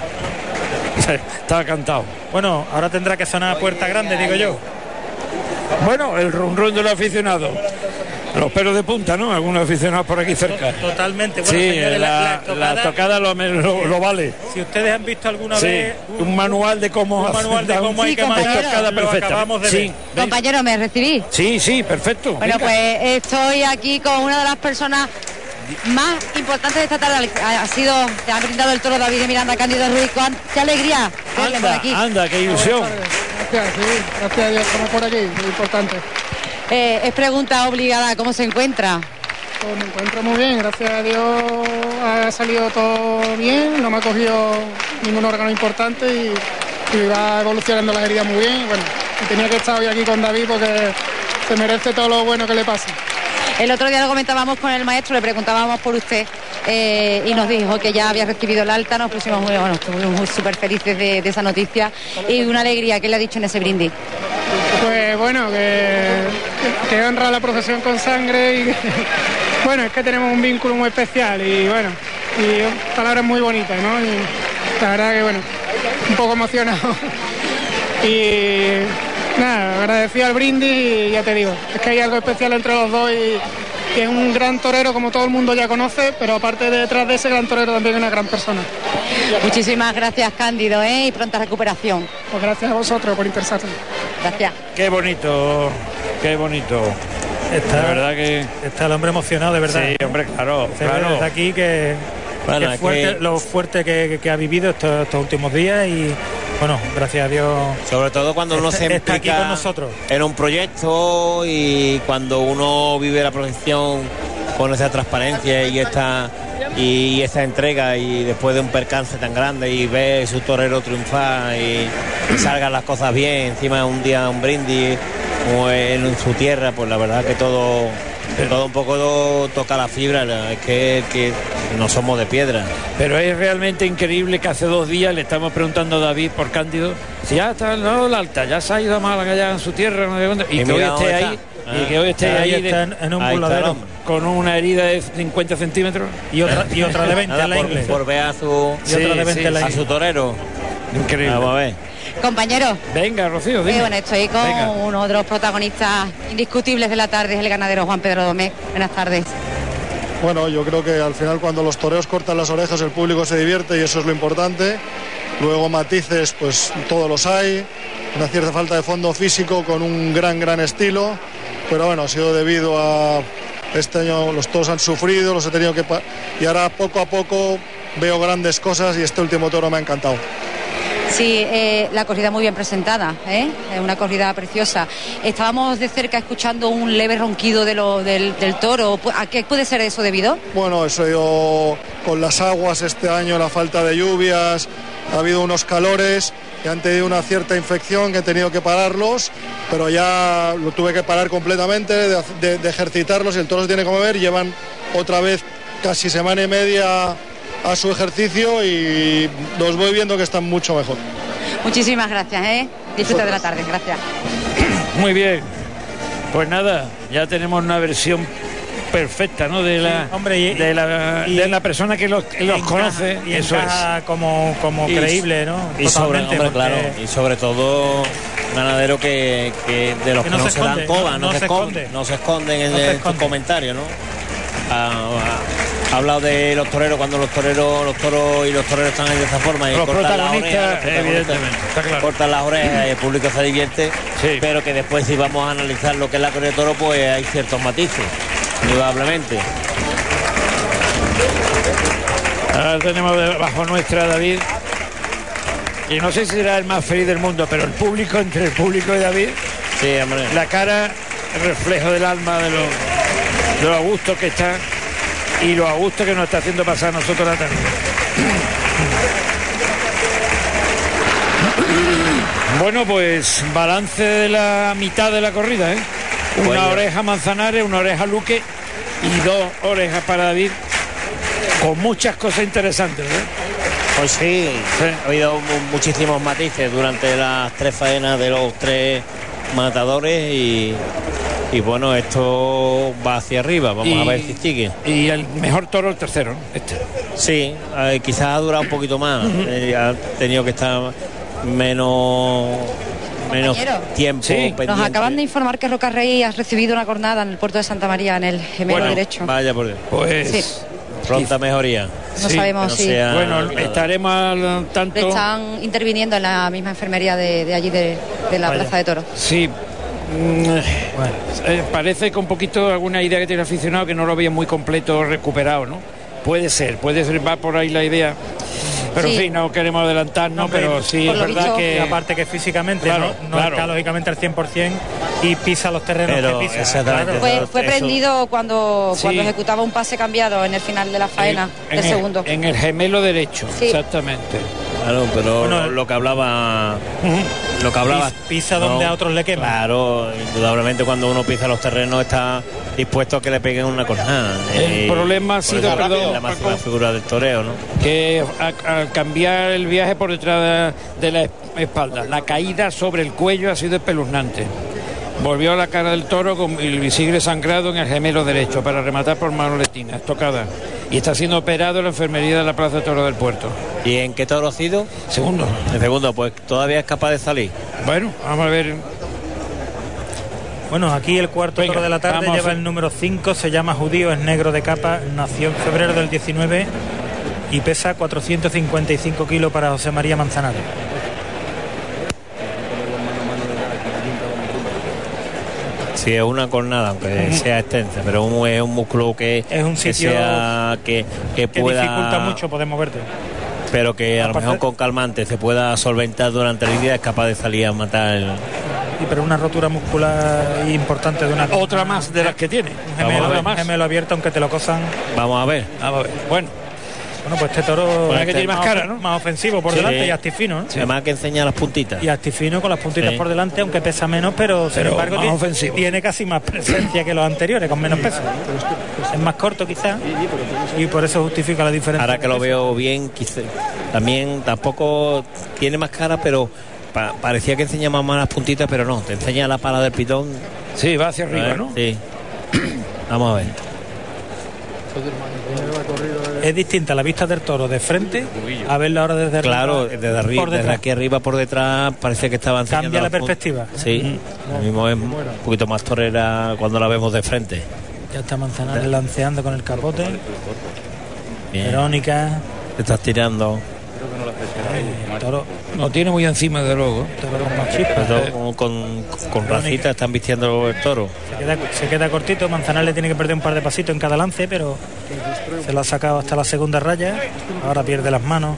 Estaba cantado.
Bueno, ahora tendrá que sonar a puerta grande, digo yo.
Bueno, el rum rum de los aficionados. Los pelos de punta, ¿no? Algunos aficionados por aquí cerca.
Totalmente. Bueno,
sí,
señores,
la,
la, la tocada,
la tocada lo, lo, lo vale.
Si ustedes han visto alguna
sí,
vez
un, un manual de cómo
un manual de cómo
sí,
hay que manejar
tocada perfecta.
Acabamos de
sí,
ver.
Compañero, ¿me recibí?
Sí, sí, perfecto.
Bueno, venga. Pues estoy aquí con una de las personas más importantes de esta tarde. Ha sido, te ha brindado el toro David de Miranda, Cándido Ruiz. ¡Qué alegría verle por aquí!
Anda, qué ilusión.
Gracias, sí, gracias a Dios, estamos por aquí, muy importante.
Eh, es pregunta obligada, ¿cómo se encuentra?
Pues me encuentro muy bien, gracias a Dios ha salido todo bien, no me ha cogido ningún órgano importante y, y va evolucionando la herida muy bien. Bueno, tenía que estar hoy aquí con David porque se merece todo lo bueno que le pasa.
El otro día lo comentábamos con el maestro, le preguntábamos por usted eh, y nos dijo que ya había recibido el alta, nos pusimos muy, bueno, estuvimos súper felices de, de esa noticia y una alegría. ¿Qué le ha dicho en ese brindis?
Pues bueno, que, que honra la profesión con sangre y bueno, es que tenemos un vínculo muy especial y bueno, y palabras muy bonitas, ¿no? Y la verdad que bueno, un poco emocionado y nada, agradecido al brindis y ya te digo, es que hay algo especial entre los dos y, y es un gran torero como todo el mundo ya conoce, pero aparte de detrás de ese gran torero también es una gran persona.
Muchísimas gracias, Cándido, ¿eh? Y pronta recuperación.
Pues gracias a vosotros por interesarse.
Gracias.
Qué bonito, qué bonito.
Está,
de verdad que
está el hombre emocionado, de verdad.
Sí, hombre, claro,
Se
claro.
ve desde aquí que,
bueno,
que fuerte,
que...
lo fuerte que, que, que ha vivido estos, estos últimos días y bueno, gracias a Dios.
Sobre todo cuando uno
está,
se
está aquí
implica
con nosotros
en un proyecto y cuando uno vive la profesión con esa transparencia y esta y esa entrega y después de un percance tan grande y ve su torero triunfar y, y salgan las cosas bien, encima de un día un brindis o en, en su tierra, pues la verdad que todo todo un poco toca la fibra, es que, que no somos de piedra.
Pero es realmente increíble que hace dos días le estamos preguntando a David por Cándido si ya está no, la alta, ya se ha ido a Málaga ya en su tierra, no sé dónde, y, y que hoy esté ahí ah, y que hoy esté ahí, ahí de,
en, en un voladero
con una herida de cincuenta centímetros
y otra y otra de veinte en la
por,
ingle
por ver a su,
y otra de veinte
sí,
en la
a su torero.
Increíble.
Vamos a ver.
Compañero.
Venga, Rocío, dime.
Eh, bueno, estoy con
Venga.
uno de los protagonistas indiscutibles de la tarde, es el ganadero Juan Pedro Domecq. Buenas tardes.
Bueno, yo creo que al final cuando los toreros cortan las orejas el público se divierte y eso es lo importante. Luego matices, pues todos los hay. Una cierta falta de fondo físico con un gran, gran estilo. Pero bueno, ha sido debido a... Este año los toros han sufrido, los he tenido que... Y ahora poco a poco veo grandes cosas y este último toro me ha encantado.
Sí, eh, la corrida muy bien presentada, ¿eh? Es una corrida preciosa. Estábamos de cerca escuchando un leve ronquido de lo, del, del toro. ¿A qué puede ser eso debido?
Bueno, eso yo, con las aguas este año, la falta de lluvias, ha habido unos calores que han tenido una cierta infección que he tenido que pararlos, pero ya lo tuve que parar completamente, de, de, de ejercitarlos y el toro se tiene que mover. Llevan otra vez casi semana y media a su ejercicio y los voy viendo que están mucho mejor.
Muchísimas gracias, ¿eh? Disfruta de la tarde, gracias.
Muy bien, pues nada, ya tenemos una versión perfecta, ¿no? De la,
sí, hombre, y,
de, la
y,
de la persona que los, que los
encaja,
conoce.
Y
eso es.
como, como
y,
creíble, ¿no?
Y sobre, hombre,
porque...
claro, y sobre todo ganadero que, que de los que, que no, no se, se dan coba, no, no, no, se esconde, no se esconden en, no en sus comentarios, ¿no? Ha, ha, ha hablado de los toreros cuando los toreros, los toros y los toreros están de esa forma y
los
cortan las
orejas, evidentemente, está claro.
cortan las orejas y el público se divierte, sí. Pero que después si vamos a analizar lo que es la corrida de toro, pues hay ciertos matices, indudablemente.
Ahora tenemos debajo nuestra David, y no sé si será el más feliz del mundo, pero el público, entre el público y David,
sí, hombre.
La cara, el reflejo del alma de los de lo a gusto que está y lo a gusto que nos está haciendo pasar a nosotros la tarde. Bueno, pues balance de la mitad de la corrida, ¿eh? Una bueno. oreja Manzanares, una oreja Luque y dos orejas para David, con muchas cosas interesantes, ¿eh?
Pues sí, sí, ha habido muchísimos matices durante las tres faenas de los tres matadores y, y bueno, esto va hacia arriba, vamos y, a ver si sigue.
Y el mejor toro el tercero, ¿no? Este.
Sí, eh, quizás ha durado un poquito más, uh-huh. eh, ha tenido que estar menos... menos tiempo
sí.
pendiente.
Nos acaban de informar que Roca Rey ha recibido una cornada en el puerto de Santa María, en el gemelo
bueno,
derecho.
Vaya por Dios.
Pues...
Sí.
Pronta mejoría.
No sí, sabemos si...
Sea... Bueno, estaremos al tanto...
Le están interviniendo en la misma enfermería de, de allí, de, de la Vaya. Plaza de Toros.
Sí. Bueno. Eh, parece que un poquito alguna idea que tiene el aficionado que no lo había muy completo recuperado, ¿no? Puede ser, puede ser, va por ahí la idea. Pero sí. En fin, no queremos adelantarnos, no, pero sí es verdad visto, que...
Aparte que físicamente
claro,
no, no
claro.
está lógicamente al cien por ciento y pisa los terrenos
pero
que pisa.
Exactamente.
Claro. Fue, fue prendido cuando, sí. cuando ejecutaba un pase cambiado en el final de la faena,
en,
del
en
segundo.
El, en el gemelo derecho, sí. Exactamente.
Claro, pero bueno, lo que hablaba... Uh-huh. Lo que hablaba...
Pisa donde
no,
a otros le queman.
Claro, indudablemente cuando uno pisa los terrenos está dispuesto a que le peguen una cornada.
El
y,
problema ha sido, perdón,
la máxima figura del toreo, ¿no?
Que al cambiar el viaje por detrás de, de la espalda, la caída sobre el cuello ha sido espeluznante. Volvió a la cara del toro con el bisigre sangrado en el gemelo derecho para rematar por manoletina, estocada. Y está siendo operado en la enfermería de la Plaza de Toro del Puerto.
¿Y en qué toro ha sido?
Segundo.
El segundo, pues todavía es capaz de salir.
Bueno, vamos a ver.
Bueno, aquí el cuarto Venga, toro de la tarde lleva a... el número cinco, se llama Judío, es negro de capa, nació en febrero del diecinueve y pesa cuatrocientos cincuenta y cinco kilos para José María Manzanares.
Sí, es una cornada, aunque uh-huh. sea extensa, pero un, es un músculo que
es un sitio
que, sea, que, que,
que
pueda,
dificulta mucho poder moverte.
Pero que a, a lo mejor con calmante se pueda solventar durante el día, es capaz de salir a matar el...
Sí, pero una rotura muscular importante de una...
Otra más de las que tiene.
Un gemelo, un gemelo abierto, aunque te lo cosan.
Vamos a ver.
Vamos a ver. Bueno.
Bueno, pues este toro
pues que tiene más, más cara, ¿no?
Más ofensivo por sí. delante y actifino, ¿no?
Sí. Además que enseña las puntitas.
Y actifino con las puntitas sí. por delante, aunque pesa menos, pero, pero sin embargo tiene, ofensivo. tiene casi más presencia que los anteriores, con menos peso. Es más corto quizás y por eso justifica la diferencia.
Ahora que lo veo bien, quizá, también tampoco tiene más cara, pero pa- parecía que enseñaba más las puntitas, pero no, te enseña la pala del pitón.
Sí, va hacia arriba, ¿no?
Sí. Vamos a ver.
Es distinta la vista del toro de frente a verla ahora desde arriba.
Claro, desde, arriba, desde aquí arriba por detrás parece que estaba enseñando.
Cambia la perspectiva.
Sí, mm. lo mismo es un poquito más torera cuando la vemos de frente.
Ya está Manzanares lanceando con el capote.
Bien.
Verónica.
Te estás tirando.
El toro
no tiene muy encima de luego.
Toro con más chispas.
Con, con, con racita están vistiendo el toro.
Se queda, se queda cortito. Manzanares le tiene que perder un par de pasitos en cada lance, pero se lo ha sacado hasta la segunda raya. Ahora pierde las manos.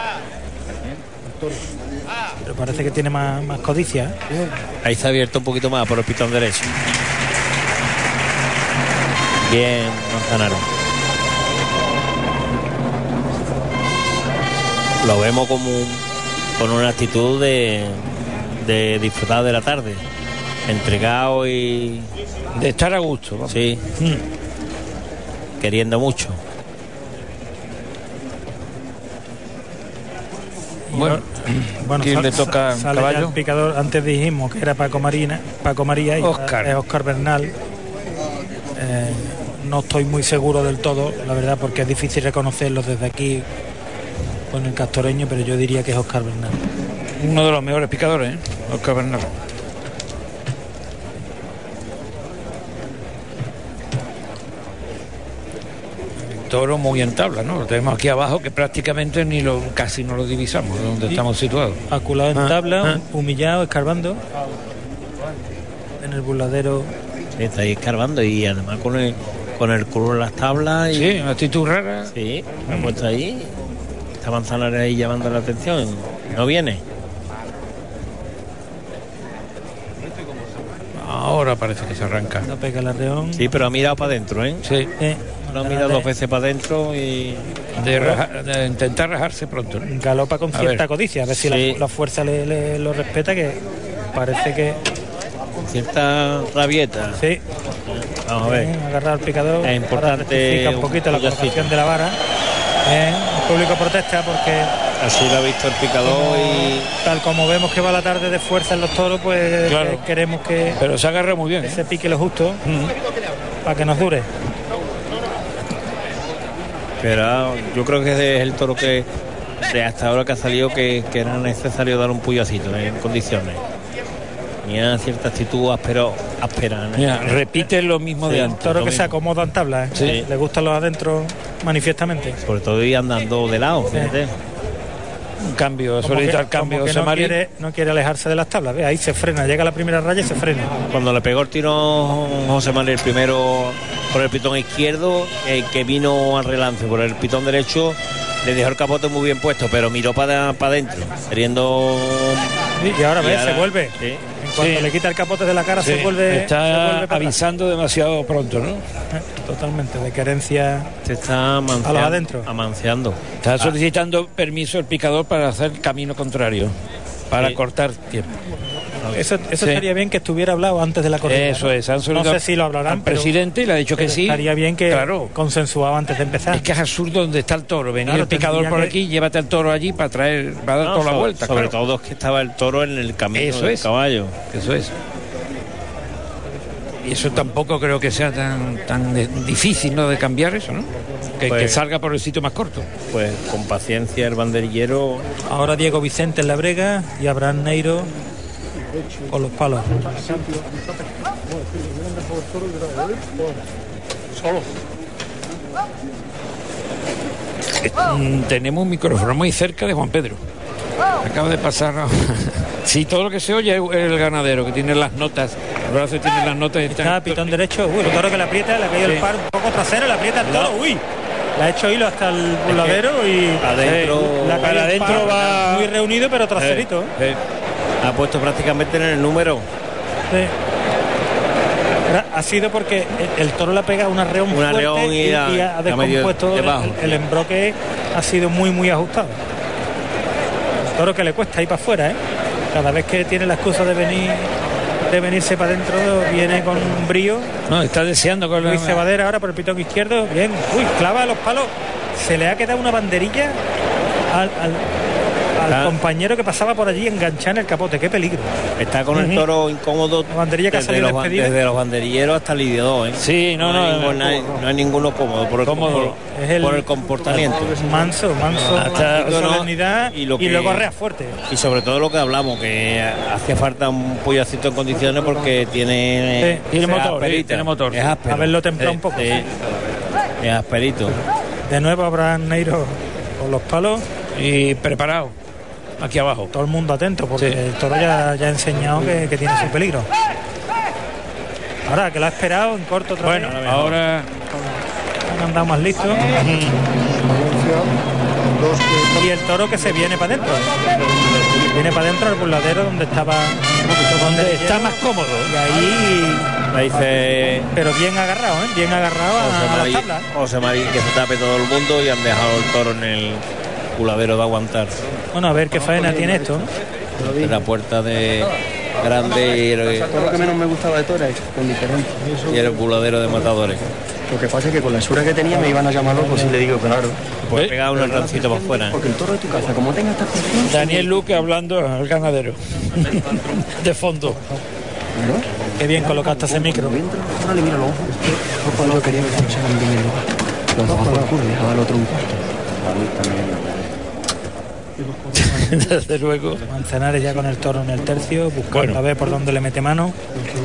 Pero parece que tiene más, más codicia. ¿eh?
Ahí se ha abierto un poquito más por el pitón derecho. Bien, Manzanares. Lo vemos como un, con una actitud de, de disfrutar de la tarde, entregado y
de estar a gusto, ¿no?
Sí, mm. queriendo mucho.
Bueno,
bueno
¿quién
sal,
le toca
sale
caballo?
El picador. Antes dijimos que era Paco Marina, Paco María y
Oscar.
es Oscar Bernal. Eh, no estoy muy seguro del todo, la verdad, porque es difícil reconocerlos desde aquí con el castoreño, pero yo diría que es Óscar Bernal.
Uno de los mejores picadores, ¿eh? Óscar Bernal. Toro muy en tabla, ¿no? Lo tenemos aquí abajo que prácticamente ni lo casi no lo divisamos de donde
Sí.
estamos situados.
Aculado en
Ah,
tabla,
ah.
humillado, escarbando en el burladero.
Sí, está ahí escarbando y además con el con el culo en las tablas. Y...
Sí, una actitud rara.
Sí, me ha puesto ahí. Está Manzanares ahí llamando la atención. No viene.
Ahora parece que se arranca.
No pega el arreón.
Sí, pero ha mirado para adentro, ¿eh?
Sí.
Eh,
Lo ha mirado dos veces para adentro y...
De, raja, de intentar rajarse pronto, ¿no?
Galopa con
A
cierta
ver.
codicia, a ver si
Sí.
la, la fuerza le, le- lo respeta, que parece que
Cierta rabieta.
sí.
Vamos a ver.
Bien, agarrar al picador.
Es importante
Ahora rectifica un poquito la
un puyacito.
colocación de la vara. Bien, el público protesta porque
Así lo ha visto el picador y...
tal como vemos que va la tarde de fuerza en los toros, pues
Claro.
eh, queremos que,
Pero se agarra muy bien,
que
¿eh?
se pique lo justo
Mm.
para que nos dure.
Pero ah, yo creo que es el toro que de hasta ahora que ha salido que, que era necesario dar un puyacito en condiciones. Tenía cierta actitud áspero, áspera. ¿no?
Mira, repite lo mismo
Sí,
de
Un
antes.
toro
lo
que se
mismo.
acomoda en tabla, ¿eh?
Sí.
Le gustan los adentros manifiestamente.
Sobre todo ir andando de lado, fíjate.
Un cambio,
Como
solita
que-
el cambio.
como que
José
no,
Mari.
quiere, no quiere alejarse de las tablas, ¿ve? Ahí se frena, llega a la primera raya y se frena.
Cuando le pegó el tiro José Manuel el primero por el pitón izquierdo, eh, que vino al relance por el pitón derecho, le dejó el capote muy bien puesto, pero miró para adentro, queriendo...
Y ahora
Y
ves,
ahora-
se vuelve.
Sí.
En cuanto
Sí.
le quita el capote de la cara,
Sí,
se vuelve.
está
se vuelve para atrás.
avisando demasiado pronto, ¿no?
Eh, Totalmente, de querencia.
Se está amanciando,
A los adentro.
amanciando.
Está solicitando permiso el picador para hacer el camino contrario, para
Sí.
cortar tiempo.
Eso, eso
Sí.
estaría bien que estuviera hablado antes de la corrida.
Eso
¿no?
es, han
No
solicitado
sé si lo hablarán,
al
pero-
presidente y le ha dicho que
pero
sí.
Estaría bien que
Claro.
consensuado antes de empezar.
Es que es absurdo donde está el toro. Venir
Claro,
el picador
tendría
por
que-
aquí, llévate al toro allí para traer, para dar
No,
toda la
sobre-
vuelta.
Sobre
claro.
todo es que estaba el toro en el camino
Eso
del
es.
caballo.
Eso es. Y eso tampoco creo que sea tan, tan de- difícil, ¿no? De cambiar eso, ¿no? Que,
Pues-
que salga por el sitio más corto.
Pues con paciencia el banderillero.
Ahora Diego Vicente en la brega y Abraham Neiro con los palos.
Mm, tenemos un micrófono muy cerca de Juan Pedro. Acaba de pasar. ¿no? Sí, todo lo que se oye es el ganadero, que tiene las notas. El brazo tiene las notas. y está-
Está pitón derecho. Uy, el toro que le aprieta, le ha caído
Sí.
el par un poco trasero, le aprieta el toro. Uy, le ha hecho hilo hasta el burladero y
adentro-
le ha caído
para
el
adentro
par
va-
muy reunido, pero traserito. ¿eh?
Eh,
Ha puesto prácticamente en el número.
Sí. Era- Ha sido porque el, el toro le ha pegado un arreón
Un
fuerte
arreón y
y,
ha-
y ha
ha medio
descompuesto.
debajo.
El, el embroque ha sido muy, muy ajustado. El toro que le cuesta ir para afuera, ¿eh? Cada vez que tiene la excusa de venir de venirse para adentro, viene con un brío.
no, está deseando con la.
Luis Cebadera ahora por el pitón izquierdo. Bien. Uy, clava los palos. Se le ha quedado una banderilla al, al- al
Ah.
compañero que pasaba por allí enganchar en el capote. Qué peligro.
Está con el toro incómodo.
La banderilla que ha
desde
salido
los, ban-
despedida.
desde los banderilleros hasta el lidiador, ¿eh?
Sí, no,
hay
no,
ninguno- no, hay, no hay ninguno cómodo por el,
Cómodo.
por-
Es el-
por el comportamiento.
Manso, manso,
Hasta-
solemnidad
y
y,
lo que-
luego arrea fuerte.
Y sobre todo lo que hablamos, que hacía falta un pollacito en condiciones porque tiene,
Sí,
tiene
es
motor,
asperita,
sí, tiene motor.
Es áspero.
Haberlo templado
Sí,
un poco.
sí. Es asperito.
De nuevo Abraham Neiro con los palos.
Y preparado. Aquí abajo.
Todo el mundo atento porque
Sí.
el toro ya, ya ha enseñado que, que tiene su peligro. Ahora que lo ha esperado en corto otra
Bueno,
vez.
ahora.
Han andado más listos. Y el toro que se viene para adentro. Viene para adentro al burladero donde estaba.
Donde está más cómodo.
Y ahí.
Le dice
Pero bien agarrado, ¿eh? Bien agarrado
José
a, a
Mari,
la tabla.
José Mari que se tape todo el mundo y han dejado el toro en el culadero de aguantar.
Bueno, a ver qué faena tiene esto, ¿no?
En la puerta de grande y el,
Todo lo que menos me gustaba de Tora es con diferencia.
y el culadero de matadores.
Lo que pasa es que con la sura que tenía me iban a llamar loco si le digo claro.
Pues pega un rancito para afuera.
Porque el toro de tu casa, como tenga esta confianza.
Daniel Luque hablando al ganadero. De fondo.
Qué bien colocaste ese micro.
Ahora le mira los ojos. Yo quería que se echaran bien el lugar. Los ojos por culo y dejaba al otro un cuarto.
Desde luego.
Manzanares ya con el toro en el tercio, buscando bueno. a ver por dónde le mete mano.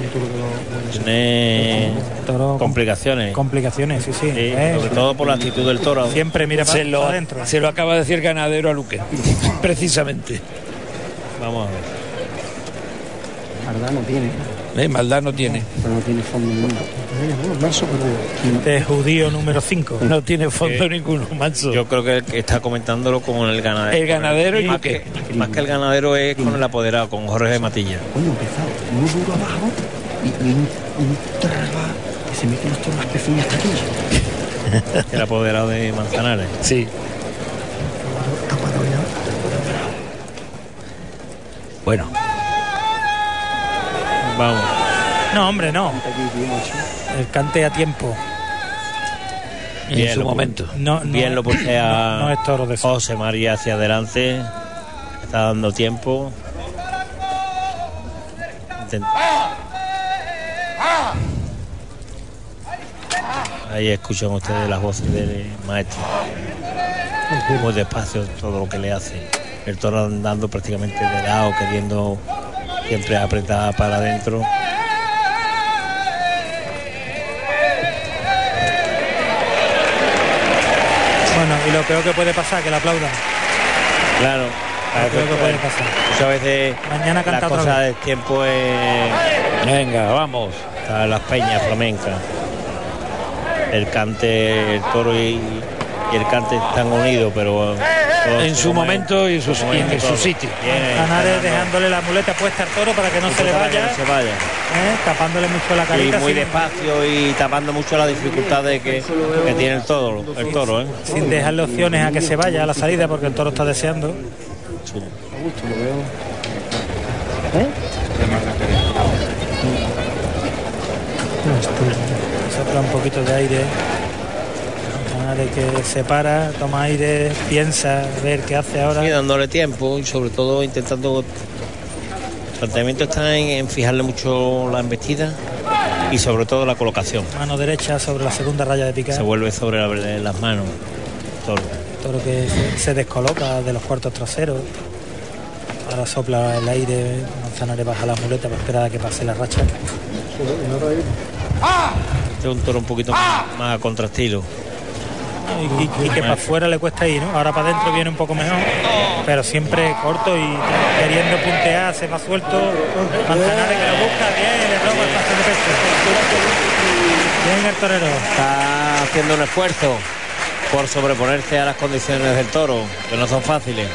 Tiene toro complicaciones.
Complicaciones, sí, sí. sí
¿eh? Sobre todo por la actitud del toro.
Siempre mira para,
se lo,
para adentro.
Se lo acaba de decir Ganadero a Luque, precisamente.
Vamos a ver.
Maldad no tiene.
¿Eh? Maldad no tiene.
Pero no tiene fondo ninguno.
Este es judío número cinco.
No tiene fondo
eh,
ninguno, Manso.
Yo creo que el que está comentándolo con el ganadero.
El ganadero y
más que, más que el ganadero es con el apoderado, con Jorge Matilla.
Coño, empezado muy duro abajo y, y un, un traba que se mete los toros más pequeños hasta aquí.
El apoderado de Manzanares.
Sí. Bueno.
Vamos.
No, hombre, no. El cante a tiempo.
Bien en su momento.
No, no, bien lo puse a
no, no es toro de eso.
José María hacia adelante. Está dando tiempo. Intent... Ahí escuchan ustedes las voces del maestro. Muy despacio todo lo que le hace. El toro andando prácticamente de lado, queriendo siempre apretar para adentro.
Bueno, y lo peor que puede pasar, que le aplaudan.
Claro,
lo peor que puede pasar.
Muchas veces
mañana canta
la cosa del tiempo es...
Venga, vamos.
Las peñas flamencas. El cante, el toro y, y el cante están unidos, pero...
En su momento y en su, momento, y en su sitio.
Manzanares dejándole la muleta puesta al toro para que no se le vaya.
No se vaya.
¿Eh? Tapándole mucho la carita.
Y muy despacio y tapando mucho la dificultad de que, que tiene el toro, el toro, ¿eh?
Sin dejarle opciones a que se vaya a la salida porque el toro está deseando.
Sí.
¿Eh? Sopla un poquito de aire. De que se para, toma aire, piensa, a ver qué hace ahora.
Sí, dándole tiempo y sobre todo intentando... El planteamiento está en, en fijarle mucho la embestida y sobre todo la colocación.
Mano derecha sobre la segunda raya de picar.
Se vuelve sobre la, las manos. Toro.
Toro que se, se descoloca de los cuartos traseros. Ahora sopla el aire, Manzanares baja la muleta para esperar a que pase la racha.
Este es un toro un poquito más, más a contrastilo.
Y, y, y que para afuera le cuesta ir, ¿no? Ahora para adentro viene un poco mejor, pero siempre corto y queriendo puntear, se va suelto. Manzanares que lo busca, bien, le roba el paso de pecho. Bien el torero.
Está haciendo un esfuerzo por sobreponerse a las condiciones del toro, que no son fáciles.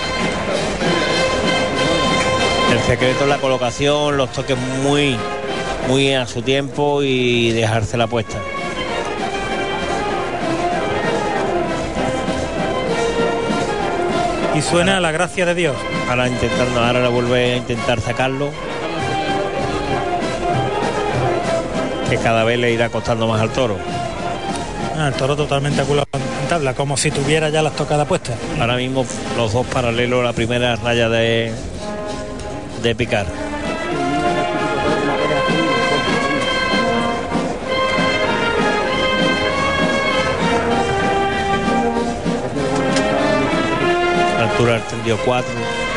El secreto es la colocación, los toques muy, muy a su tiempo y dejarse la puesta.
Y suena la gracia de Dios.
Ahora intentando, ahora le vuelve a intentar sacarlo. Que cada vez le irá costando más al toro.
Ah, el toro totalmente aculado en tabla, como si tuviera ya las tocadas puestas.
Ahora mismo los dos paralelos, la primera raya de, de picar. Altura del tendido cuatro.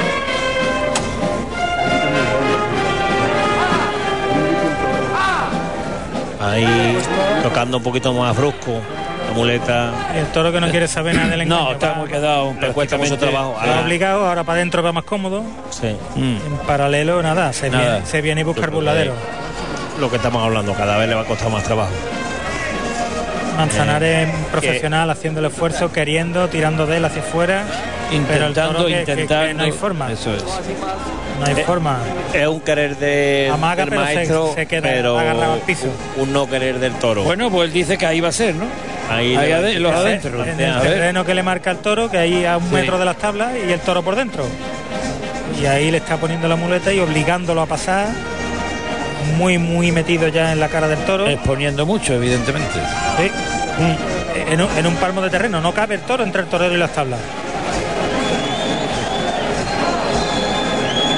Ahí tocando un poquito más brusco la muleta.
El toro que no quiere saber nada del engaño.
No, está muy quedado.
Le cuesta mucho trabajo.
Ahora obligado, ahora para adentro va más cómodo.
Sí.
Mm. En paralelo nada, se, nada. Viene, se viene y busca el burladero.
Lo que estamos hablando, cada vez le va a costar más trabajo.
Manzanares eh, profesional, que, haciendo el esfuerzo, queriendo, tirando de él hacia afuera,
intentando,
pero el toro que,
intentando,
que, que no hay forma.
Eso es.
No hay
eh,
forma.
Es un querer de,
Amaga,
del
pero
maestro,
se, se queda
pero
agarrado al piso.
Un no querer del toro.
Bueno, pues él dice que ahí va a ser, ¿no?
Ahí,
ahí ade los adentro.
En el terreno que le marca el toro, que ahí a un sí. metro de las tablas y el toro por dentro. Y ahí le está poniendo la muleta y obligándolo a pasar. Muy, muy metido ya en la cara del toro.
Exponiendo mucho, evidentemente.
Sí. Mm. En, un, en un palmo de terreno. No cabe el toro entre el torero y las tablas.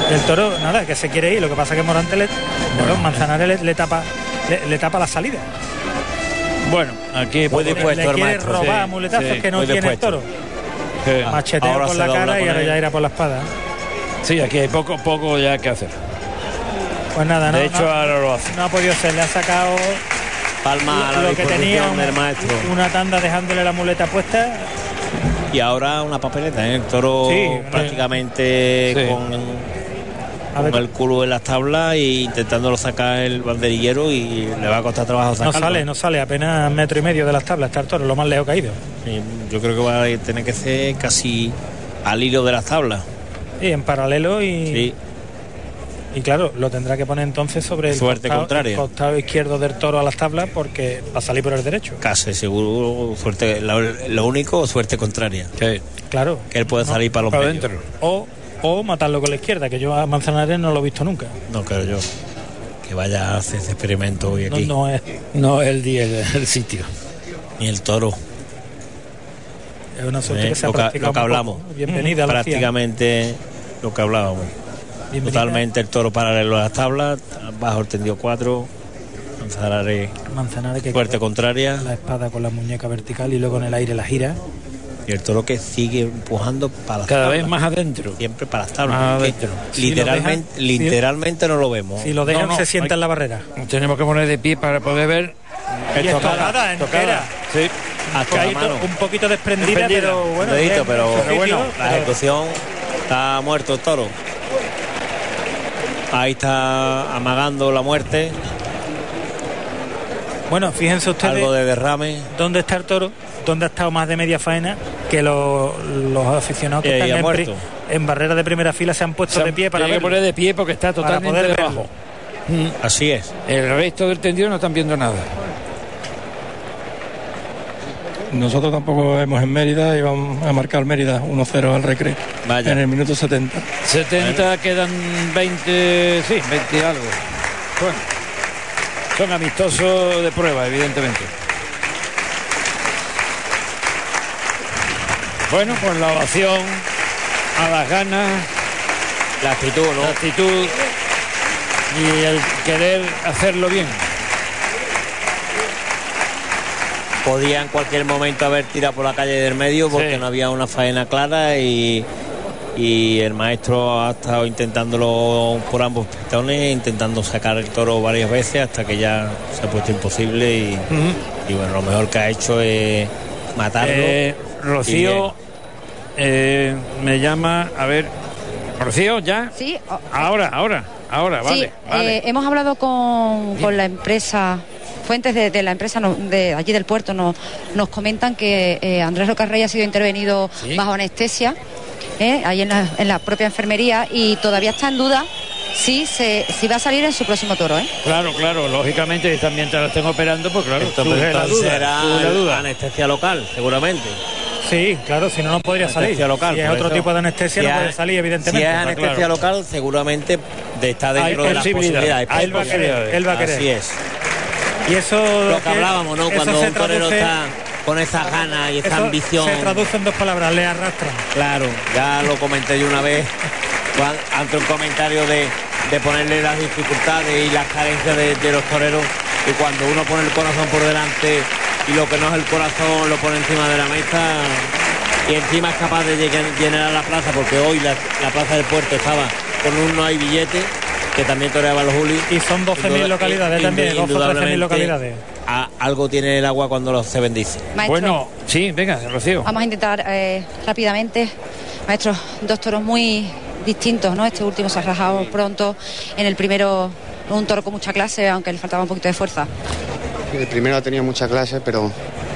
El toro, nada, que se quiere ir, lo que pasa es que Morante le, bueno, Manzanares le, le tapa le, le tapa la salida.
Bueno, aquí
le, le quiere maestro, robar sí, muletazos sí, que no tiene dispuesto. El toro. Sí. Macheteo ahora por la cara y ahora ya irá por la espada.
Sí, aquí hay poco, poco ya que hacer.
Pues nada, no,
de hecho
no,
ahora lo hace.
No ha podido ser, le ha sacado
palma a
lo que tenía un,
del maestro.
Una tanda dejándole la muleta puesta.
Y ahora una papeleta, ¿eh? El toro sí, prácticamente sí. con, con el culo en las tablas e intentándolo sacar el banderillero y le va a costar trabajo sacarlo.
No sale, no sale, apenas metro y medio de las tablas está el toro, lo más lejos caído.
Sí, yo creo que va a tener que ser casi al hilo de las tablas.
Sí, en paralelo y...
Sí.
Y claro, lo tendrá que poner entonces sobre el
suerte
costado,
contraria.
El costado izquierdo del toro a las tablas porque va a salir por el derecho.
Casi seguro, suerte, lo, lo único, suerte contraria.
Sí. Claro.
Que él puede no, salir para los
para
medios.
Dentro. O, o matarlo con la izquierda, que yo a Manzanares no lo he visto nunca.
No creo yo. Que vaya a hacer ese experimento hoy aquí.
No, no es,
no es el día, el, el sitio.
Ni el toro.
Es una suerte
eh,
que se ha
lo que, lo que hablamos.
Bienvenida a la
prácticamente lo que hablábamos. Bienvenida. Totalmente el toro paralelo a las tablas, bajo el tendido cuatro, Manzanares,
Manzanares que
fuerte contraria.
La espada con la muñeca vertical y luego en el aire la gira.
Y el toro que sigue empujando para las
cada
tablas.
vez más adentro.
Siempre para las tablas. Adentro. Literalmente, si dejan, literalmente si, no lo vemos.
Si lo dejan, no, no, se sienta
hay,
en la barrera.
Tenemos que poner de pie para poder ver.
Y estocada entera.
Sí.
Hasta un, poquito, un poquito desprendida, desprendida, pero bueno.
Dedito,
bien,
pero, pero bueno,
pero...
la ejecución está muerto el toro. Ahí está amagando la muerte.
Bueno, fíjense ustedes.
Algo de derrame.
¿Dónde está el toro? ¿Dónde ha estado más de media faena? Que los, los aficionados que están en, pri, en barrera de primera fila se han puesto se de pie para
verlo. Hay que poner de pie porque está totalmente debajo.
Mm. Así es.
El resto del tendido no están viendo nada.
Nosotros tampoco vemos en Mérida y vamos a marcar Mérida uno cero al Recreo.
Vaya.
En el minuto setenta.
setenta, bueno. Quedan veinte, sí, veinte algo. Bueno, son amistosos de prueba, evidentemente. Bueno, pues la ovación a las ganas,
la actitud, ¿no?
La actitud y el querer hacerlo bien.
Podía en cualquier momento haber tirado por la calle del medio porque sí. no había una faena clara y, y el maestro ha estado intentándolo por ambos pistones, intentando sacar el toro varias veces hasta que ya se ha puesto imposible y, uh-huh. y bueno, lo mejor que ha hecho es matarlo.
Eh, Rocío eh, me llama, a ver, Rocío, ¿ya?
Sí. Oh,
ahora, ahora, ahora, vale.
Sí,
vale.
Eh, hemos hablado con, con la empresa... Fuentes de, de la empresa no, de allí del puerto nos, nos comentan que eh, Andrés Rocarrey ha sido intervenido ¿sí? bajo anestesia eh, ahí en la, en la propia enfermería y todavía está en duda si se si va a salir en su próximo toro. ¿eh?
Claro, claro, lógicamente y también te lo estén operando, pues claro,
entonces la duda, será la duda. Anestesia local, seguramente.
Sí, claro, si no, no podría salir.
Local,
si es otro
eso.
tipo de anestesia, si no puede salir, evidentemente.
Si es anestesia claro. local, seguramente está dentro de las posibilidades.
Él va a querer, él va a querer.
Así es.
Y eso
lo que hablábamos, ¿no? Cuando un torero está con esa ganas y esa ambición.
Se traduce en dos palabras, le arrastran.
Claro, ya lo comenté yo una vez ante un comentario de, de ponerle las dificultades y las carencias de, de los toreros, y cuando uno pone el corazón por delante y lo que no es el corazón lo pone encima de la mesa y encima es capaz de llenar la plaza, porque hoy la, la plaza del puerto estaba con un no hay billete, que también toreaba los Juli.
Y son doce mil localidades también, doce o trece mil localidades.
A, algo tiene el agua cuando los se bendice.
Maestro,
bueno, sí, venga, Rocío.
Vamos a intentar eh, rápidamente, maestro, dos toros muy distintos, ¿no? Este último se ha rajado pronto, en el primero un toro con mucha clase, aunque le faltaba un poquito de fuerza.
El primero tenía mucha clase, pero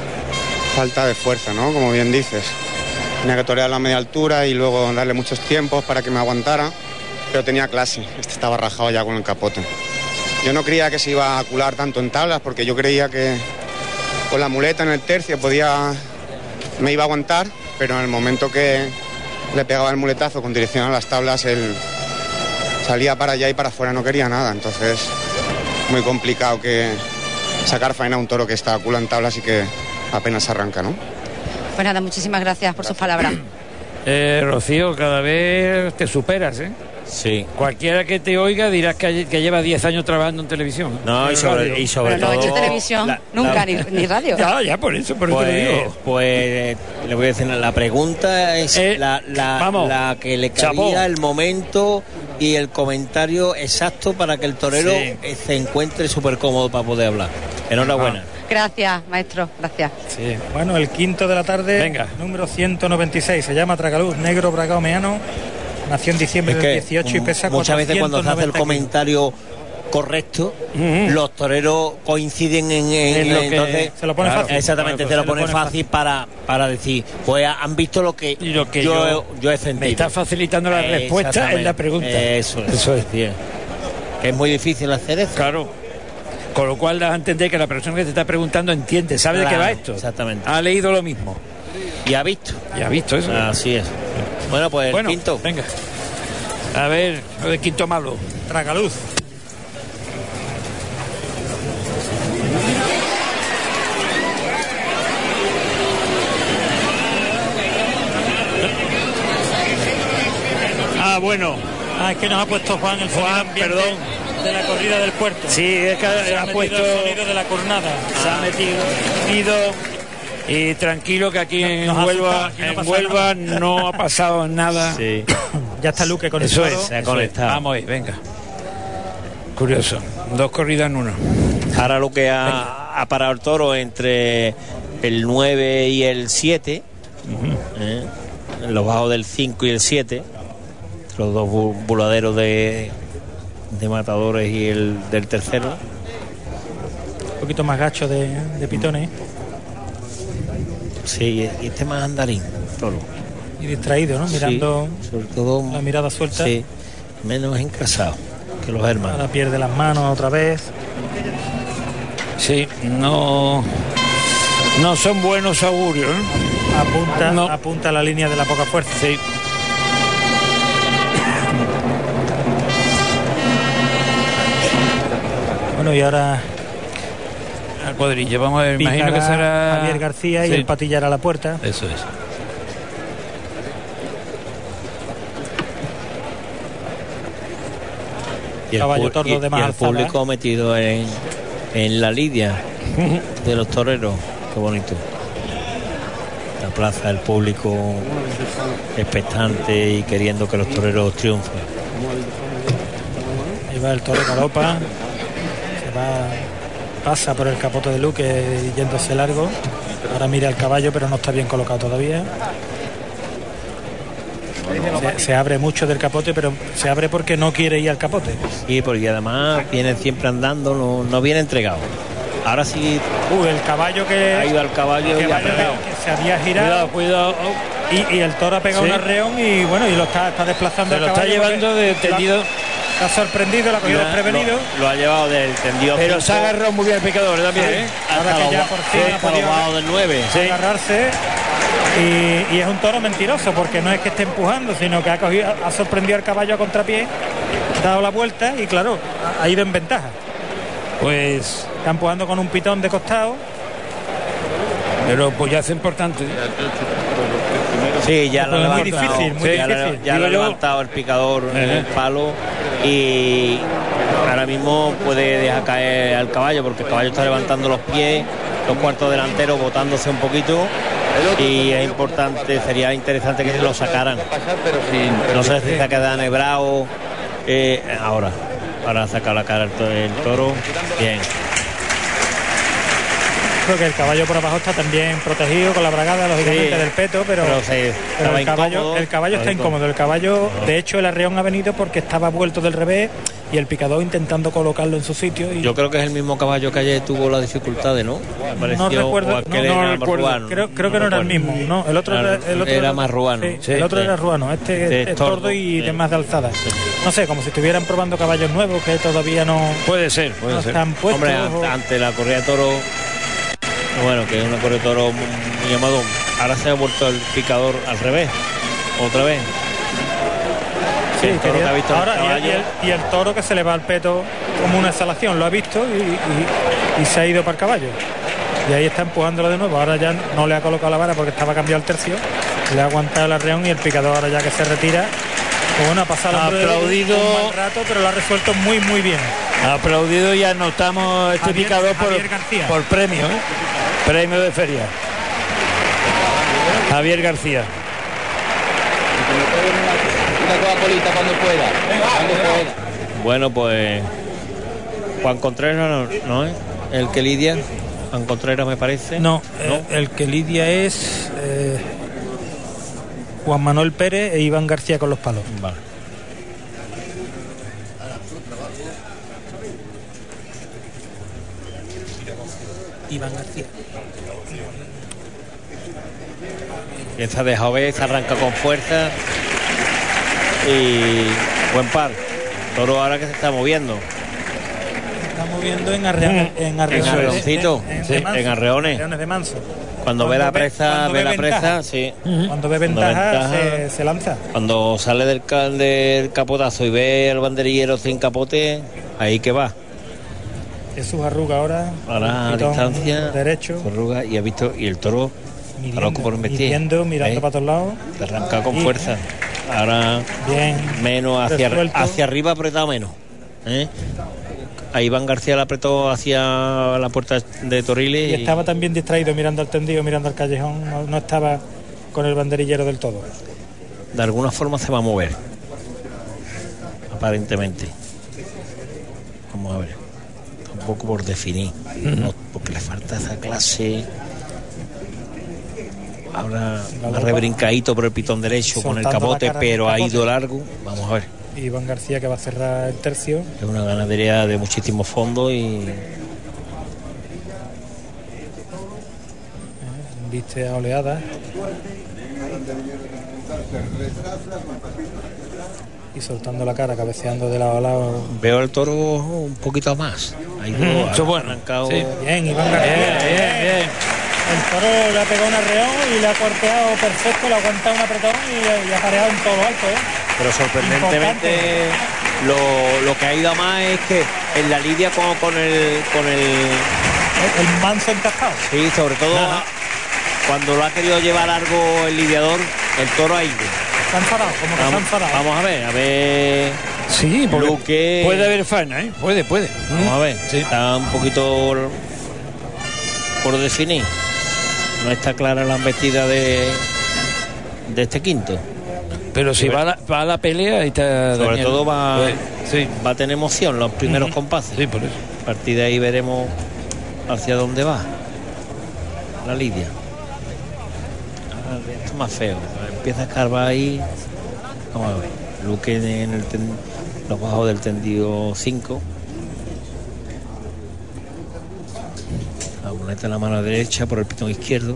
falta de fuerza, ¿no? Como bien dices. Tenía que torear a la media altura y luego darle muchos tiempos para que me aguantara. Pero tenía clase, este estaba rajado ya con el capote. Yo no creía que se iba a cular tanto en tablas, porque yo creía que con la muleta en el tercio podía, me iba a aguantar, pero en el momento que le pegaba el muletazo con dirección a las tablas, él salía para allá y para afuera, no quería nada. Entonces, muy complicado que sacar faena a un toro que está a culo en tablas y que apenas arranca, ¿no?
Pues nada, muchísimas gracias por gracias. sus palabras.
Eh, Rocío, cada vez te superas, ¿eh?
Sí.
Cualquiera que te oiga dirás que, que lleva diez años trabajando en televisión.
No, y sobre, y sobre
Pero no
todo...
he hecho televisión
la-
nunca,
la-
ni, ni radio.
Ya, ya, por eso, por eso te lo
Pues,
digo.
pues le voy a decir, la pregunta es
Eh,
la, la,
vamos,
la que le
chapó.
cabía, el momento y el comentario exacto para que el torero
Sí.
eh, se encuentre súper cómodo para poder hablar. Enhorabuena.
Gracias, maestro, gracias.
Sí.
Bueno, el quinto de la tarde,
Venga.
número ciento noventa y seis, se llama Tragaluz, negro bragao meano, nació en diciembre
Es
del
que
dieciocho y pesa
muchas veces cuando se hace el
cuatrocientos noventa
comentario correcto,
Ujú.
los toreros coinciden en, en-
En lo que-
entonces
se lo pone fácil.
exactamente,
Bueno,
se lo
pues se
pone
lo pone
fácil para para decir, pues han visto lo que,
Y lo que
yo,
yo-
he- yo he sentido.
Me está facilitando la respuesta en la
Exactamente.
pregunta.
Eso es.
Eso es.
Bien. Es muy difícil hacer eso.
Claro. Con lo cual das a entender que la persona que te está preguntando entiende, sabe de qué
Claro,
va esto.
exactamente.
Ha leído lo mismo.
Y ha visto.
Y ha visto eso.
Así es. Bueno, pues el
Bueno,
quinto.
venga. A ver, lo de quinto malo.
Tragaluz.
Ah, bueno.
Ah, es que nos ha puesto Juan el
Juan, perdón.
de la corrida del puerto.
Sí, es que
Se
ha,
ha metido
puesto.
el sonido de la cornada.
Se ha metido. metido, Y tranquilo que aquí en
nos ha
Huelva,
asustado, aquí no
en
pasa
Huelva no ha pasado nada.
Sí.
Ya está Luque con
Eso
el
es,
toro.
Se ha
eso es.
conectado.
Vamos ahí, venga. Curioso. Dos corridas en una.
Ahora lo que ha, ha parado el toro entre el nueve y el siete, ¿eh? En los bajos del cinco y el siete, los dos bu- buladeros de, de matadores y el del tercero.
Un poquito más gacho de, de pitones
Sí, y este más andarín, toro.
y distraído, ¿no? Mirando
Sí, sobre todo,
la mirada suelta.
sí, menos encasado que los hermanos.
Ahora pierde las manos otra vez.
Sí, no. No son buenos augurios, ¿no?
Apunta,
No.
apunta a la línea de la poca fuerza.
Sí.
Bueno, y ahora
Al cuadrillo, vamos a ver, imagino que
picará
será.
Javier García y
Sí.
el patillar a la puerta.
Eso es.
Y el,
Caballo
pu-
tordo
y-
de más
y el
alzada.
público metido en, en la lidia de los toreros. Qué bonito. La plaza, el público expectante y queriendo que los toreros triunfen.
Ahí va el toro galopa. Se va, pasa por el capote de Luque yéndose largo. Ahora mira el caballo, pero no está bien colocado todavía. Se, se abre mucho del capote, pero se abre porque no quiere ir al capote.
Sí, porque además viene siempre andando, no, no viene entregado. Ahora sí
Uy, el caballo que
ha ido al caballo
que
y ha
vaya,
pegado.
que se había girado.
Cuidado, cuidado.
Y, y el toro ha pegado
Sí.
un arreón y bueno, y lo está, está desplazando.
Se
al
lo está
caballo
llevando
porque
de
lo ha-
tendido.
Lo ha sorprendido, lo ha cogido
Lo,
desprevenido.
lo ha llevado del tendido
Pero
cinco
se ha agarrado muy bien el picador también,
Sí.
¿eh?
Ahora
hasta
que ya
los,
por
sí,
fin ha
hasta los
podido
bajos del nueve.
agarrarse. Y, y es un toro mentiroso porque no es que esté empujando, sino que ha cogido, ha sorprendido al caballo a contrapié, ha dado la vuelta y claro, ha, ha ido en ventaja.
Pues.
Está empujando con un pitón de costado.
Pero pues ya es importante.
Sí, ya lo ha
Muy
levantado.
difícil, muy
Sí, ya lo-
difícil.
ya lo ha
Digo yo.
levantado el picador en
Ajá.
el palo y ahora mismo puede dejar caer al caballo porque el caballo está levantando los pies, los cuartos delanteros botándose un poquito y es importante, sería interesante que lo sacaran. No sé si se ha quedado enebrado eh, ahora para sacar la cara el to- el toro. Bien.
Creo que el caballo por abajo está también protegido con la bragada, lógicamente,
Sí,
del peto, pero,
pero se
pero
estaba
el caballo,
incómodo.
el caballo está
Estaba
incómodo. El caballo, de hecho, el arreón ha venido porque estaba vuelto del revés y el picador intentando colocarlo en su sitio. Y
Yo creo que es el mismo caballo que ayer tuvo las dificultades, ¿no? Me
no
pareció,
recuerdo,
o aquel
no, no
era
recuerdo.
marruano.
Creo, creo que no, era el
recuerdo.
mismo. No, el otro
Claro,
era, el otro
era más ruano.
sí,
Sí,
el otro
sí.
era ruano. Este
Este
es
es
tordo,
tordo,
y
sí.
de más de alzada. No sé, como si estuvieran probando caballos nuevos que todavía no,
Puede ser, puede
no
ser.
están puestos.
Hombre,
o-
ante, ante la corrida de toro, bueno, que es una corrida de toro muy, muy llamado. Ahora se ha vuelto el picador al revés, otra vez.
Sí,
el toro
quería-
que ha visto el
ahora, y,
caballo.
y el, y el toro que se le va al peto como una exhalación, lo ha visto y, y- y se ha ido para el caballo. Y ahí está empujándolo de nuevo. Ahora ya no le ha colocado la vara porque estaba cambiado el tercio. Le ha aguantado el arreón y el picador ahora ya que se retira Pues bueno, ha pasado
Ha aplaudido
un mal rato, pero lo ha resuelto muy muy bien.
Ha aplaudido y anotamos este
Javier-
picador por,
Javier García.
por premio, ¿eh? Premio de feria. Javier García.
cuando pueda. Cuando pueda.
Bueno, pues Juan Contreras no, no es el que lidia. Juan Contreras me parece.
No, eh, el que lidia es eh, Juan Manuel Pérez e Iván García con los palos.
Vale.
Iván García.
Esta de Jové se arranca con fuerza y buen par. Toro ahora que se está moviendo.
Está moviendo en, arre, en
En
arreones.
arreoncito,
en, en,
sí,
de Manso,
en arreones.
arreones de Manso.
Cuando, ve la presa,
cuando
ve la
ventaja.
presa, sí.
Cuando ve
Cuando
ventaja,
ventaja-
se, se lanza.
Cuando sale del, ca- del capotazo y ve al banderillero sin capote, ahí que va.
Jesús arruga ahora.
Ahora a
pitón
distancia,
derecho.
se arruga y ha visto, y el toro
Midiendo,
loco por investir.
midiendo, mirando
¿eh?
para todos lados.
Se arranca con
Y-
fuerza. Ahora
Bien.
menos hacia,
resuelto.
hacia arriba, apretado menos. ¿eh? A Iván García le apretó hacia la puerta de Toriles.
Y estaba también distraído mirando al tendido, mirando al callejón. No, no estaba con el banderillero del todo.
De alguna forma se va a mover. Aparentemente. Vamos a ver. Un poco por definir. No, porque le falta esa clase. Ahora ha rebrincadito por el pitón derecho con el
Soltando la
capote,
cara con el
pero ha
capote.
ido largo. Vamos a ver.
Iván García que va a cerrar el tercio.
Es una ganadería de muchísimo fondo y
Viste a oleadas. Y soltando la cara, cabeceando de lado a lado.
veo el toro un poquito más. Ha ido,
Mm,
ha
eso bueno.
arrancado.
Sí. Bien, Iván García.
Bien, bien, bien.
El toro le ha pegado un arreón y le ha cuarteado perfecto, le ha aguantado un apretón y, y ha pareado un toro alto, ¿eh?
Pero sorprendentemente lo, lo que ha ido a más es que en la lidia con, con el con el
El, el manso encajado.
sí, sobre todo
Ajá.
cuando lo ha querido llevar largo el lidiador, el toro ha ido.
Se han enfadado, como que se han
Vamos,
enfadado.
vamos a ver, a ver.
Sí, porque
Luque.
puede haber faena, ¿eh? Puede, puede.
Vamos a ver, está un poquito por definir. No está clara la embestida de de este quinto.
Pero si va a la, va a la pelea, ahí está
Sobre
Daniel.
todo va,
Sí.
va a tener emoción los primeros
Ujú.
compases.
Sí, por eso.
A partir de ahí veremos hacia dónde va la lidia. Ah, esto es más feo. Empieza a escarbar ahí. Vamos a ver. Luque en el ten- los bajos del tendido cinco. La muleta en la mano derecha por el pitón izquierdo.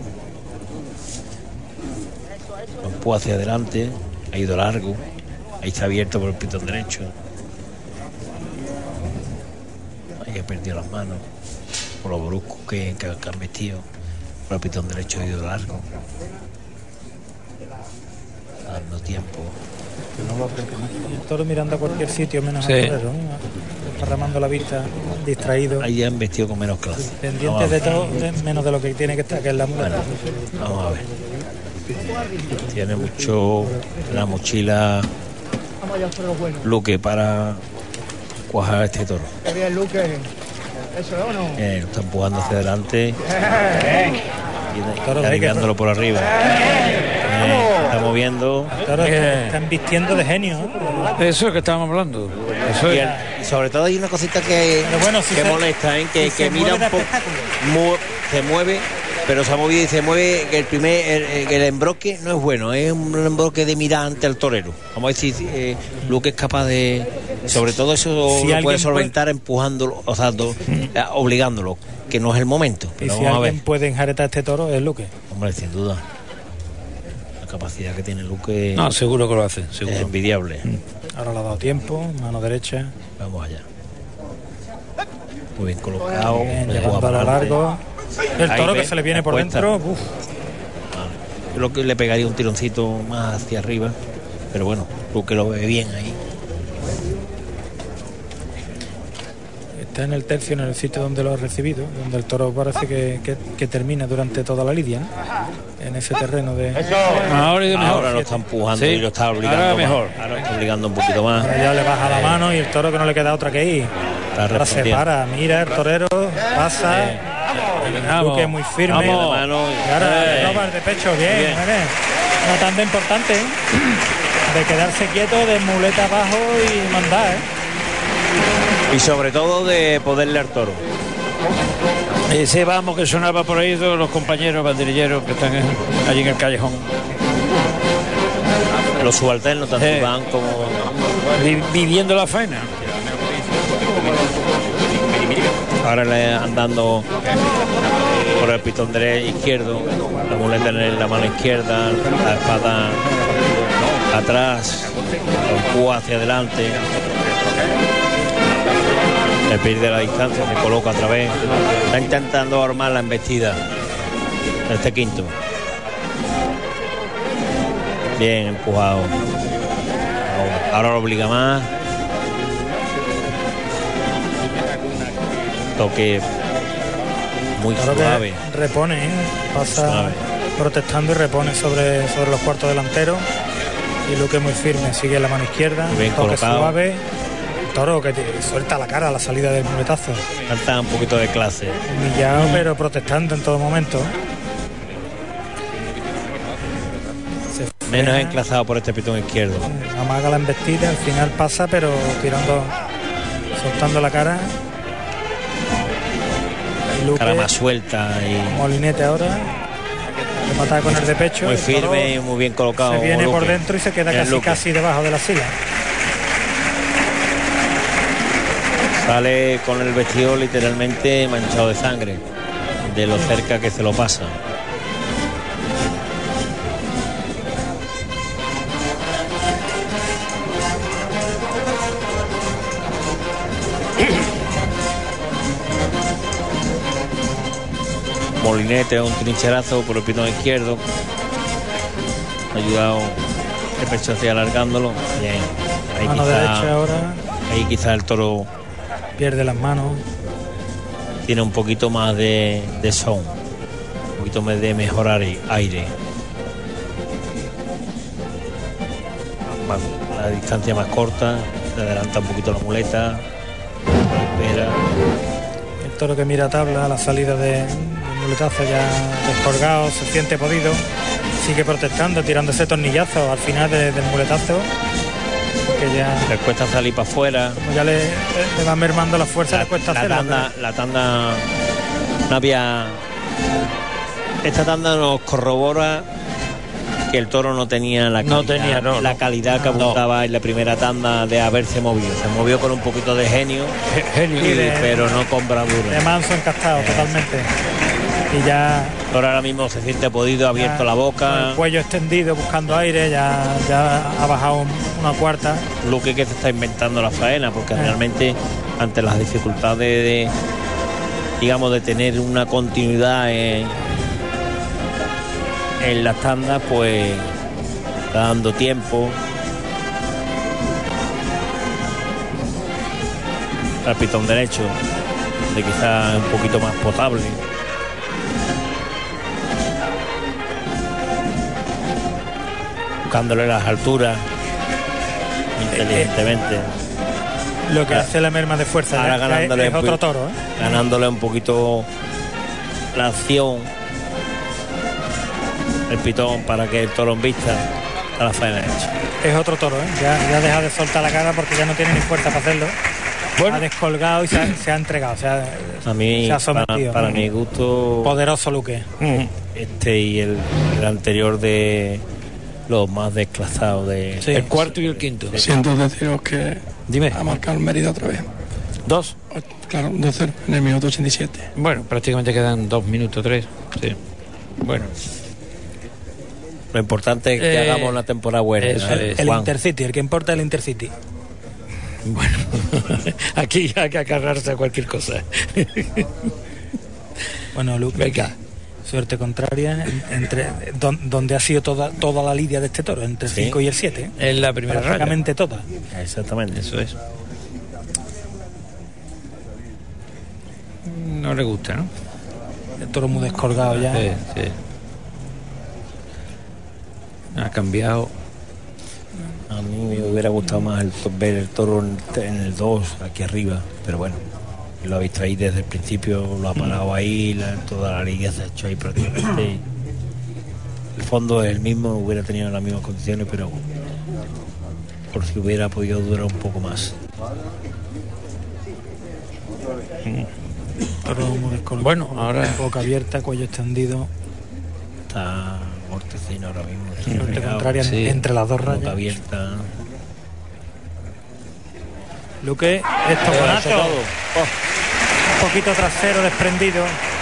Lo empuja hacia adelante. Ha ido largo. Ahí está abierto por el pitón derecho. Ahí ha perdido las manos. Por lo brusco que, que, que han vestido. Por el pitón derecho ha ido largo. Dando tiempo.
Y el toro mirando a cualquier sitio menos
Sí.
al torero, ¿no? Derramando la vista, distraído.
Ahí han vestido con menos clase.
Pendiente
Vamos a
de
ver.
todo, de- menos de lo que tiene que estar, que es la muleta.
Vamos a ver. Tiene mucho la mochila
Vamos allá, toro bueno.
Luque para cuajar a este toro.
Qué bien, Luque. ¿Eso es o no?
Eh, lo está empujando hacia adelante
Bien.
y
Toro
está
hay que-
tirándolo por arriba. Eh, está moviendo.
Toro están vistiendo de genio, ¿eh?
Eso es que estábamos hablando. Eso
Y,
es.
el- y sobre todo hay una cosita que,
bueno, si
que
se-
molesta, ¿eh? que,
si
que
se
mira
mueve
un
de
poco, se mueve, pero se ha movido y se mueve que el primer el, el- el embroque no es bueno, es un embroque de mirar ante el torero. Vamos a ver si eh, Luque es capaz de, sobre todo eso
Si
lo
alguien
puede solventar empujándolo, o sea, do- eh, obligándolo, que no es el momento.
Y
Pero
si
vamos a ver,
alguien puede enjaretar a este toro, es Luque.
hombre, sin duda, la capacidad que tiene Luque
No, seguro que lo hace,
es
seguro.
envidiable.
Ahora le ha dado tiempo, mano derecha.
Vamos allá. Muy bien colocado.
Bien,
le
llevando
juega
a lo
para adelante.
largo. El
Ahí
toro que
ve,
se le viene por
apuesta.
dentro. Uf.
Yo creo que le pegaría un tironcito más hacia arriba. Pero bueno, tú que lo ve bien ahí.
Está en el tercio, en el sitio donde lo ha recibido, donde el toro parece que, que, que termina durante toda la lidia, ¿no? En ese terreno de...
Ahora, de
ahora lo está empujando, ¿sí? Y lo está obligando
ahora
más.
mejor.
Ahora lo está obligando un poquito más.
Ahora ya le baja la mano y el toro, que no le queda otra que ir. Ahora se para, mira el torero, pasa,
Eh,
Luque muy firme.
Vamos. La mano y,
y ahora
eh,
roba el de pecho, bien, bien. Una tanda importante, ¿eh? De quedarse quieto, de muleta abajo y mandar, ¿eh?
Y sobre todo de poderle al toro.
Ese vamos que sonaba por ahí de los compañeros banderilleros que están en, allí en el callejón.
Los subalternos tanto
eh,
van como
vi, viviendo la faena.
Ahora le andando por el pitón derecho izquierdo, la muleta en la mano izquierda, la espada atrás, el cubo hacia adelante. Le pierde la distancia, se coloca otra vez. Está intentando armar la embestida de este quinto. Bien empujado. Ahora lo obliga más. Toque muy
claro,
suave.
Repone, ¿eh? Pasa
suave.
Protestando y repone sobre, sobre los cuartos delanteros. Y Luque muy firme, sigue la mano izquierda.
Bien
toque
colocado.
Suave. Toro que te suelta la cara a la salida del muletazo.
Falta un poquito de clase.
Humillado, pero protestando en todo momento.
Menos enclazado por este pitón izquierdo.
Amaga la embestida, al final pasa, pero tirando, soltando la cara.
Luque, cara más suelta y
molinete ahora. Remata con el de pecho.
Muy firme y muy bien colocado.
Se viene
Luque.
por dentro y se queda casi, casi debajo de la sila.
Sale con el vestido literalmente manchado de sangre, de lo cerca que se lo pasa. Molinete, un trincherazo por el pitón izquierdo. Ha ayudado el pecho hacia alargándolo. Bien. Ahí
mano
quizá,
derecha ahora.
Ahí quizá el toro
pierde las manos.
Tiene un poquito más de, de son. Un poquito más de mejorar aire. Más, la distancia más corta. Se adelanta un poquito la muleta. Espera.
El toro que mira tabla a la salida de, de muletazo ya descolgado, se siente podido. Sigue protestando, tirándose tornillazos al final de, del muletazo. Que ya
le cuesta salir para afuera.
Como ya le, le va mermando la fuerza,
la,
le cuesta
la
hacerlo.
Tanda,
pero...
La tanda no había. Esta tanda nos corrobora que el toro no tenía la calidad,
no tenía, no,
la
no.
calidad que apuntaba no. en la primera tanda de haberse movido. Se movió con un poquito de genio,
genio
y,
de,
pero no con bravura.
De manso encastado, eh, totalmente. Y ya
ahora, ahora mismo se siente podido, abierto la boca,
el cuello extendido buscando aire, ya, ya ha bajado una cuarta.
Luque que se está inventando la faena, porque eh. realmente ante las dificultades de, de digamos de tener una continuidad en, en las tandas, pues está dando tiempo. Al pitón derecho, de quizá un poquito más potable. Buscándole las alturas inteligentemente.
Lo que ahora, hace la merma de fuerza
ahora ganándole
es otro toro, ¿eh?
Ganándole un poquito la acción el pitón para que el toro en vista a la faena hecha.
Es otro toro, ¿eh? ya, ya deja de soltar la cara porque ya no tiene ni fuerza para hacerlo. Bueno. Ha descolgado y se ha, se ha entregado, o sea,
a mí,
se ha sometido.
Para, para mi gusto,
poderoso Luque.
Este y el, el anterior de los más desclasados de
sí. El cuarto y el quinto.
Siento deciros que
Dime.
ha marcado el Mérida otra vez.
¿Dos?
Claro, dos cero en el minuto ochenta y siete.
Bueno, prácticamente quedan dos minutos, tres. Sí. Bueno.
Lo importante es que eh, hagamos una temporada buena.
Eso, el, el Intercity, el que importa es el Intercity.
Bueno, aquí hay que agarrarse a cualquier cosa.
Bueno, Luque.
Venga.
Suerte contraria entre don, donde ha sido toda toda la lidia de este toro, entre el
sí.
cinco y el siete.
¿eh? En la primera
prácticamente
raya.
toda.
Exactamente,
eso es. no le gusta, ¿no?
El toro muy descolgado ya.
Sí, sí. Ha cambiado.
A mí me hubiera gustado más el, ver el toro en, en el dos, aquí arriba, pero bueno, lo habéis traído desde el principio, lo ha parado ahí, la, toda la liga se ha hecho ahí prácticamente. El fondo es el mismo, hubiera tenido las mismas condiciones, pero por si hubiera podido durar un poco más.
Toro muy descolgado.
Bueno, ahora
boca abierta, cuello extendido.
Está mortecino ahora mismo.
Suerte contraria
sí.
Entre las dos rayas.
Boca abierta.
Luque, esto
Eh,
bonazo.
todo.
Un poquito trasero desprendido.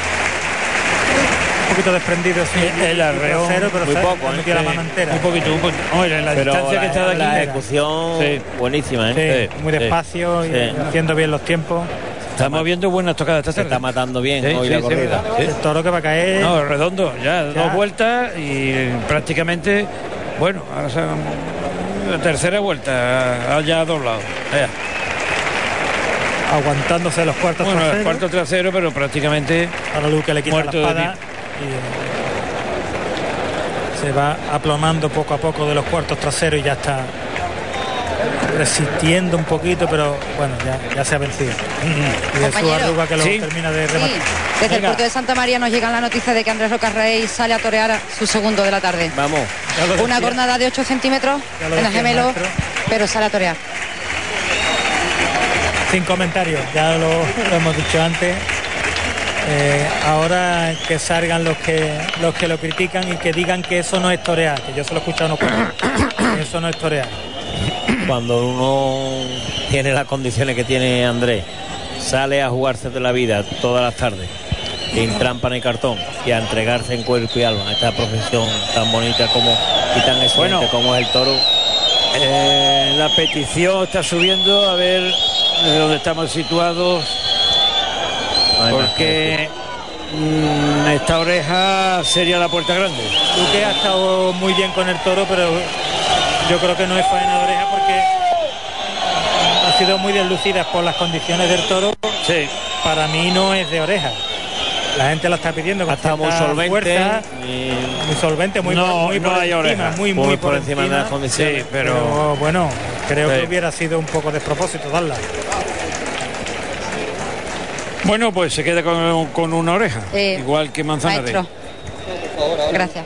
Un poquito desprendido, sí.
El arreo,
trasero, pero
muy
se
poco,
ha
¿eh?
metido la
Sí.
mano entera.
un poquito, un poquito. Oye, la
Pero
distancia
la,
que está de aquí.
la
mira.
ejecución
Sí.
buenísima,
Sí,
¿eh?
muy
Sí.
despacio y
Sí.
haciendo bien los tiempos.
Estamos viendo buenas tocadas esta
Se
tarde.
está matando bien
Sí,
hoy
sí,
la
sí,
corrida.
sí.
El toro que va a caer.
No, redondo, ya,
Ya.
dos vueltas y prácticamente, bueno, ahora se han- la tercera vuelta, ya a dos lados. Ya.
Aguantándose los cuartos
Bueno, el
traseros.
cuarto trasero, pero prácticamente
Ahora Luque le quita
muerto
la
de
espada y eh, se va aplomando poco a poco de los cuartos traseros y ya está resistiendo un poquito, pero bueno, ya, ya se ha vencido. Y de su
Compañero.
arruga que lo
Sí.
termina de
Sí,
rematar.
desde
Venga.
el puerto de Santa María nos llega la noticia de que Andrés Rocarrey sale a torear a su segundo de la tarde.
Vamos.
Ya lo
Una
decía.
jornada de ocho centímetros
Ya lo
en el
decía el
gemelo,
maestro.
pero sale a torear.
Sin comentarios, ya lo, lo hemos dicho antes. Eh, ahora que salgan los que los que lo critican y que digan que eso no es torear, que yo se lo he escuchado unos cuantos, que eso no es torear.
Cuando uno tiene las condiciones que tiene Andrés, sale a jugarse de la vida todas las tardes, sin trampa ni cartón, y a entregarse en cuerpo y alma a esta profesión tan bonita como y tan excelente
Bueno.
como es el toro.
eh, la petición está subiendo, a ver eh, dónde estamos situados,
No hay más
porque
que
mm, esta oreja sería la puerta grande.
Luque ha estado muy bien con el toro, pero yo creo que no es faena de oreja porque ha sido muy deslucida por las condiciones del toro.
Sí.
Para mí no es de oreja. La gente la está pidiendo con
Está muy
cierta
solvente
fuerza,
y
muy solvente, muy,
No,
por, muy
no
por
hay
encima,
oreja.
muy,
muy,
muy
por encima de las condiciones.
Sí, pero,
Pero bueno, creo
Sí.
que hubiera sido un poco despropósito darla.
bueno, pues se queda con, con una oreja,
Eh,
igual que Manzanares.
Maestro. Gracias.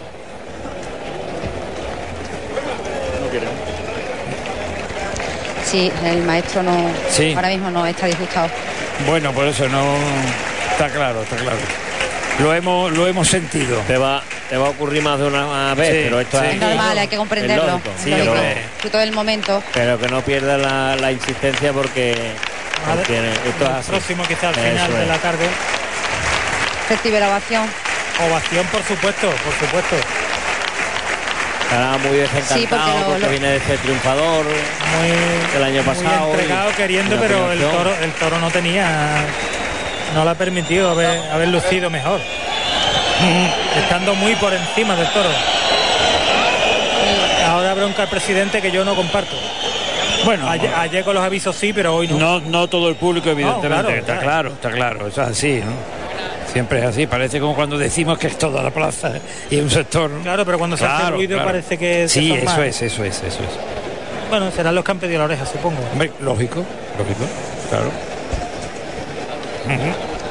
Sí, el maestro no,
Sí.
ahora mismo no está disgustado.
Bueno, por eso no está claro, está claro. Lo hemos, lo hemos sentido.
Te va, te va a ocurrir más de una vez,
Sí,
pero esto
sí.
es,
Es normal, hay que comprenderlo.
es lógico.
es
Sí,
lógico.
pero-
Fruto del momento.
pero que no pierda la, la insistencia porque, porque esto es
El
así.
próximo quizá al
Eso
final de
es.
la tarde.
Recibe la ovación.
Ovación, por supuesto, por supuesto.
Estará muy desencantado
Sí, porque
porque,
lo- lo-
viene de ser triunfador
Muy,
el año pasado.
muy entregado,
y-
queriendo,
y la
pero el
premiación.
toro, el toro no tenía, no le ha permitido haber, haber lucido mejor. Estando muy por encima del toro. Ahora bronca al presidente que yo no comparto.
Bueno,
Ayer, ayer con los avisos sí, pero hoy no.
no, no todo el público, evidentemente,
No, claro,
está
claro.
claro, está claro, eso es así, ¿no? Siempre es así, parece como cuando decimos que es toda la plaza y un sector, ¿no?
Claro, pero cuando se hace
Claro,
ruido
claro.
parece que
Sí,
son
eso
más.
es, eso es, eso es.
Bueno, serán los que han pedido la oreja, supongo.
Hombre, lógico, lógico, claro. Ujú.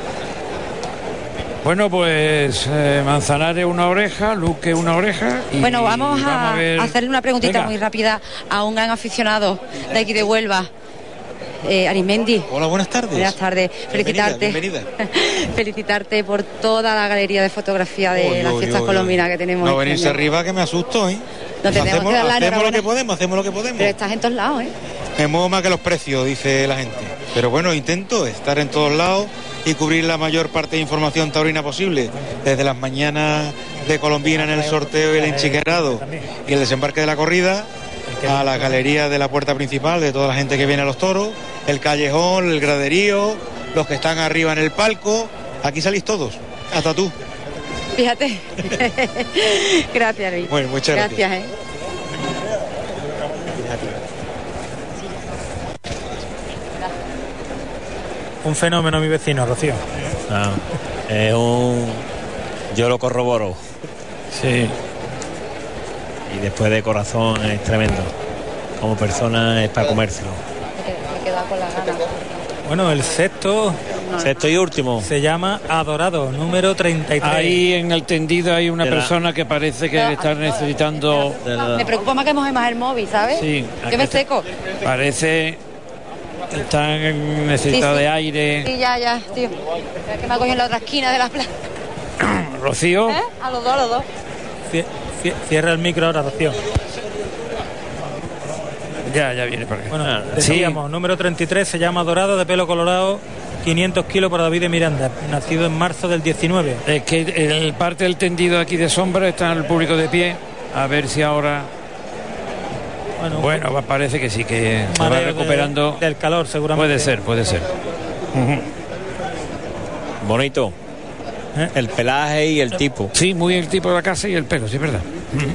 Bueno, pues eh, Manzanares una oreja, Luque una oreja. Y
Bueno, vamos a,
ver-
a hacerle una preguntita
Venga.
muy rápida a un gran aficionado de aquí de Huelva. Eh, Arismendi.
Hola, buenas tardes.
Buenas tardes. Felicitarte.
Bienvenida,
Felicitarte por toda la galería de fotografía de
Uy,
las
uy,
fiestas
uy,
colombinas
uy.
que tenemos.
No
este
venirse
año.
arriba que me asusto, ¿eh?
No tenemos
hacemos
que dar la
hacemos lo
enhorabuena.
que podemos, hacemos lo que podemos.
Pero estás en todos lados, ¿eh?
Me muevo más que los precios, dice la gente. Pero bueno, intento estar en todos lados y cubrir la mayor parte de información taurina posible. Desde las mañanas de Colombina en el sorteo y el enchiquerado y el desembarque de la corrida, a la galería de la puerta principal, de toda la gente que viene a los toros, el callejón, el graderío, los que están arriba en el palco. Aquí salís todos, hasta tú.
Fíjate. Gracias, Luis.
Bueno, muchas gracias.
Gracias, ¿eh?
Un fenómeno mi vecino, Rocío.
Ah, es un... Yo lo corroboro.
Sí.
Y después de corazón es tremendo. Como persona es para comérselo.
Me he quedado con las ganas.
Bueno, el sexto...
Sexto y último.
Se llama Adorado, número treinta y tres.
Ahí en el tendido hay una
De la-
persona que parece que está necesitando...
Me preocupa más que mojemos más el móvil, ¿sabes?
Sí.
Que me seco.
Parece que están necesitados
Sí, sí.
de aire.
Sí, ya, ya, tío. Es que me ha cogido en la otra esquina de la plaza.
Rocío.
¿Eh? A los dos, a los dos.
Cie- cie- Cierra el micro ahora, Rocío.
Ya, ya viene por aquí.
Bueno,
Ah,
decíamos, número treinta y tres, se llama Dorado, de pelo colorado, quinientos kilos para David de Miranda, nacido en marzo del diecinueve.
Es que el parte del tendido aquí de sombra está el público de pie. A ver si ahora...
Bueno,
Bueno, va- parece que sí, que se va
mareo de-
recuperando.
del calor, seguramente.
Puede ser, puede ser. Ujú.
Bonito.
¿Eh?
El pelaje y el tipo.
Sí, muy el tipo de la casa y el pelo, sí, es verdad.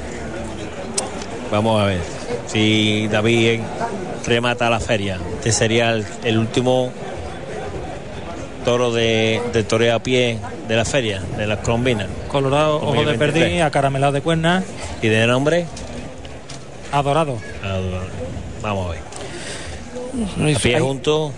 Vamos a ver si David remata la feria. Este sería el, el último toro de, de toreo a pie de la feria, de las colombinas.
Colorado, ojo de
dos mil veintitrés.
perdiz, acaramelado de cuernas,
¿Y de nombre?
Adorado.
Adorado. Vamos a ver. A pie
Ahí-
junto.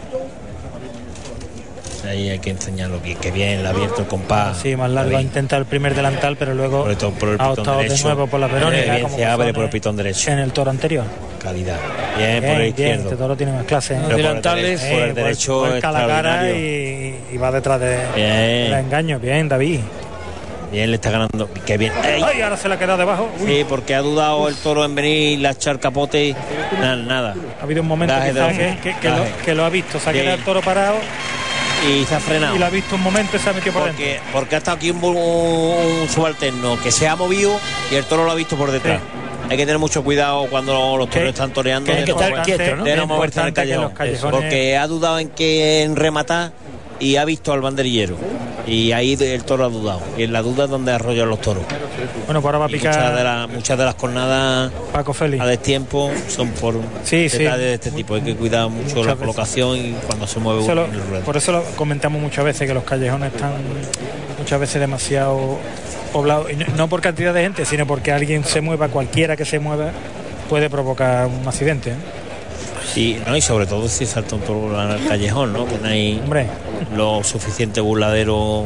Ahí hay que enseñarlo bien, que bien, le ha abierto el compás.
Sí, más largo,
David.
intenta el primer delantal, pero luego
Sobre todo por el
ha
pitón
optado de
derecho.
nuevo por la Verónica.
Bien,
como
se
pasó
abre
en
por el
el-
pitón derecho.
En el toro anterior.
Calidad. Bien,
Bien,
por el
bien,
izquierdo.
este toro tiene más clase. ¿eh?
Pero por el
Delantales,
derecho, por el
Eh,
derecho
vuelca la cara
extraordinario.
y, y va detrás de,
Bien.
del engaño. Bien, David.
Bien, le está ganando. Qué bien. ¡Ey!
Ay, ahora se la ha quedado debajo. Uy,
Sí, porque ha dudado el toro en venir y la echar capote y nada, nada.
ha habido un momento
Gaje
quizás
de-
que, que- que
gaje.
lo, que lo ha visto. Se ha
Bien.
quedado el toro parado
Y se ha frenado.
y lo ha visto un momento y se ha metido por dentro.
Porque, porque ha estado aquí un, un subalterno que se ha movido y el toro lo ha visto por detrás.
Sí.
Hay que tener mucho cuidado cuando los toros
Que-
están toreando.
que
de
es
no
estar
mover-
quieto, ¿no?
de no
Es
moverse en el
importante que
callejón.
los callejones-
Porque ha dudado en que en rematar y ha visto al banderillero. Y ahí el toro ha dudado. Y en la duda es donde arrollan los toros.
Bueno, pues ahora va a
Y muchas, de
picar
las muchas de las cornadas
Paco Félix.
a destiempo son por
Sí, sí.
detalles de este tipo. Hay que cuidar mucho
Muchas
la
veces.
colocación y cuando se mueve
Eso
uno
lo-
en el ruedo.
por eso lo comentamos muchas veces, que los callejones están muchas veces demasiado poblados. Y no, no por cantidad de gente, sino porque alguien se mueva, cualquiera que se mueva, puede provocar un accidente. ¿eh?
Y, no, y sobre todo si salta un toro al callejón, ¿no? Que no hay
Hombre,
lo suficiente burladero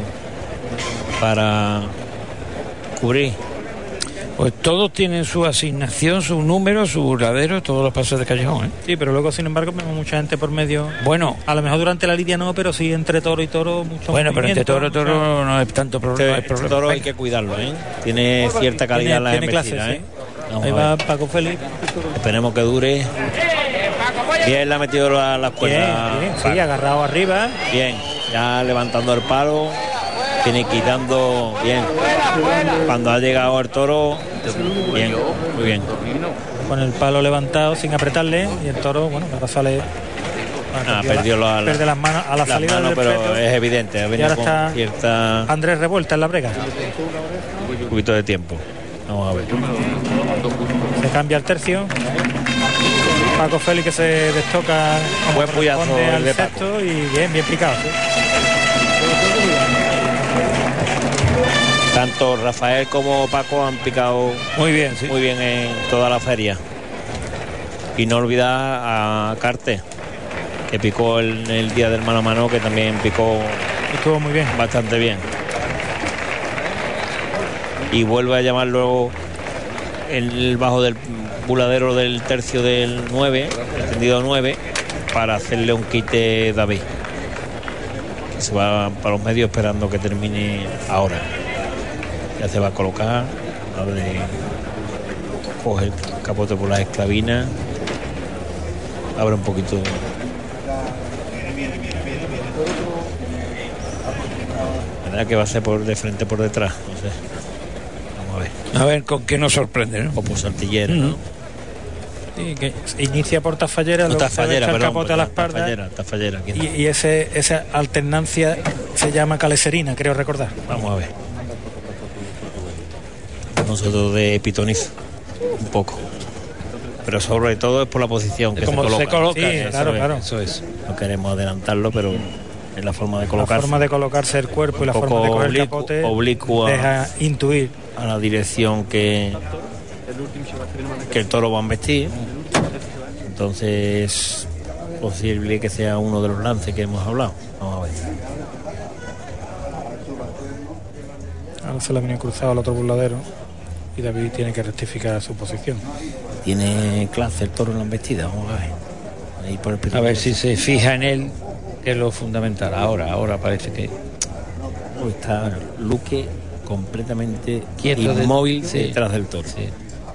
para cubrir.
Pues todos tienen su asignación, su número, su burladero, todos los pasos de callejón, ¿eh?
sí, pero luego, sin embargo, vemos mucha gente por medio.
Bueno,
A lo mejor durante la lidia no, pero sí entre toro y toro, mucho
bueno, pero entre
movimiento,
toro,
mucha-
toro no es tanto problema.
Este,
no hay
este
problema.
toro hay
Venga.
que cuidarlo, ¿eh? Tiene cierta calidad en la
tiene, tiene
embestida,
clase,
¿eh?
sí.
Vamos
Ahí
a
va
ver.
Paco Félix.
Esperemos que dure. Bien, le ha metido la, la
Bien,
cuerda.
bien, sí, agarrado arriba.
Bien, ya levantando el palo, tiene quitando bien. Cuando ha llegado el toro, bien, muy bien.
Con el palo levantado sin apretarle. Y el toro, bueno, ahora sale.
Ah, perdió la, la-
pierde las manos a la
las
salida
manos,
del
pero
respeto.
es evidente, ha
Y
venido
ahora
con
está
cierta
Andrés Revuelta en la brega.
un poquito de tiempo. Vamos a ver.
Se cambia el tercio. Paco Félix que se destoca como
Buen puyazo
corresponde
el
al
de Paco.
sexto y bien, bien picado. ¿sí?
Tanto Rafael como Paco han picado
Muy bien, sí.
muy bien en toda la feria. Y no olvidar a Carte, que picó el, el día del mano a mano, que también picó
Estuvo muy bien.
bastante bien. Y vuelve a llamar luego el bajo del buladero del tercio del nueve, el tendido nueve, para hacerle un quite David, que se va para los medios esperando que termine ahora. Ya se va a colocar, abre, coge el capote por las esclavinas, abre un poquito. ¿Verdad que va a ser por de frente por detrás? No sé. Vamos a ver.
A ver con qué nos sorprende, ¿no?
O por Santillera, ¿no?
Sí, que inicia por Tafallera,
No,
luego se
Tafallera,
echa el
perdón.
capote a la
perdón,
espalda.
Tafallera, Tafallera, aquí
Y,
está.
y ese, esa alternancia se llama caleserina, creo recordar.
Vamos a ver. Nosotros de pitonizo, un poco. Pero sobre todo es por la posición que
Como
se coloca.
se coloca,
Sí,
eso
claro,
es,
claro.
Eso es.
No queremos adelantarlo, pero en la forma de colocarse.
La forma de colocarse el cuerpo y la forma de coger el capote
oblicua
deja intuir
a la dirección que, que el toro va a embestir. Entonces es posible que sea uno de los lances que hemos hablado. Vamos a ver.
Ahora se le ha venido cruzado al otro burladero y David tiene que rectificar su posición.
Tiene clase el toro en la embestida, vamos a ver. Ahí por el
a ver si se fija en él, que es lo fundamental. Ahora, ahora parece que
oh, está Luque completamente
quieto,
inmóvil
de... sí.
detrás del toro. Sí.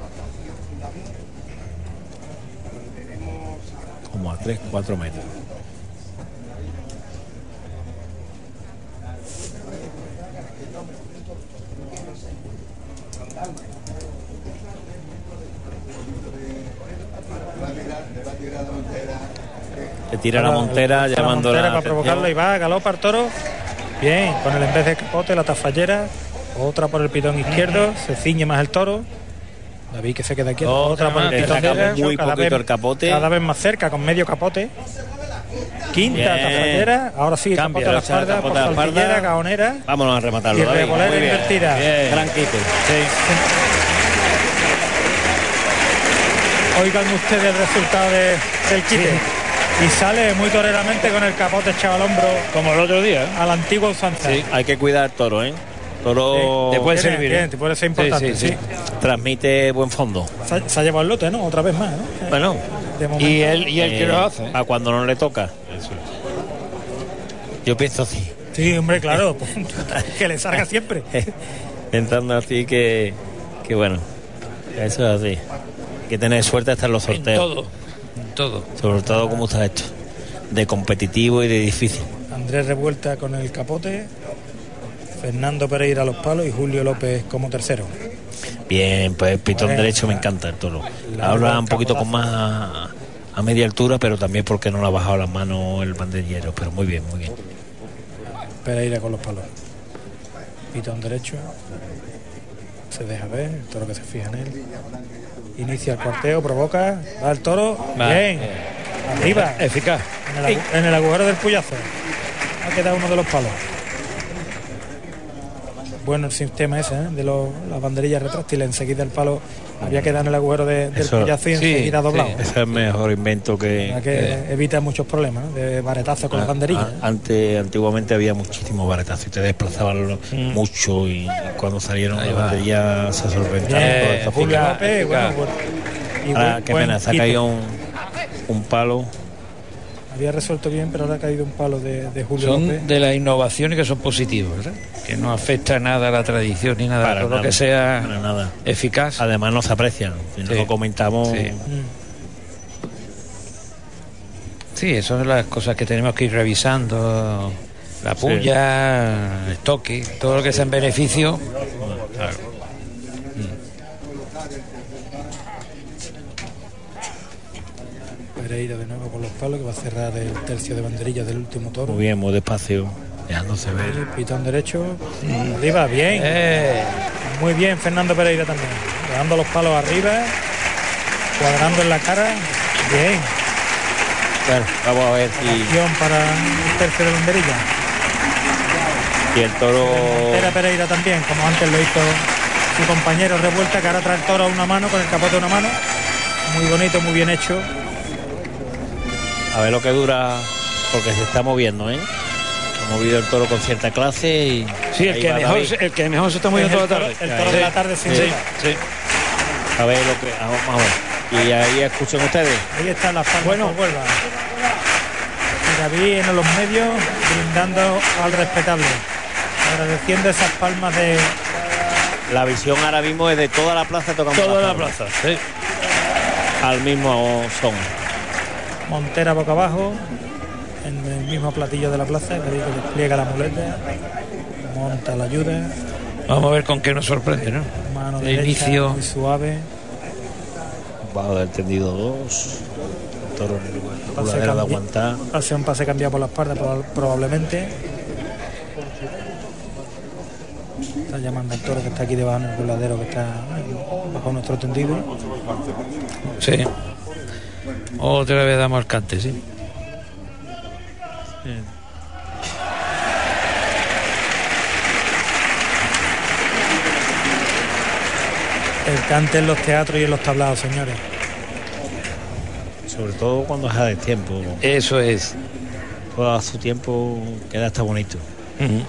Como a tres, cuatro metros. Le tira la montera,
la
llamando
montera
la
para provocarlo y va, galopa el toro. Bien, con el en vez de capote, la tafallera. Otra por el pitón izquierdo, se ciñe más el toro. David que se queda aquí. Otra, otra por el pitón derecho,
muy
cada
poquito
vez,
el capote.
cada vez más cerca, con medio capote. Quinta
Bien.
tafallera, ahora sí,
Cambia,
capote a la espalda,
capote
por
a la espalda.
saltillera, gaonera.
Vámonos a rematarlo,
Y
David.
revolera
Muy bien.
invertida.
Bien. Gran quite. Sí.
Oigan ustedes el resultado de, del quite. Sí. Y sale muy toreramente con el capote echado al hombro.
Como el otro día.
A la antigua usanza.
Sí, hay que cuidar el toro, ¿eh? Toro...
Sí, te puede
Tiene,
servir.
Bien, te puede ser importante, sí. sí, sí.
Transmite buen fondo.
Se, se ha llevado el lote, ¿no? Otra vez más, ¿no?
Bueno.
Y él, y él
eh,
que lo hace.
A cuando no le toca. Eso. Yo pienso así.
Sí, hombre, claro. Que le salga siempre.
Entrando así que... Que bueno. Eso es así. Hay que tener suerte hasta en los sorteos.
En todo. En todo.
Sobre todo como está esto. De competitivo y de difícil.
Andrés Revuelta con el capote, Fernando Pereira a los palos y Julio López como tercero.
Bien, pues pitón
Bueno,
derecho me encanta el toro. Habla un poquito con más a, a media altura, pero también porque no le ha bajado las manos el banderillero. Pero muy bien, muy bien.
Pereira con los palos. Pitón derecho. Se deja ver, el toro que se fija en él. Inicia el cuarteo, provoca, va el toro.
Va,
bien.
eh.
Arriba.
Eficaz.
En el, en el agujero del puyazo. Ha quedado uno de los palos. Bueno el sistema ese, ¿eh? De los, las banderillas retráctiles. Enseguida el palo había quedado en el agujero de, del
Eso,
puyazo y
sí,
enseguida doblado.
Sí, ese es el mejor invento que...
Para que
que
evita muchos problemas, ¿no? De baretazos con
a,
las banderillas.
a, antes, antiguamente había muchísimos baretazos y te desplazaban lo,
Mm.
mucho y cuando salieron
Ahí
las
va.
banderillas se solventaron.
Bien,
todas estas
Julio
cosas.
López, bueno, bueno, y
Ahora,
buen-
qué
buen
pena, se ha
quite.
caído un, un palo.
Había resuelto bien, pero ahora ha caído un palo de, de Julio
Son
López.
de las innovaciones que son positivas, ¿verdad? Que no afecta nada a la tradición ni nada,
Para
todo
nada,
lo que sea
para nada.
eficaz.
Además no se aprecian, si no
Sí.
lo comentamos.
Sí.
Mm.
Sí, esas son las cosas que tenemos que ir revisando. La puya, el estoque, todo lo que sea en beneficio. Claro.
Pereira de nuevo con los palos, que va a cerrar el tercio de banderillas del último toro.
Muy bien, muy despacio, dejándose ver.
Pitón derecho. Arriba, bien.
Eh,
Muy bien, Fernando Pereira también. Dejando los palos arriba. Cuadrando en la cara. Bien.
Bueno, vamos a ver si,
Acción para el tercio de banderilla.
si el toro...
Era Pereira también, como antes lo hizo su compañero Revuelta, que ahora trae el toro a una mano, con el capote a una mano. Muy bonito, muy bien hecho.
A ver lo que dura, porque se está moviendo, ¿eh? Ha movido el toro con cierta clase y...
sí, el
ahí
que,
va
mejor,
David.
el que mejor se está moviendo
Es el
toda la
toro-
tarde.
el toro de la tarde sin
sí,
duda.
sí.
A ver lo que... Vamos a ver. Y ahí escuchen ustedes.
Ahí están las palmas por Huelva. Y David en los medios brindando al respetable, agradeciendo esas palmas de
La visión ahora mismo es de toda la plaza tocando
Toda la
palmas.
plaza, sí.
Al mismo son.
Montera boca abajo en el mismo platillo de la plaza. David que despliega la muleta, monta la ayuda,
Vamos a ver con qué nos sorprende, ¿no?
mano
El
derecha
inicio.
muy suave.
Bajo del tendido dos. El toro en el lugar.
Pase,
Jugadero de
cambi-
aguantar.
pase un pase cambiado por la espalda proba- probablemente. Está llamando al toro que está aquí debajo en el voladero, que está bajo nuestro tendido.
Sí. Otra vez damos al cante, sí.
El cante en los teatros y en los tablados, señores.
Sobre todo cuando es a destiempo.
Eso es.
Todo a su tiempo queda hasta bonito.
Uh-huh.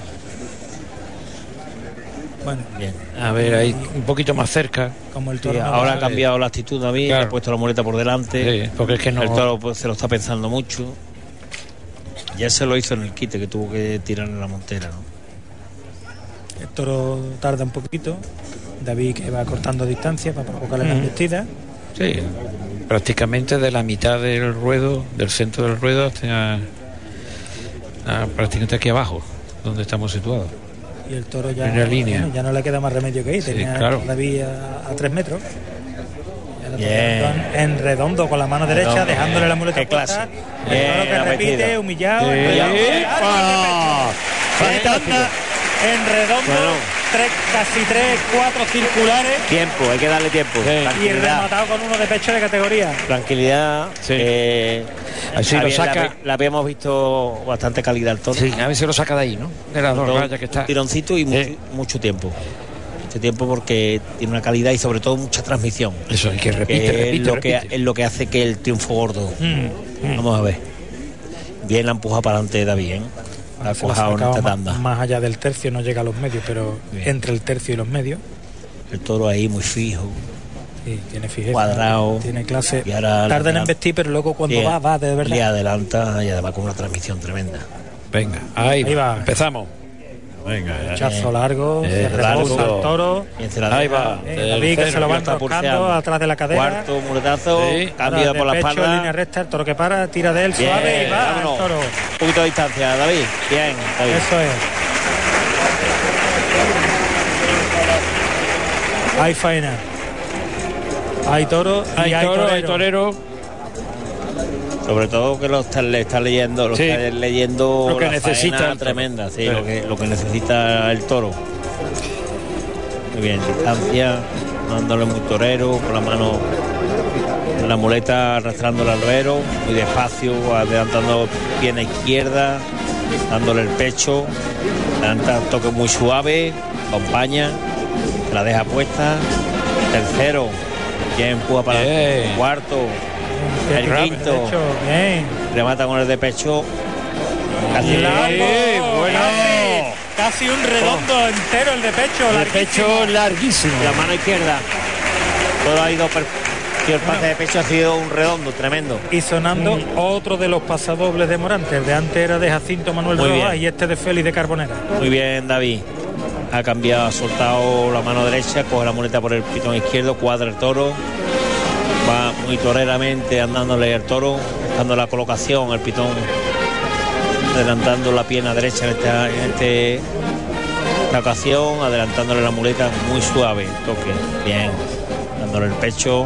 Bueno,
bien.
A ver, ahí un poquito más cerca.
Como el
Sí,
toro. no
ahora
va.
ha cambiado la actitud David,
Claro.
ha puesto la muleta por delante.
Sí, porque es que no.
El toro pues, se lo está pensando mucho. Ya se lo hizo en el quite, que tuvo que tirar en la montera, ¿no?
El toro tarda un poquito. David que va cortando distancia para provocarle la
Mm.
embestida.
Sí, prácticamente de la mitad del ruedo, del centro del ruedo hasta a, prácticamente aquí abajo, donde estamos situados.
Y el toro ya,
Primera línea.
bueno, ya no le queda más remedio que ir.
Sí,
Tenía
claro.
David a, a tres metros. Y ahora
Bien.
tocando En, en redondo con la mano derecha,
Redondo,
dejándole
bien.
la muleta
Qué
puesta.
clase.
El
Bien,
toro que
la
repite,
metida.
humillado.
Sí.
humillado.
¡Ah!
Ahí tanda en redondo,
Bueno.
tres, casi tres, cuatro circulares.
Tiempo, hay que darle tiempo.
Y
Tranquilidad.
rematado con uno de pecho de categoría.
Tranquilidad. eh,
Así lo
había-
saca.
La, la habíamos visto bastante calidad al toro.
Sí, a ver si lo saca de ahí, ¿no? De las dos
Todo
rayas que está.
Un tironcito y mucho,
Sí.
mucho tiempo. Mucho tiempo porque tiene una calidad y sobre todo mucha transmisión.
Eso, y que repite,
que
repite,
es lo
repite.
que es lo que hace que el triunfo gordo.
Mm.
Vamos a ver. Bien la empuja para adelante David, ¿eh? La ha
Se la
cojado en
sacaba
esta
más,
tanda.
más allá del tercio, no llega a los medios, pero
Bien.
entre el tercio y los medios.
El toro ahí muy fijo.
Sí, tiene fijeza,
Cuadrado.
tiene clase.
Y ahora
Tarda en
le-
embestir, pero luego cuando
le-
va, va de verdad.
Le adelanta y además con una transmisión tremenda.
Venga, ahí,
Ahí va.
empezamos. Venga, ya.
Chazo largo,
Eh,
se
largo.
reposa el toro.
Bien, se la
Ahí
deja.
va.
Eh,
del
David que se
centro.
lo va
está
enroscando
pulseando.
atrás de la cadera.
Cuarto muletazo,
Sí.
cambio
Ahora,
por la
de pecho,
espalda.
línea recta, el toro que para, tira de él
Bien,
suave y va
vámonos.
el toro.
Un poquito de distancia, David. Bien, David.
Eso es. Hay faena. Hay toro y
Hay
hay,
toro, hay
torero.
torero.
Sobre todo que lo está, le está leyendo, lo
Sí.
está leyendo
Lo que
la
necesita
faena
el toro.
tremenda, sí,
Sí.
Lo, que, lo que necesita el toro. Muy bien, distancia, dándole muy torero, con la mano en la muleta arrastrando el albero, muy despacio, adelantando pierna izquierda, dándole el pecho, adelanta toque muy suave, acompaña, la deja puesta, tercero, ya empuja para
Bien.
el cuarto, el
Bien,
quinto,
de hecho, bien.
remata con el de pecho, casi
Largo,
bueno.
casi, casi un redondo entero el de pecho,
El
larguísimo.
pecho larguísimo.
la mano izquierda, todo ha ido per- y el pase de pecho ha sido un redondo tremendo.
Y sonando otro de los pasadobles de Morante. El de antes era de Jacinto Manuel
Muy
Rojas
bien.
y este de Félix de Carbonera.
Muy bien, David. Ha cambiado, ha soltado la mano derecha, coge la muleta por el pitón izquierdo, cuadra el toro. Va muy toreramente andándole al toro, buscando la colocación, el pitón adelantando la pierna derecha en esta, en este, esta ocasión, adelantándole la muleta muy suave, toque, bien, dándole el pecho.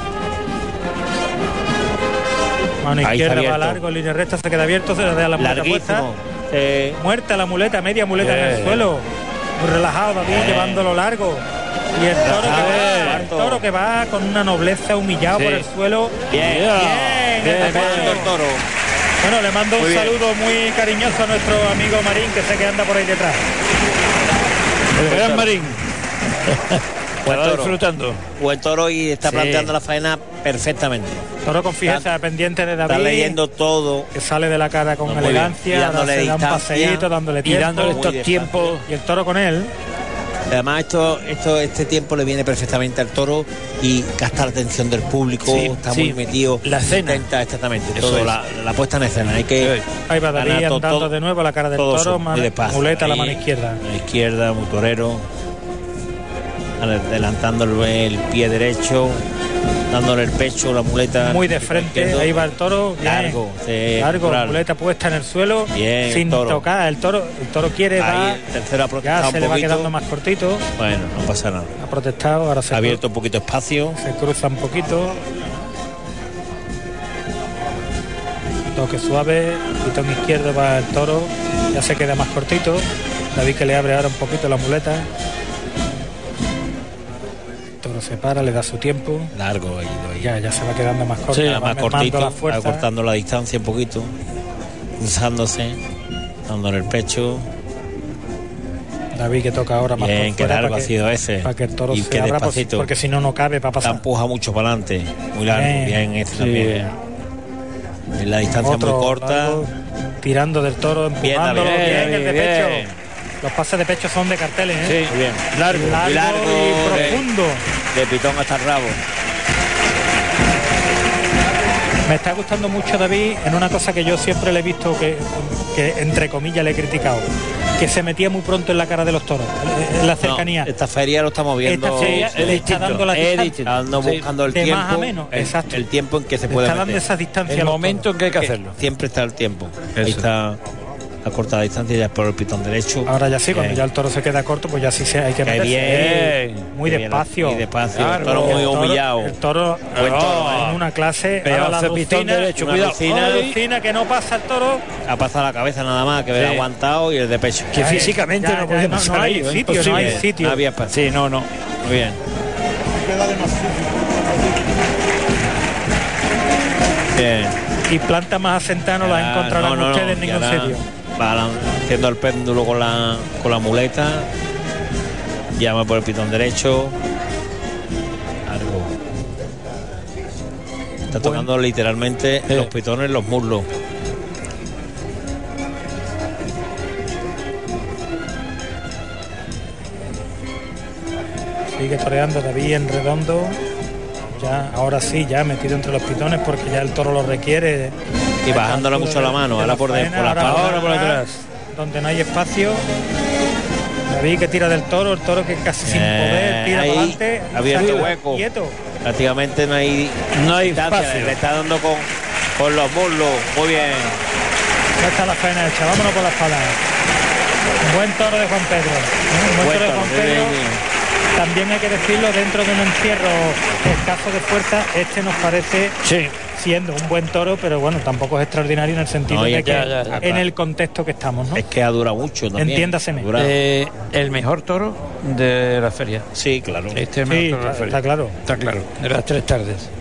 Mano
Ahí está
izquierda va
abierto.
largo, línea recta, se queda abierto, se le da la muleta puesta.
Larguísimo. Eh,
Muerta la muleta, media muleta en el
Bien.
suelo. Muy relajado David,
Bien.
llevándolo largo. Y el toro, que va, el
Cuarto.
toro que va con una nobleza, humillado
Sí.
por el suelo.
bien,
Bien,
Bien,
el
Está
pecho.
pegando el toro.
Bueno, le mando un
Muy bien.
saludo muy cariñoso a nuestro amigo Marín, que sé que anda por ahí detrás.
El gran Marín.
Buen
Estaba
toro.
disfrutando.
Buen toro y está
Sí.
planteando la faena perfectamente.
Toro con fijeza,
Está-
pendiente de David.
Está leyendo todo.
Que sale de la cara con
No, muy bien.
elegancia,
Y dándole
ahora se da un
distancia.
paseíto, dándole
Y
tiempo.
dándole
Muy
estos
despacio.
tiempos.
Y el toro con él.
Además, esto, esto, este tiempo le viene perfectamente al toro y capta la atención del público,
Sí,
está
sí.
muy metido.
La escena.
Intenta exactamente
Eso
todo,
es.
la, la puesta en escena. Hay que
Ahí va David
ganar to-
andando
todo-
de nuevo a la cara del
todo
toro,
eso,
mano-
muy despacio.
muleta a la
Ahí,
mano izquierda.
a la izquierda, muy torero. Adelantando el, el pie derecho, dándole el pecho, la muleta.
Muy de frente,
izquierdo.
ahí va el toro. Bien.
Largo, sí,
Largo,
natural.
muleta puesta en el suelo.
Bien,
sin
toro.
tocar. El toro, el toro quiere, va.
Ahí, el tercero ha
Ya
protestado
se
un
le va
poquito.
quedando más cortito.
Bueno, no pasa nada.
Ha protestado, ahora se,
Ha abierto un poquito espacio.
se cruza un poquito. Toque suave, pitón izquierdo va el toro. Ya se queda más cortito. David que le abre ahora un poquito la muleta. El toro se para, le da su tiempo.
Largo ha ido ahí.
Ya, ya se va quedando más corto.
Sí,
va
más
mermando
cortito,
la
va
fuerza.
cortando la distancia un poquito, cruzándose, dándole el pecho.
David que toca ahora más
bien,
por
que
fuera
largo
para
ha
que,
sido ese.
para que el toro
y
se
que
abra, pues,
despacito.
porque si no, no cabe para pasar.
La empuja mucho para adelante. Muy largo, bien, bien este
sí,
también.
bien.
En la distancia
Otro
muy corta.
largo, tirando del toro, empujándolo bien,
bien,
bien, el de
bien.
pecho. Los pases de pecho son de carteles, ¿eh?
Sí, muy bien.
Largo, largo,
largo
y
de-
profundo.
De pitón hasta el rabo.
Me está gustando mucho David en una cosa que yo siempre le he visto que, que entre comillas le he criticado, que se metía muy pronto en la cara de los toros, en la cercanía.
No, esta feria lo estamos viendo.
Esta feria le está dando la
es
distancia.
Ando
Sí.
buscando el
De
tiempo.
más a menos,
el,
exacto.
el tiempo en que se
Le
puede
está
meter.
dando esa distancia
El
a los
momento
toros.
en que hay que hacerlo.
Siempre está el tiempo. Ahí
Eso.
está la corta distancia y ya es por el pitón derecho.
Ahora ya sí, cuando
Bien.
ya el toro se queda corto, pues ya sí se hay que
Qué
meterse.
bien.
Eh, Muy
Qué bien,
despacio.
muy despacio.
Claro,
El toro muy
el toro-
humillado.
El toro,
Buen toro,
oh,
eh.
en una clase.
Pedazo
Ahora la
de pitón
Lucina,
derecho,
una
cuidado.
Lucina,
Ay.
Lucina, que no pasa el toro.
Ha pasado la cabeza nada más, que haber
Sí.
aguantado y el de pecho.
Que
Ay,
físicamente
ya,
no
ya,
podía
no,
pasar
no hay
ahí, ¿eh?
sitio, no
Imposible.
hay sitio.
No había espacio.
Sí, no, no.
Muy bien. Bien.
Y planta más asentada no las
Ya,
encontrarán
no, no, no,
ustedes en
y
ningún
ahora
sitio.
va haciendo el péndulo con la, con la muleta. Llama por el pitón derecho. Algo. Está tocando literalmente los pitones, los muslos.
Sigue toreando David en redondo. Ya, ahora sí, ya metido entre los pitones porque ya el toro lo requiere.
Y bajándola mucho la mano, ahora por, de, por la espalda.
ahora por detrás.
Donde no hay espacio. David que tira del toro, el toro que casi sin poder tira
ahí,
para adelante.
abierto
sale
hueco.
Quieto.
Prácticamente no hay,
No hay
distancia,
espacio.
le está dando con, con los muslos. Muy bien.
Ya está la faena hecha, vámonos por la espada. Un buen toro de Juan Pedro. ¿eh? Un buen,
Buen
toro de
toro,
Juan
muy
Pedro.
bien.
También hay que decirlo, dentro de un encierro escaso de fuerza, este nos parece
Sí.
siendo un buen toro, pero bueno, tampoco es extraordinario en el sentido
No,
de
ya,
que
ya, ya, ya,
en el contexto que estamos, ¿no?
Es que ha durado mucho también.
Entiéndaseme.
Ha durado.
Eh, el mejor toro de la feria.
Sí, claro.
Este es el
Sí,
mejor toro de la
está,
feria.
está claro.
Está claro. De las tres tardes.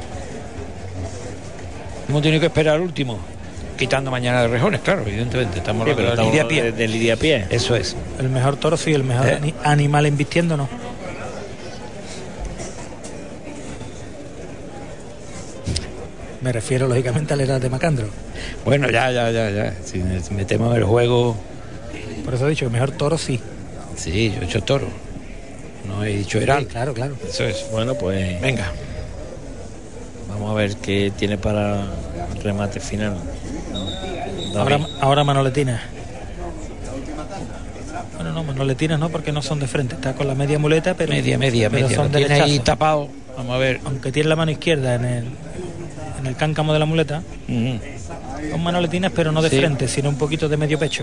Hemos tenido que esperar al último. Quitando mañana de rejones, claro, evidentemente. Estamos
Sí,
hablando
pero
de
estamos
lidia a pie.
de, de lidia a pie.
Eso es.
El mejor toro, sí, el mejor
¿Eh?
ani- animal embistiendo, no. Me refiero, lógicamente, al Heral de Macandro.
Bueno, ya, ya, ya, ya. Si metemos el juego.
Por eso he dicho, el mejor toro, sí.
Sí, yo he hecho toro. No he dicho Heral.
Sí, claro, claro.
Eso es.
Bueno, pues
Venga.
vamos a ver qué tiene para el remate final.
Ahora, ahora Manoletina. Bueno, no, Manoletina no, porque no son de frente. Está con la media muleta, pero
Media, media,
pero
media.
son
Lo tiene
derechazos.
ahí tapado. Vamos a ver.
Aunque tiene la mano izquierda en el, en el cáncamo de la muleta,
Ujú.
con manoletinas, pero no de
Sí.
frente, sino un poquito de medio pecho.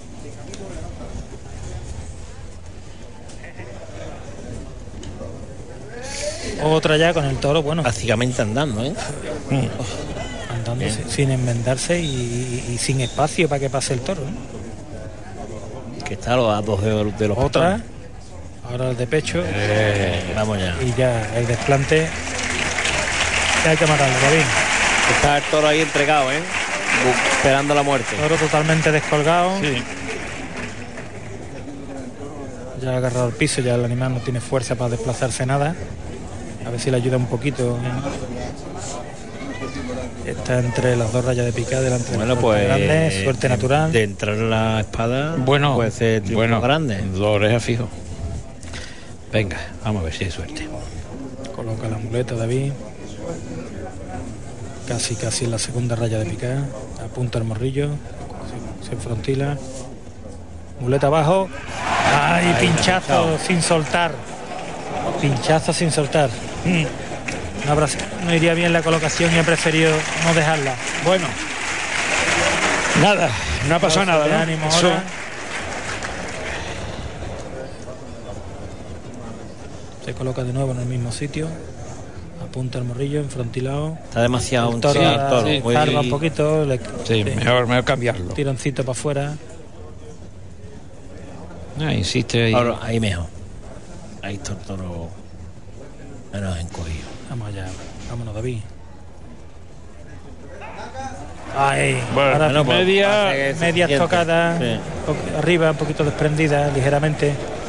Otra ya con el toro, bueno,
Básicamente andando, ¿eh?
andando
Bien.
sin, sin enmendarse y, y sin espacio para que pase el toro, ¿no?
Que está a los dos dedos de los
Otra,
pitones.
ahora el de pecho
Eh, vamos ya.
y ya el desplante. Que hay que matarlo, David.
Está el toro ahí entregado, ¿eh? Bu- Esperando la muerte.
Toro totalmente descolgado.
Sí.
Ya agarrado al piso, ya el animal no tiene fuerza para desplazarse nada. A ver si le ayuda un poquito. Está entre las dos rayas de picada delante
Bueno,
de
pues
grande, suerte
de,
natural.
de entrar la espada
Bueno,
puede ser triunfo
bueno,
grande.
dos orejas fijo. Venga, vamos a ver si hay suerte.
Coloca la muleta David. Casi, casi en la segunda raya de picada. Apunta el morrillo. Se, se frontila. Muleta abajo. ¡Ay, pinchazo sin soltar! Pinchazo sin soltar. Mm. No, habrá- no iría bien la colocación y he preferido no dejarla.
Bueno. Nada, no ha pasado
Pausa
nada,
de
¿no?
ánimo
Eso-
ahora. Se coloca de nuevo en el mismo sitio. Apunta el morrillo, enfrontilado.
Está demasiado
El toro,
sí, el
ahora
toro,
sí,
muy-
zarpa un poquito. le-
Sí,
sí,
mejor, mejor cambiarlo.
tironcito para afuera.
Ah, insiste ahí.
Ahora, ahí mejor. Ahí está el toro menos encogido.
Vamos allá. Vámonos, David. Ay,
Bueno,
ahora
bueno, pues,
media,
hace que se
media
siente.
estocada,
Sí.
po- arriba, un poquito desprendida, ligeramente.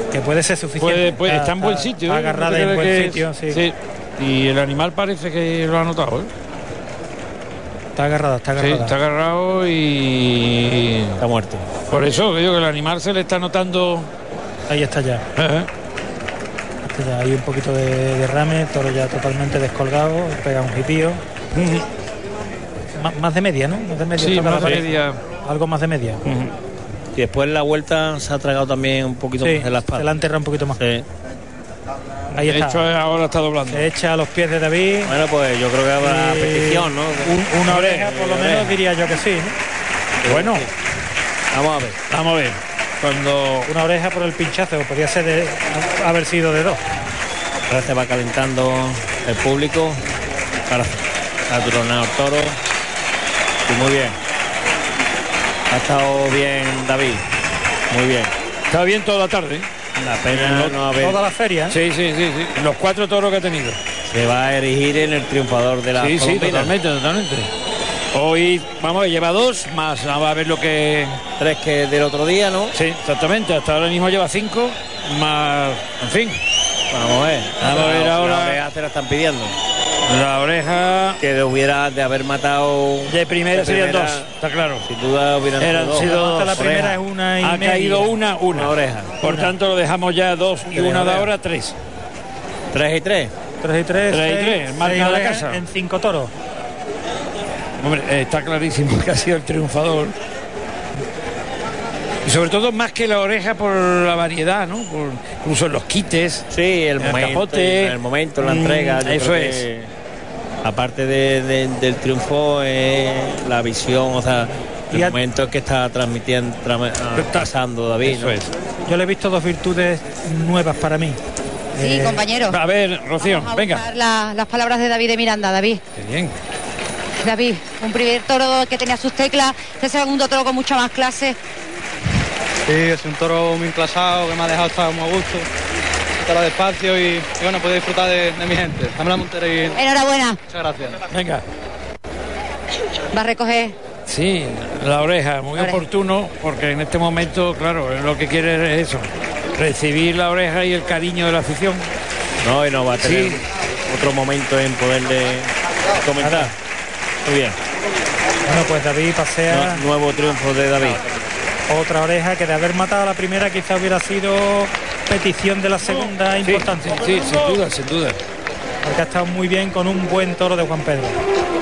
que puede ser suficiente.
Puede, puede,
está,
está en buen sitio.
Está
¿eh?
agarrada en buen
que
sitio,
es,
sí.
sí. Y el animal parece que lo ha notado, ¿eh?
Está agarrada, está agarrada.
Sí, está agarrado y...
Está muerto.
Por eso digo que el animal se le está notando...
Ahí está ya.
Uh-huh.
Este ya hay un poquito de derrame, toro ya totalmente descolgado, pega un jipío. Uh-huh. Más, más de media, ¿no? Más de media.
Sí, más de media.
Algo más de media.
Uh-huh. Y después la vuelta se ha tragado también un poquito
sí,
más en la espalda.
Se la ha enterrado un poquito más.
Sí.
Ahí
de
está.
hecho, ahora está doblando.
Se echa a los pies de David.
Bueno, pues yo creo que habrá
y...
petición, ¿no?
Un, una oreja, por lo menos, oreja. Diría yo que sí, ¿no?
Bueno,
vamos a ver.
Vamos a ver. Cuando...
Una oreja por el pinchazo, podría ser de, haber sido de dos.
Ahora se va calentando el público para atronar el toro. Y muy bien. Ha estado bien David. Muy bien.
Está bien toda la tarde.
La pena no haber...
Toda la feria.
Sí, sí, sí, sí. Los cuatro toros que ha tenido.
Se va a erigir en el triunfador de la
Sí,
Colombina.
sí, totalmente, totalmente. Hoy, vamos, lleva dos, más vamos a ver lo que...
Tres que del otro día, ¿no?
Sí, exactamente. Hasta ahora mismo lleva cinco, más... En fin.
Vamos a ver.
Vamos a ver
la,
ahora...
La oreja se la están pidiendo.
La oreja...
Que de hubiera de haber matado...
De primera
de
serían
primera,
dos, está claro.
Sin duda hubieran
Eran
sido
sido
dos.
dos.
La primera
oreja.
es una y
Ha
media.
caído una, una.
Una oreja.
Por
Una.
tanto, lo dejamos ya dos y una de ahora, tres.
Tres y tres.
Tres y tres.
Tres y
seis,
tres, marca
seis
de la
orejas
casa.
En cinco toros.
Hombre, eh, está clarísimo que ha sido el triunfador. Y sobre todo más que la oreja por la variedad, ¿no? Por, incluso los quites.
Sí, el,
el
momento,
capote.
el momento, la entrega.
Mm,
yo
eso
creo
es.
Que, aparte de, de, del triunfo, es la visión, o sea, el
Y a-
momento que está transmitiendo, tra- pasando David.
Eso
¿no?
es.
Yo le he visto dos virtudes nuevas para mí.
Sí,
Eh,
compañero.
A ver, Rocío,
Vamos a
venga.
buscar la- las palabras de David de Miranda. David,
Qué bien.
David, un primer toro que tenía sus teclas, este segundo toro con mucha más clase.
Sí, es un toro muy enclasado que me ha dejado estar muy a gusto. Un toro despacio y, y bueno, puedo disfrutar de, de mi gente. Dame la montera y
Enhorabuena.
muchas gracias.
Venga.
Va a recoger.
Sí, la oreja, muy
La oreja.
oportuno, porque en este momento, claro, lo que quiere es eso, recibir la oreja y el cariño de la afición.
No, y no va a tener
Sí.
otro momento en poderle comentar. Muy bien.
Bueno, pues David pasea
Nu- nuevo triunfo de David.
otra oreja que de haber matado a la primera quizá hubiera sido petición de la segunda
Sí,
importante.
sí, sin duda, sin duda.
Porque ha estado muy bien con un buen toro de Juan Pedro.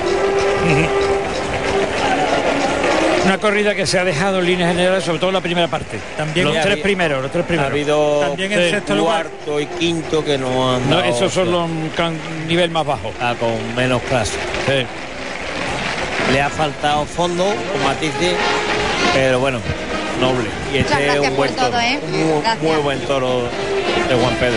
Una corrida que se ha dejado en líneas generales, sobre todo en la primera parte.
También
los
ha
tres
habido-
primeros, los tres
Ha
primeros.
habido
También en sexto lugar.
cuarto y quinto que no han
No,
dado,
esos son
sí,
los can- nivel más bajo.
ah, con menos clase.
Sí.
Le ha faltado fondo con matices, pero bueno, noble. Y este
Muchas
es
gracias
un buen
por todo,
toro,
¿eh?
un muy,
Gracias.
muy buen toro de Juan Pedro.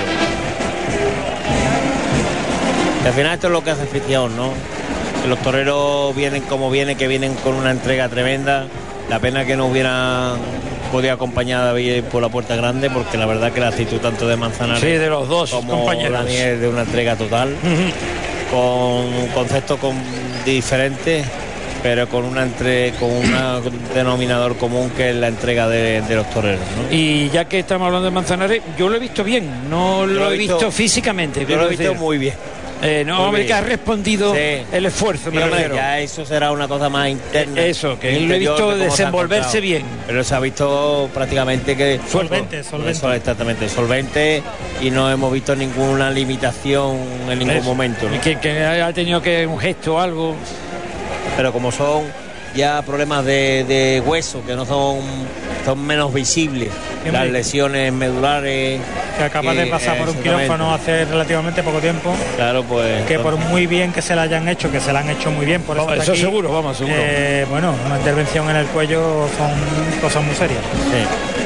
Y al final esto es lo que hace afición, ¿no? Que los toreros vienen como vienen, que vienen con una entrega tremenda. La pena que no hubieran podido acompañar a David por la puerta grande, porque la verdad que la actitud tanto de Manzanares
Sí, de los dos
como
compañeros.
Daniel de una entrega total, con conceptos con, diferentes, pero con una entre, con una- un denominador común que es la entrega de, de los toreros, ¿no?
Y ya que estamos hablando de Manzanares, yo lo he visto bien, no lo,
lo he
he visto,
visto-
físicamente.
Yo
quiero
lo he visto
decir.
muy bien.
Eh, no,
muy
hombre,
bien.
que ha respondido
Sí.
el esfuerzo, me
Sí, hombre,
refiero.
ya eso será una cosa más interna.
Eso, que lo he
interior
visto
de cómo se ha
desenvolverse
encontrado.
bien.
Pero se ha visto prácticamente que...
Solvente, solvente.
Eso, exactamente, solvente, y no hemos visto ninguna limitación en ningún
Eso.
momento, ¿no?
Y que, que ha tenido que un gesto o algo.
Pero como son ya problemas de, de hueso, que no son, son menos visibles,
Hombre.
las lesiones medulares...
Que acaba de
que-
pasar por un
exactamente.
quirófano hace relativamente poco tiempo.
Claro, pues...
Que por muy bien que se la hayan hecho, que se la han hecho muy bien, por eso,
Vamos,
está
eso
aquí,
seguro, vamos, seguro.
eh, bueno, una intervención en el cuello son cosas muy serias.
Sí.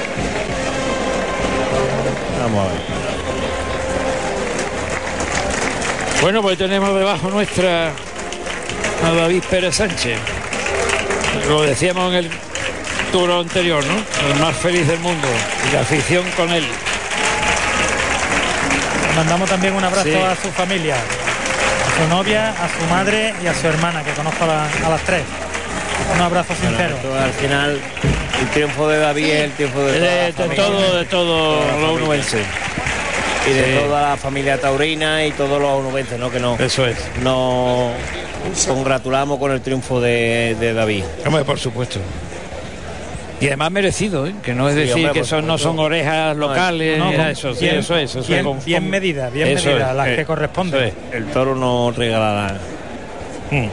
Vamos a ver.
Bueno, pues tenemos debajo nuestra a David Pérez Sánchez. Lo decíamos en el toro anterior, ¿no? El más feliz del mundo. Y la afición con él.
Mandamos también un abrazo
Sí.
a su familia, a su novia, a su madre y a su hermana, que conozco a, la- a las tres. Un abrazo sincero.
Bueno, al final el triunfo de David es el triunfo de,
de, de, de todo, de todo los onubenses.
Y de
Sí.
toda la familia taurina y todos los onubenses, ¿no? Que no,
Eso es.
nos congratulamos con el triunfo de, de David.
Hombre, por supuesto. Y además merecido, ¿eh? Que no es
Sí,
decir
hombre,
que
por
son, no son orejas locales,
No,
ni nada
con-
de eso, sí,
bien-
eso es. Eso
bien-
es con-
bien
con-
medidas, bien
eso
medidas,
es,
las
eh,
que corresponden.
eso es.
El toro no regalará.
Mm.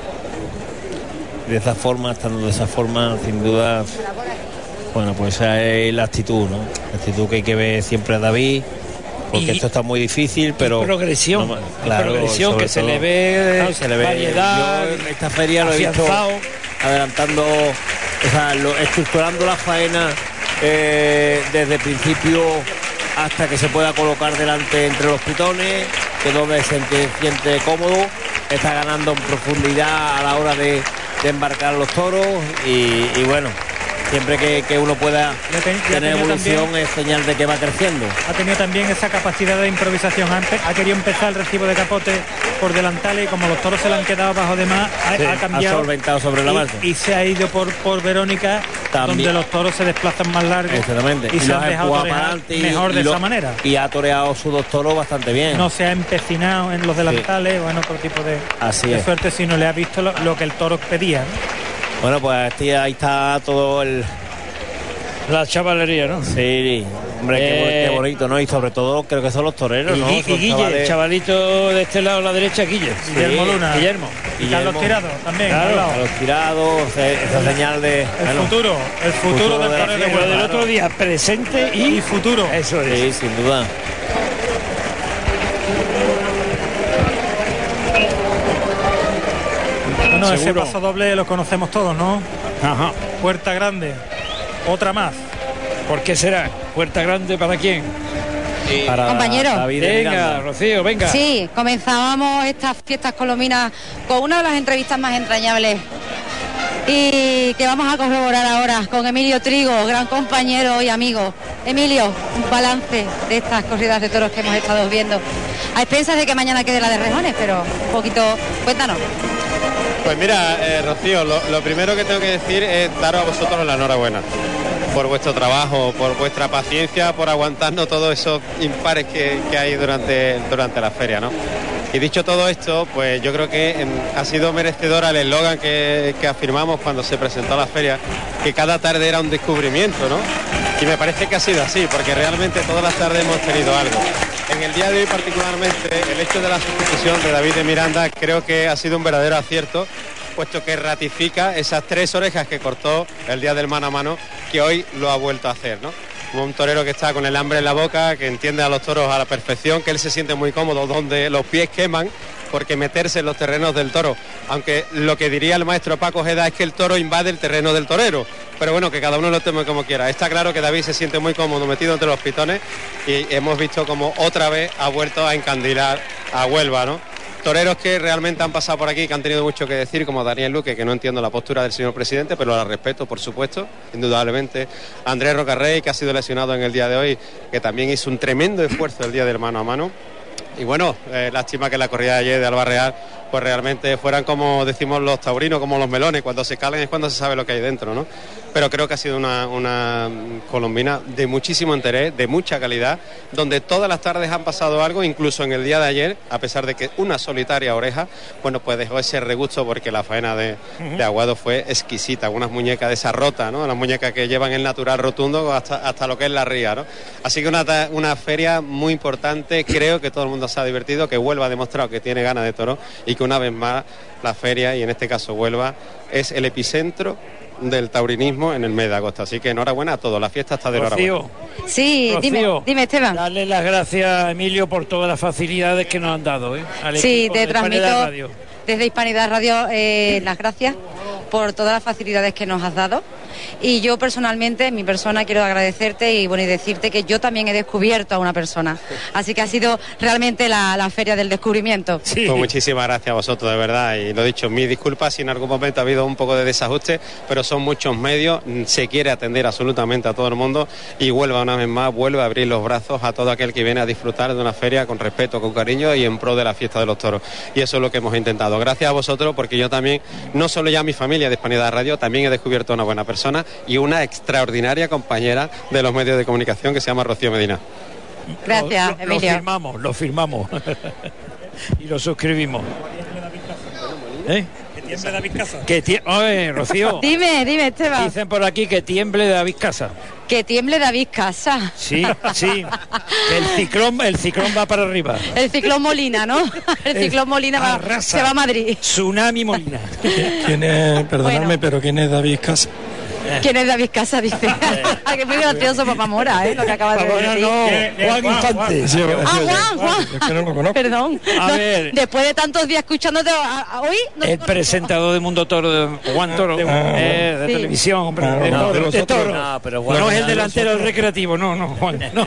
De esa forma, estando de esa forma, sin duda, bueno, pues esa es la actitud, ¿no? La actitud que hay que ver siempre a David, porque
Y-
esto está muy difícil, pero...
Y progresión,
no,
y
claro,
progresión
sobre
que se
todo,
le ve,
claro, se le ve.
variedad,
Yo en esta feria lo he visto
afianzado.
adelantando, o sea, lo- estructurando la faena eh, desde el principio hasta que se pueda colocar delante entre los pitones, que es donde se siente, siente cómodo, está ganando en profundidad a la hora de, de embarcar los toros y, y bueno, siempre que, que uno pueda
Ya ten- ya
tener
tenía
evolución
también-
es señal de que va creciendo.
Ha tenido también esa capacidad de improvisación antes, ha querido empezar el recibo de capote por delantales y como los toros se le han quedado bajo de más, ha,
Sí,
ha cambiado
ha solventado sobre la
y-
marcha.
y, se ha ido por, por Verónica,
También.
donde los toros se desplazan más largos
Exactamente.
y, se
los
han
ha
dejado
empujado
torear
para adelante y-
mejor de
y lo-
esa manera.
Y ha toreado sus dos toros bastante bien.
No se ha empecinado en los delantales, bueno, por tipo de,
Así
de
es.
suerte, sino le ha visto lo, lo que el toro pedía, ¿no?
Bueno, pues tía, ahí está todo el...
La chavalería, ¿no?
Sí, hombre, qué, bo-
Eh,
qué bonito, ¿no? Y sobre todo creo que son los toreros,
Y,
¿no?
Gui- y
Son
Guille,
chavales-
el chavalito de este lado a la derecha, Guille.
Guillermo Luna.
Guillermo.
Y Carlos Tirado también, al
Claro,
lado.
Los tirados, esa esa señal de...
El
bueno,
futuro, el futuro,
futuro
del
de la
torero de
fiesta,
Lo del
Huelva.
otro día, presente y,
Y futuro.
Eso es.
Sí, sin duda.
Bueno, ese
Seguro.
paso doble lo conocemos todos, ¿no?
Ajá.
Puerta grande, otra más.
¿Por qué será? ¿Puerta grande para quién?
Para
Compañero.
David de
Venga,
Miranda.
Rocío, venga.
Sí, comenzábamos estas fiestas colombinas con una de las entrevistas más entrañables y que vamos a corroborar ahora con Emilio Trigo, gran compañero y amigo. Emilio, un balance de estas corridas de toros que hemos estado viendo. A expensas de que mañana quede la de Rejones, pero un poquito, cuéntanos.
Pues mira, eh, Rocío, lo, lo primero que tengo que decir es daros a vosotros la enhorabuena por vuestro trabajo, por vuestra paciencia, por aguantarnos todos esos impares que, que hay durante, durante la feria, ¿no? Y dicho todo esto, pues yo creo que em, ha sido merecedora el eslogan que, que afirmamos cuando se presentó a la feria, que cada tarde era un descubrimiento, ¿no? Y me parece que ha sido así, porque realmente todas las tardes hemos tenido algo. En el día de hoy particularmente, el hecho de la sustitución de David de Miranda creo que ha sido un verdadero acierto, puesto que ratifica esas tres orejas que cortó el día del mano a mano, que hoy lo ha vuelto a hacer, ¿no? Un torero que está con el hambre en la boca, que entiende a los toros a la perfección, que él se siente muy cómodo donde los pies queman, porque meterse en los terrenos del toro, aunque lo que diría el maestro Paco Ojeda es que el toro invade el terreno del torero, pero bueno, que cada uno lo tome como quiera. Está claro que David se siente muy cómodo metido entre los pitones y hemos visto como otra vez ha vuelto a encandilar a Huelva, ¿no? Toreros que realmente han pasado por aquí, que han tenido mucho que decir, como Daniel Luque, que no entiendo la postura del señor presidente, pero la respeto, por supuesto, indudablemente. Andrés Rocarrey, que ha sido lesionado en el día de hoy, que también hizo un tremendo esfuerzo el día del mano a mano. Y bueno, eh, lástima que la corrida de ayer de Alba Real, pues realmente fueran como decimos los taurinos, como los melones, cuando se calan es cuando se sabe lo que hay dentro, ¿no? Pero creo que ha sido una, una colombina de muchísimo interés, de mucha calidad, donde todas las tardes han pasado algo, incluso en el día de ayer, a pesar de que una solitaria oreja, bueno, pues dejó ese regusto porque la faena de, de Aguado fue exquisita, unas muñecas de esa rota, ¿no? Las muñecas que llevan el natural rotundo hasta, hasta lo que es la ría, ¿no? Así que una, una feria muy importante, creo que todo el mundo se ha divertido, que Huelva ha demostrado que tiene ganas de toro y que una vez más la feria, y en este caso Huelva, es el epicentro del taurinismo en el mes de agosto. Así que enhorabuena a todos, la fiesta está de enhorabuena.
Rocío,
Sí, dime,
Rocío,
dime Esteban.
darle las gracias a Emilio por todas las facilidades que nos han dado, ¿eh? Al
Sí,
equipo
te
de Hispanidad
transmito
Radio.
desde Hispanidad Radio eh, las gracias por todas las facilidades que nos has dado Y yo personalmente, en mi persona, quiero agradecerte y bueno y decirte que yo también he descubierto a una persona. Así que ha sido realmente la, la feria del descubrimiento.
Sí. Pues muchísimas gracias a vosotros, de verdad. Y lo dicho, mis disculpas si en algún momento ha habido un poco de desajuste, pero son muchos medios, se quiere atender absolutamente a todo el mundo y Huelva una vez más vuelve a abrir los brazos a todo aquel que viene a disfrutar de una feria con respeto, con cariño y en pro de la fiesta de los toros. Y eso es lo que hemos intentado. Gracias a vosotros, porque yo también, no solo ya mi familia de Hispanidad Radio, también he descubierto una buena persona y una extraordinaria compañera de los medios de comunicación que se llama Rocío Medina.
Gracias,
lo, lo,
Emilio.
Lo firmamos, lo firmamos y lo suscribimos. ¿Eh?
Que tiemble David Casa.
Que tie... Oye, Rocío.
Dime, dime, Esteban.
Dicen por aquí que tiemble David Casa.
Que tiemble David Casa.
Sí, sí. Que el ciclón, el ciclón va para arriba.
El ciclón Molina, ¿no? El ciclón Molina va, se va a Madrid.
Tsunami Molina.
¿Quién es, perdonadme, bueno. pero quién es David Casa?
¿Quién es David Casa? Dice. Que muy gracioso, Papá Mora, ¿eh? Lo que acaba de decir.
No, Juan Infante.
Sí,
ah, Juan, Juan.
Es que no lo conozco.
Perdón.
A
no,
ver.
Después de tantos días escuchándote hoy. No
el presentador de Mundo Toro, de Juan Toro, ah, eh, de sí. televisión, hombre.
Ah,
de,
no,
toro,
de,
de toro.
No,
pero Juan, no es el delantero del recreativo, no, no, Juan. No.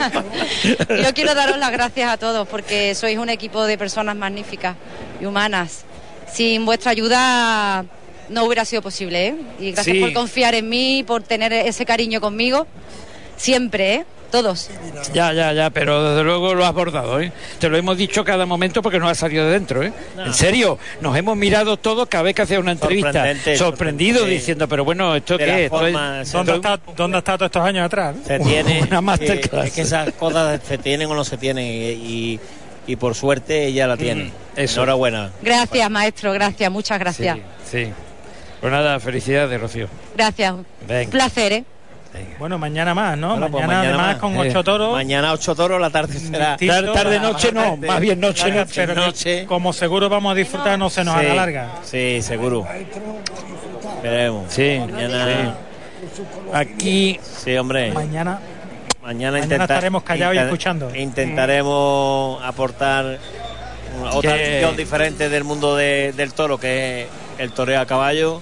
Yo quiero daros las gracias a todos porque sois un equipo de personas magníficas y humanas. Sin vuestra ayuda no hubiera sido posible, ¿eh? Y gracias sí. por confiar en mí, por tener ese cariño conmigo, siempre, ¿eh? Todos.
Ya, ya, ya, pero desde luego lo has bordado, ¿eh? Te lo hemos dicho cada momento porque nos ha salido de dentro, ¿eh? No. En serio, nos hemos mirado todos cada vez que hacía una entrevista, sorprendido, sí. diciendo, pero bueno, ¿esto de qué es?
Forma, es? ¿Dónde, está, ¿Dónde ha estado todos estos años atrás?
Se tiene,
una masterclass.
Eh, es que esas cosas se tienen o no se tienen y... y y por suerte ella la tiene. Mm, eso. Enhorabuena.
Gracias, maestro, gracias, muchas gracias.
Sí, sí. Pues nada, felicidades, Rocío.
Gracias. Venga. Un placer, ¿eh?
Venga. Bueno, mañana más, ¿no?
Bueno,
mañana,
pues mañana
además
más.
con ocho toros.
Mañana ocho toros, la tarde será.
Tarde, tarde noche no, más bien noche, noche.
Pero noche. Como seguro vamos a disfrutar, no se nos
sí,
haga larga.
Sí, seguro. Veremos.
Sí,
mañana.
Sí. Aquí.
Sí, hombre.
Mañana.
Mañana,
mañana
intenta,
estaremos callados
intent,
y escuchando.
Intentaremos aportar otra
que...
visión diferente del mundo de, del toro, que es el toreo a caballo,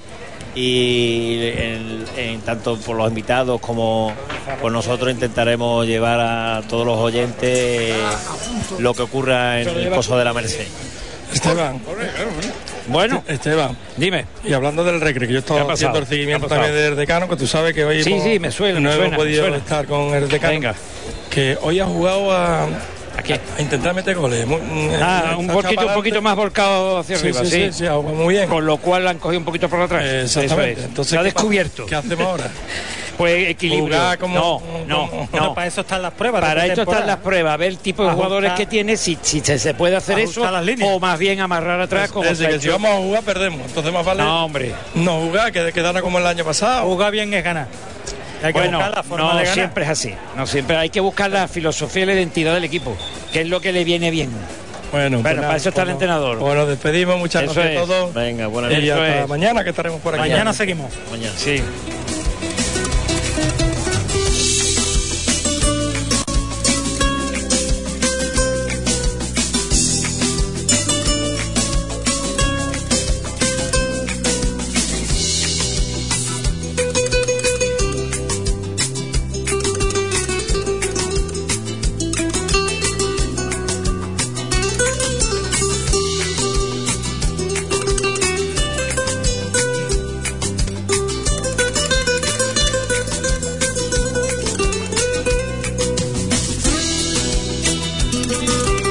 y en, en tanto por los invitados como por nosotros intentaremos llevar a todos los oyentes lo que ocurra en el Pozo de la Merced.
Esteban,
bueno,
Esteban,
dime.
Y hablando del recre, que yo estaba haciendo el seguimiento también del decano, que tú sabes que hoy
sí,
hemos,
sí, me suena,
no
me
hemos
suena,
podido
suena.
estar con el decano.
Venga.
Que hoy ha jugado a,
Aquí.
a intentar meter goles. Muy,
ah, un poquito, un poquito más volcado hacia
sí,
arriba,
sí.
Sí,
sí, sí, muy bien.
Con lo cual la han cogido un poquito por atrás.
Eh, exactamente.
Es.
Entonces,
se ha descubierto.
¿Qué hacemos ahora?
Pues equilibrio.
Como,
no, no,
como,
no, no.
Para eso están las pruebas.
Para esto
temporada.
están las pruebas, ver el tipo de
Ajustar,
jugadores que tiene, si, si se, se puede hacer eso, o más bien amarrar atrás.
Es,
como
es decir, que si vamos a jugar, perdemos. Entonces más vale
no, hombre.
no jugar, que quedara como el año pasado.
Jugar bien es ganar. Hay que
bueno,
buscar la forma
no
de ganar.
siempre es así. No siempre hay que buscar la filosofía y la identidad del equipo, que es lo que le viene bien.
Bueno,
bueno
pues
para
nada,
eso está
pues
el entrenador.
Bueno, nos despedimos, muchas
eso
gracias
es.
a todos.
Venga, buenas
noches. Y hasta
es.
mañana que estaremos por aquí.
Mañana seguimos.
Mañana.
Sí.
Thank you.